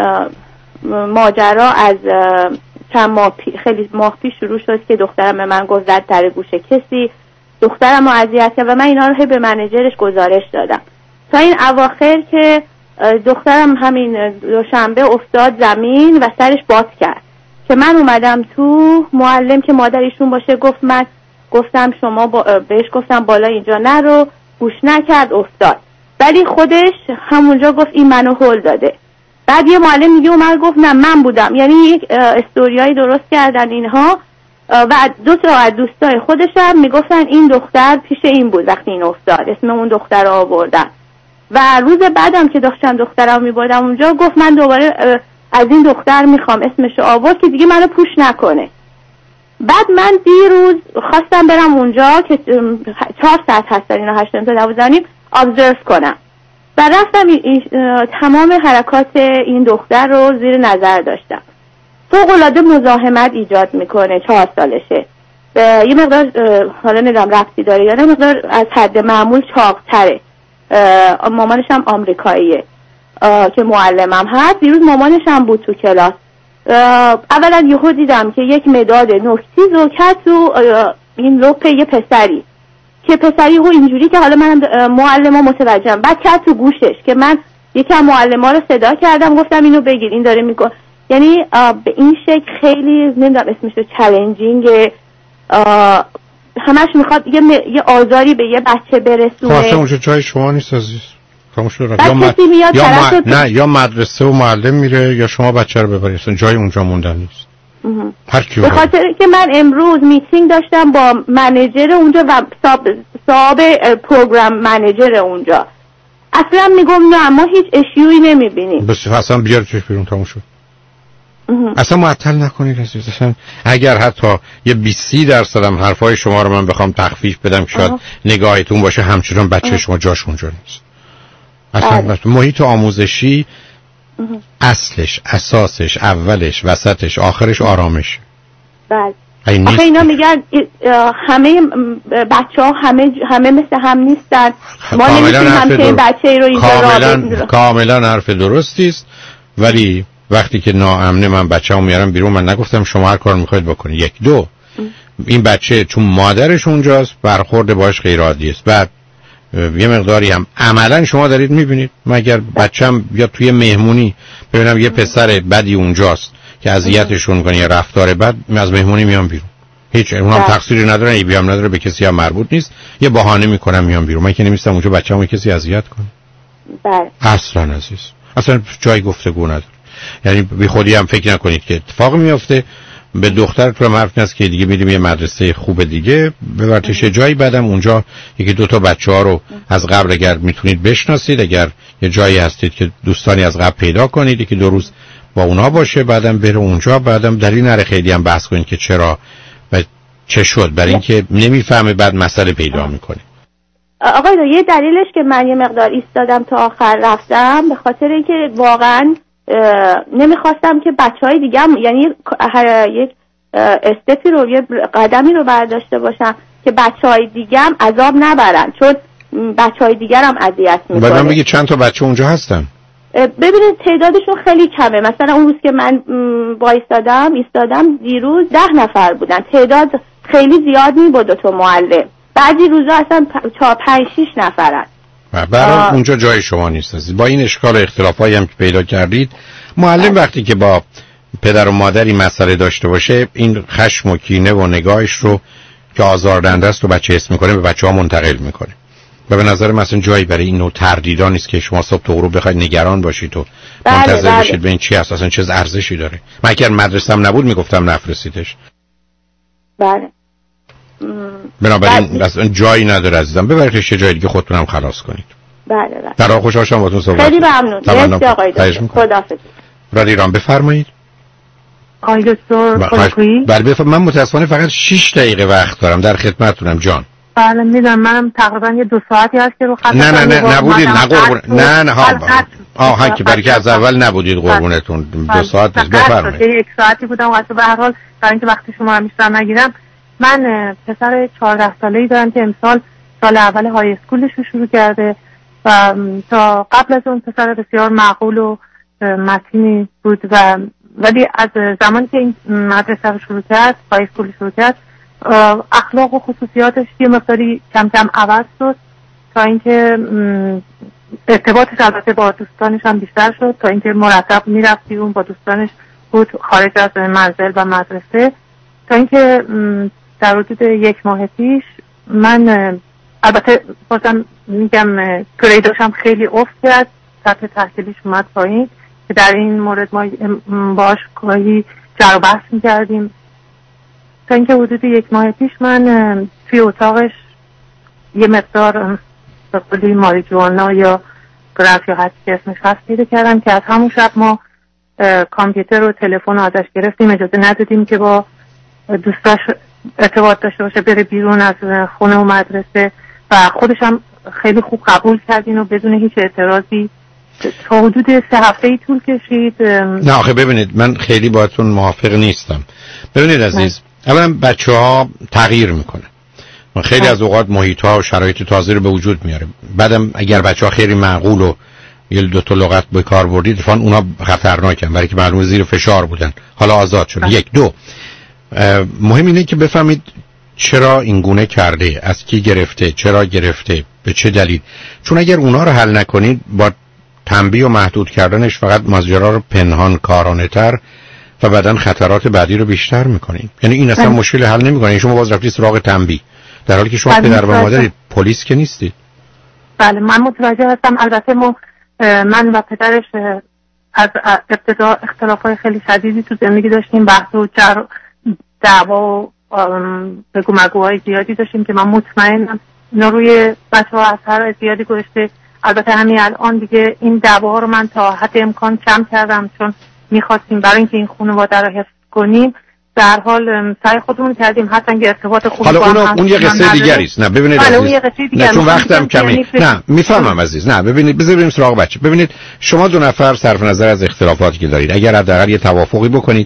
ماجرا از چند ماه خیلی ماه پیش شروع شد که دخترم به من گفت زد در گوش کسی، دخترم رو اذیت کرد و من اینا رو به منیجرش گزارش دادم تا این اواخر که دخترم همین دوشنبه افتاد زمین و سرش باد کرد که من اومدم تو. معلم که مادرشون باشه گفت، من گفتم شما بهش گفتم بالا اینجا نرو، گوش نکرد افتاد، ولی خودش همونجا گفت این منو هول داده. بعد یه معلم میگه اومد گفت نه من بودم. یعنی یک استوریایی درست کردن اینها و 2 تا از دوستای خودش هم میگفتن این دختر پیش این بود وقتی این افتاد، اسم اون دختر رو آوردن و روز بعدم که داشتم دخترم میبردم اونجا گفت من دوباره از این دختر میخوام، اسمشو آورد که دیگه منو پوش نکنه. بعد من دیروز خواستم برم اونجا که 4 ساعت هستن اینا 8 تا 12 ابزرو کنم و رفتم تمام حرکات این دختر رو زیر نظر داشتم. فوق‌العاده مزاحمت ایجاد میکنه، 4 سالشه، یه مقدار حالا نمیدونم ربطی داره یا نه، مقدار از حد معمول چاق‌تره. مامانش هم آمریکاییه که معلمم هست. دیروز مامانش هم بود تو کلاس. اولا یهو دیدم که یک مداد نوک‌تیز رو کرد تو این لپ یه پسری که پسری هو اینجوری که حالا من معلم‌ها متوجهم، بعد کرد تو گوشش که من یکم معلم‌ها رو صدا کردم گفتم اینو بگیر این داره میگه. یعنی به این شکل خیلی نمیدونم اسمشو چالنجینگ، همش میخواد یه آزاری به یه بچه برسونه. خاصه اونجا جای شما نیست عزیز. یا مدرسه و معلم میره یا شما بچه رو ببرید، جای اونجا موندن نیست. به خاطر که من امروز میتینگ داشتم با منیجر اونجا و صاحب پروگرام منیجر اونجا، اصلا میگم نه ما هیچ اشیویی نمیبینیم. بس اصلا بیارتش بیرون تموم شد. اصلا معطل نکنید عزیز. اصلا اگر حتی یه 20% هم حرفای شما رو من بخوام تخفیف بدم که شاید نگاهتون باشه، همچنان بچه شما جاش اونجا نیست. اصلا محیط آموزشی اصلش، اساسش، اولش، وسطش، آخرش آرامش. بله. آخه اینا میگن همه بچه‌ها همه مثل هم نیستن. ما نمیتونیم همچین بچه‌ای رو اینجا کاملا حرف درستی است، ولی وقتی که ناامنه من بچه‌مو میارم بیرون، من نگفتم شما هر کار میخواید بکنید. 1 2 این بچه چون مادرش اونجاست برخورد باش غیر عادی است. بعد یه مقداری هم عملا شما دارید میبینید. مگر بچه‌م بیاد توی مهمونی ببینم یه پسر بدی اونجاست که اذیتشون کنه یا رفتار بد، از مهمونی میام بیرون. هیچ اونم تقصیری ندارن، ای بیام نداره، به کسی هم مربوط نیست، یه بهانه میکنم میام بیرون. من که نمیستم اونجا بچه‌مو کسی اذیت کنه. بله اصلا عزیز، اصلا جای گفتگو نداره. یعنی بی خودی هم فکر نکنید که اتفاق میفته. به دخترتون حرف نست که دیگه میریم یه مدرسه خوب دیگه ببرتش جایی، بعدم اونجا یکی دو تا بچه‌ها رو از قبل اگر میتونید بشناسید، اگر یه جایی هستید که دوستانی از قبل پیدا کنید که 2 روز با اونا باشه، بعدم بره اونجا، بعدم در این نره خیلی هم بحث کنید که چرا و چه شد، برای اینکه نمیفهمه بعد مسئله پیدا میکنه. آقای دو یه دلیلش که من یه مقدار ایستادم تا آخر رفتم به خاطر اینکه واقعا نمیخواستم که بچهای دیگه هم، یعنی یک استپی رو، یه قدمی رو برداشته باشم که بچهای دیگه هم عذاب نبرن، چون بچهای دیگر هم اذیت میکنه. بعدم میگه چند تا بچه اونجا هستن؟ ببینید تعدادشون خیلی کمه. مثلا اون روز که من ایستادم دیروز 10 نفر بودن. تعداد خیلی زیاد نیست دو تا معلم. بعضی روزا اصلا 4-5-6 نفرن. برای اونجا جای شما نیست. با این اشکال و اختلافایی هم که پیدا کردید، معلم وقتی که با پدر و مادری مسئله داشته باشه، این خشم و کینه و نگاهش رو که آزاردهنده است و بچه حس میکنه به بچه‌ها منتقل میکنه. و به نظر من اصلا جایی برای این نوع تردیدان نیست که شما صبح تا غروب بخواید نگران باشید و منتظر باشید ببین چی هست، اصلا چه ارزشی داره. من اگر مدرسه‌ام نبود میگفتم نفرستیدش. بله. بنابراین اصلا جایی نداره عزیزم، ببریدش یه جای دیگه خودتونم خلاص کنید. بله بله. در خوشحال شدم باهاتون صحبت. خیلی ممنون. مرسی آقای دکتر. خداحافظ. رادیو ایران بفرمایید. آقای دکتر خلقویی. بله من متاسفانه فقط 6 دقیقه وقت دارم، در خدمتتونم جان. بله میدونم، منم تقریبا یه 2 ساعتی هست که رو خط نه نبودید، نه قربون، نه که برای که از اول نبودید قربونتون. 2 ساعت نیست، بفرمایید. 1 ساعتی بودم واسه به هر حال برای اینکه وقتی شما رو بیشتر نگیرم. من پسر 14 ساله‌ای دارم که امسال سال اول های اسکولش رو شروع کرده و تا قبل از اون پسر بسیار معقول و متینی بود و ولی از زمانی که این مدرسه رو شروع کرد، های اسکول شروع کرد، اخلاق و خصوصیاتش یه مقداری کم کم عوض شد تا اینکه ارتباطش البته با دوستانش هم بیشتر شد، تا اینکه مرتب میرفت بیرون با دوستانش بود خارج از منزل و مدرسه، تا اینکه در حدود 1 ماه پیش من البته بازم میگم گریداش هم خیلی افت کرد، سطح تحصیلیش اومد پایین که در این مورد ما باش گاهی جر و بحث میکردیم، تا اینکه حدود 1 ماه پیش من توی اتاقش یه مقدار به قولی ماریجوانا یا گرف یا هرچی که اسمش هست پیدا کردم که از همون شب ما کامپیوتر و تلفن رو ازش گرفتیم، اجازه ندادیم که با دوستاش ارتباط داشته باشه، بره بیرون از خونه و مدرسه و خودش هم خیلی خوب قبول کردین و بدون هیچ اعتراضی تا حدود 3 هفته طول کشید. نه آخه ببینید من خیلی باهاتون موافق نیستم. ببینید عزیز، اولا بچه‌ها تغییر میکنن و خیلی از اوقات محیط‌ها و شرایط تازه رو به وجود میاره. بعدم اگر بچه‌ها خیلی معقول و یه 2 تا لغت به کار بردید، اتفاقاً اونا خطرناکن برای که معلومه زیر فشار بودن، حالا آزاد شدن. 1 2 مهم اینه که بفهمید چرا این گونه کرده، از کی گرفته، چرا گرفته، به چه دلیل. چون اگر اونا رو حل نکنید با تنبیه و محدود کردنش فقط ماجرا رو پنهان کارانه تر و بعدن خطرات بعدی رو بیشتر میکنید. یعنی این اصلا مشکل حل نمیکنه. شما باز رفتید سراغ تنبیه در حالی که شما پدر و مادرید، پلیس که نیستید. بله من متوجه هستم. البته من و پدرش از ابتدا اختلافات خیلی شدیدی تو زندگی داشتیم، بحث و دعوا و بگو مگوهای زیادی داشتیم که من مطمئنم اینا روی بچه‌ها اثر زیادی گذاشته. البته همین الان دیگه این دعواها رو من تا حد امکان کم کردم، چون می‌خواستیم برای اینکه این خانواده رو حفظ کنیم در حال سعی خودمون کردیم حتی که ارتباط خوبی با هم اون یه قصه دیگری است. نه ببینید نه چون وقتم کمی. نه میفهمم عزیز. نه ببینید بذارید بریم سراغ بچه. ببینید شما 2 نفر صرف نظر از اختلافاتی که دارید اگر حداقل یه توافقی بکنید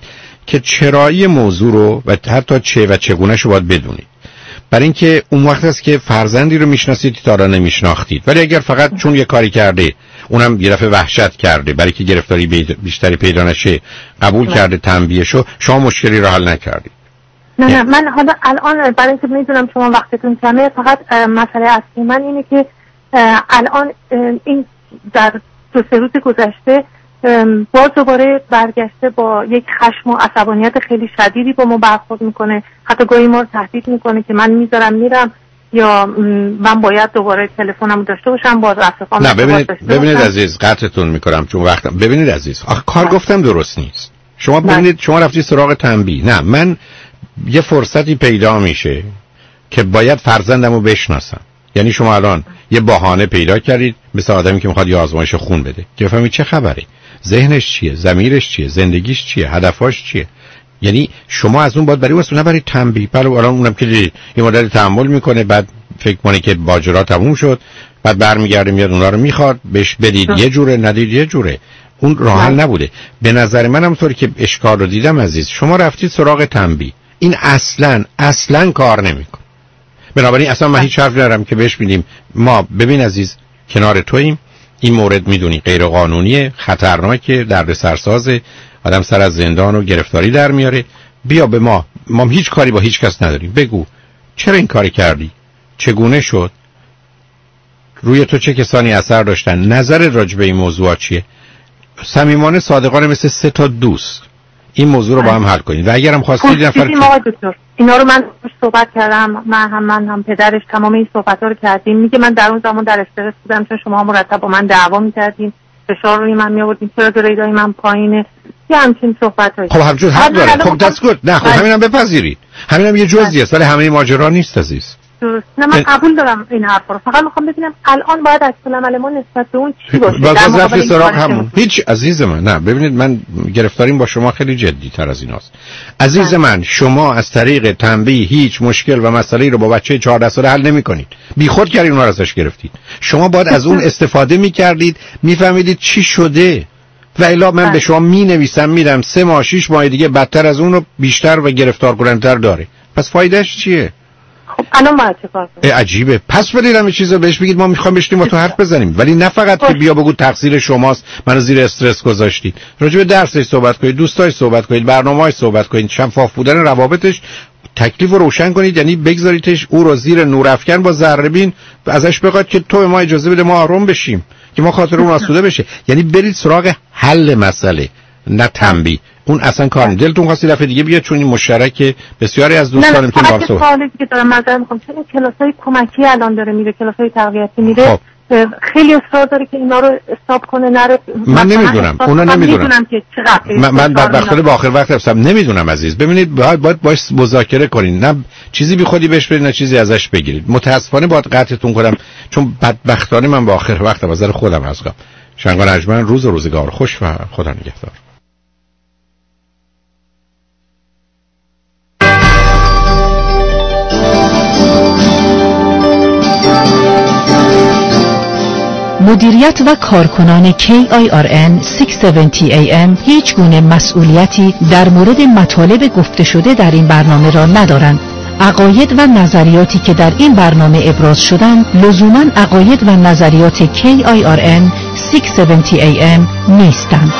که چرایی موضوع رو و حتی چه و چگونه‌اش رو باید بدونید. برای اینکه اون وقت است که فرزندی رو میشناسید که تا الان نمیشناختید، ولی اگر فقط چون یه کاری کرده، اونم یه دفعه وحشت کرده، برای که گرفتاری بیشتری پیدا نشه قبول کرده تنبیهشو، شما مشکلی رو حل نکردید. نه من حالا الان برای اینکه میدونم شما وقتتون کمه، فقط مسئله اصلی من اینه که الان این در 2-3 روز گذشته باز دوباره برگشته با یک خشم و عصبانیت خیلی شدیدی با ما برخورد میکنه، حتی گاهی ما رو تهدید میکنه که من میذارم میرم یا من باید دوباره تلفنمو داشته باشم با رفیقام. نه ببینید عزیز، قطعتون میکنم چون وقتم. ببینید عزیز، کار گفتم درست نیست. شما ببینید شما رفتی سراغ تنبیه. نه، من یه فرصتی پیدا میشه که باید فرزندمو بشناسم. یعنی شما الان یه بهانه پیدا کردید مثل آدمی که میخواد یه آزمایش خون بده که بفهمید چه خبره، ذهنش چیه، ضمیرش چیه، زندگیش چیه، هدفاش چیه. یعنی شما از اون باید برای اون برای تنبیه. الان اونم که یه مدت تحمل میکنه، بعد فکر کنه که ماجرا تموم شد، بعد برمیگرده میاد اونا رو میخواد بهش بدید یه جوره، ندید یه جوره. اون راه حل نبوده. به نظر من همونطوری که اشکال رو دیدم عزیز، شما رفتید سراغ تنبیه، این اصلا کار نمیکنه. بنابراین اصلا من هیچ حرفی ندارم که بهش میدیم ما ببین عزیز کنار توییم، این مورد میدونی غیر قانونیه، خطرناکه، دردسرسازه، آدم سر از زندان و گرفتاری در میاره، بیا به ما هیچ کاری با هیچ کس نداریم، بگو چرا این کاری کردی، چگونه شد، روی تو چه کسانی اثر داشتن، نظر راجع به این موضوع چیه. صمیمانه صادقانه مثل 3 تا دوست این موضوع رو با هم حل کنید. و اگر هم خواستید نفر دکتر اینا رو من صحبت کردم، من هم پدرش تمام این صحبت‌ها رو کردیم. میگه من در اون زمان در استرس بودم چون شما مرتب با من دعوا می‌کردین، فشار روی من می‌آوردین، چرا گریدای من پایینه، یه همچین صحبت‌هایی. خب همچون حق داره. خب دست گفت نه، خب همینم بپذیرید، همینم یه جزئی است ولی همه ماجرا نیست عزیز. درست. نه من قبول دارم این حرفا رو، فقط میخوام ببینم الان باید عکس‌العمل ما نسبت به اون چی باشه. باز رفت سراغ همون. هیچ عزیز من، نه ببینید من گرفتاریم با شما خیلی جدی تر از ایناست. عزیز من، شما از طریق تنبیه هیچ مشکل و مسئله‌ای رو با بچه 14 ساله حل نمی‌کنید. بیخود کردید اونها رو ازش گرفتید. شما باید از اون استفاده می‌کردید، می‌فهمیدید چی شده. و الا من به شما می‌نویسم میدم 3 ماه 6 ماه دیگه بدتر از اون رو بیشتر و گرفتار کننده داره. پس فایدهش چیه؟ خب الان باید چه کار کنیم؟ عجیبه. پس بدیدم این چیزا بهش بگید ما میخوایم بشینیم با تو حرف بزنیم، ولی نه فقط که بیا بگو تقصیر شماست منو زیر استرس گذاشتید. راجع به درسش صحبت کنید، دوستاش صحبت کنید، برنامه‌اش صحبت کنید، شفاف بودن روابطش، تکلیف رو روشن کنید. یعنی بگذاریدش او رو زیر نورافکن با ذره‌بین ازش بخواد که تو به ما اجازه بده ما آروم بشیم که ما خاطرمون آسوده بشه. یعنی برید سراغ حل مسئله نه تنبیه. اون اصلا کار نیست. دلتون خواست دفعه دیگه بیاد چون این مشترک بسیاری از دوستانم که با هم صحبت. سوالی که دارم معذرت میخوام، چون کلاسای کمکی الان داره میره، کلاسای تقویتی میره، خیلی اصرار داره که اینا رو استاپ کنه نره. من نمیدونم، اونا نمیدونم که چقدر من بدبختانه با آخر وقت رفتم نمیدونم عزیز. ببینید باید باش مذاکره کنین، نه چیزی بی خودی بهش بدید نه چیزی ازش بگیرید. متاسفانه باید قطعتون کنم چون بدبختانه من با آخر وقت نظر خودم هستم. شنگان اجمن روز و روزگار خوش و خدا نگهدار. مدیریت و کارکنان KIRN 670 AM هیچ گونه مسئولیتی در مورد مطالب گفته شده در این برنامه را ندارند. عقاید و نظریاتی که در این برنامه ابراز شدند لزوماً عقاید و نظریات KIRN 670 AM نیستند.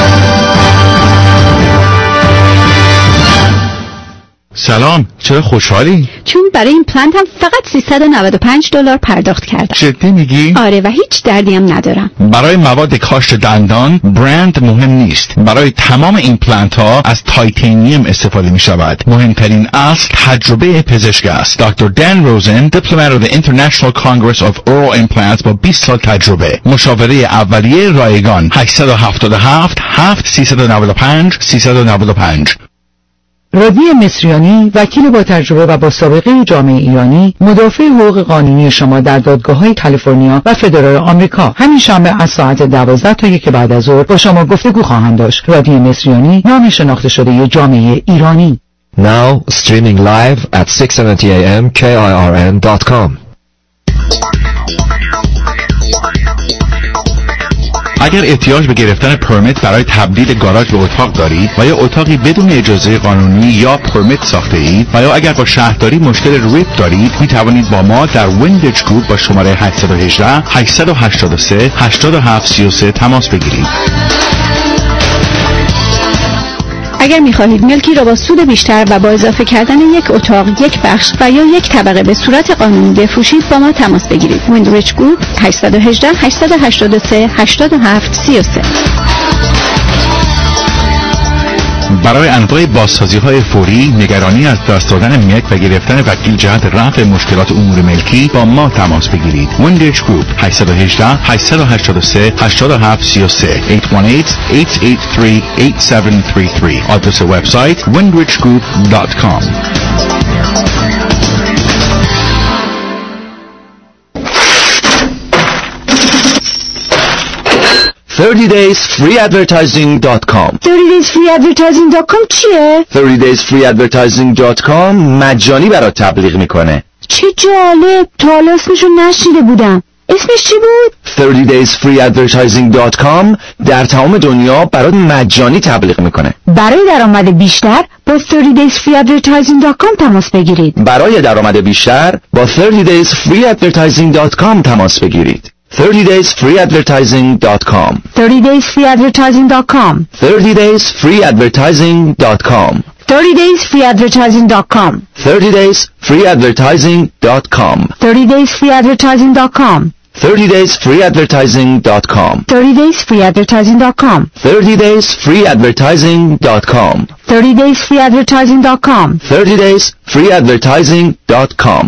سلام، چرا خوشحالی؟ چون برای این پلنت هم فقط $395 پرداخت کردم. جدی میگی؟ آره و هیچ دردی هم ندارم. برای مواد کاشت دندان برند مهم نیست. برای تمام این پلنت ها از تایتانیوم استفاده می شود. مهمترین اصل تجربه پزشک است. دکتر دن روزن، دیپلمات of the International Congress of Oral Implants با 20 سال تجربه. مشاوره اولیه رایگان 877 7395 395. رادی مصریانی، وکیل با تجربه و با سابقه جامعه ایرانی، مدافع حقوق قانونی شما در دادگاه‌های کالیفرنیا و فدرال آمریکا. همین شنبه از ساعت 12 تا 1 بعد از ظهر با شما گفتگو خواهند داشت. رادی مصریانی، نام شناخته شده جامعه ایرانی. Now streaming live at 6:70 AM KIRN.com. اگر احتیاج به گرفتن پرمیت برای تبدیل گاراژ به اتاق دارید و یا اتاقی بدون اجازه قانونی یا پرمیت ساخته اید و یا اگر با شهرداری مشکل ریپ دارید، می توانید با ما در ویندج گروپ با شماره 818 883 8733 تماس بگیرید. اگر می‌خواهید ملکی را با سود بیشتر و با اضافه کردن یک اتاق، یک بخش و یا یک طبقه به صورت قانونی بفروشید، با ما تماس بگیرید. ویندریج گروپ 818 883 8733. برای انواع بازسازی‌های فوری، نگرانی از دست دادن ملک و گرفتن وکیل جهت رفع مشکلات امور ملکی، با ما تماس بگیرید. ویندریج گروپ 818 883 8733 818-883-8733. آدرس وبسایت windridgegroup.com. 30daysfreeadvertising.com 30daysfreeadvertising.com چیه؟ 30daysfreeadvertising.com مجانی برات تبلیغ میکنه. چه جالب، تا حالا اسمشو نشنیده بودم. اسمش چی بود؟ 30daysfreeadvertising.com در تمام دنیا برات مجانی تبلیغ میکنه. برای درآمد بیشتر با 30daysfreeadvertising.com تماس بگیرید. برای درآمد بیشتر با 30daysfreeadvertising.com تماس بگیرید. 30daysfreeadvertising.com 30daysfreeadvertising.com 30daysfreeadvertising.com 30daysfreeadvertising.com 30daysfreeadvertising.com 30daysfreeadvertising.com 30daysfreeadvertising.com 30daysfreeadvertising.com 30daysfreeadvertising.com 30daysfreeadvertising.com 30daysfreeadvertising.com.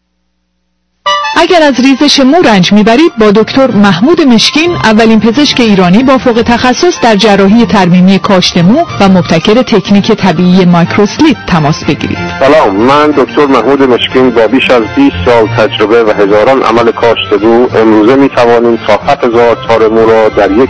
اگر از ریزش مو رنج میبرید، با دکتر محمود مشکین، اولین پزشک ایرانی با فوق تخصص در جراحی ترمیمی کاشت مو و مبتکر تکنیک طبیعی مایکروسلیپ تماس بگیرید. سلام، من دکتر محمود مشکین با بیش از 20 سال تجربه و هزاران عمل کاشت مو امروزه میتوانیم تا 7000 تار مو را در یک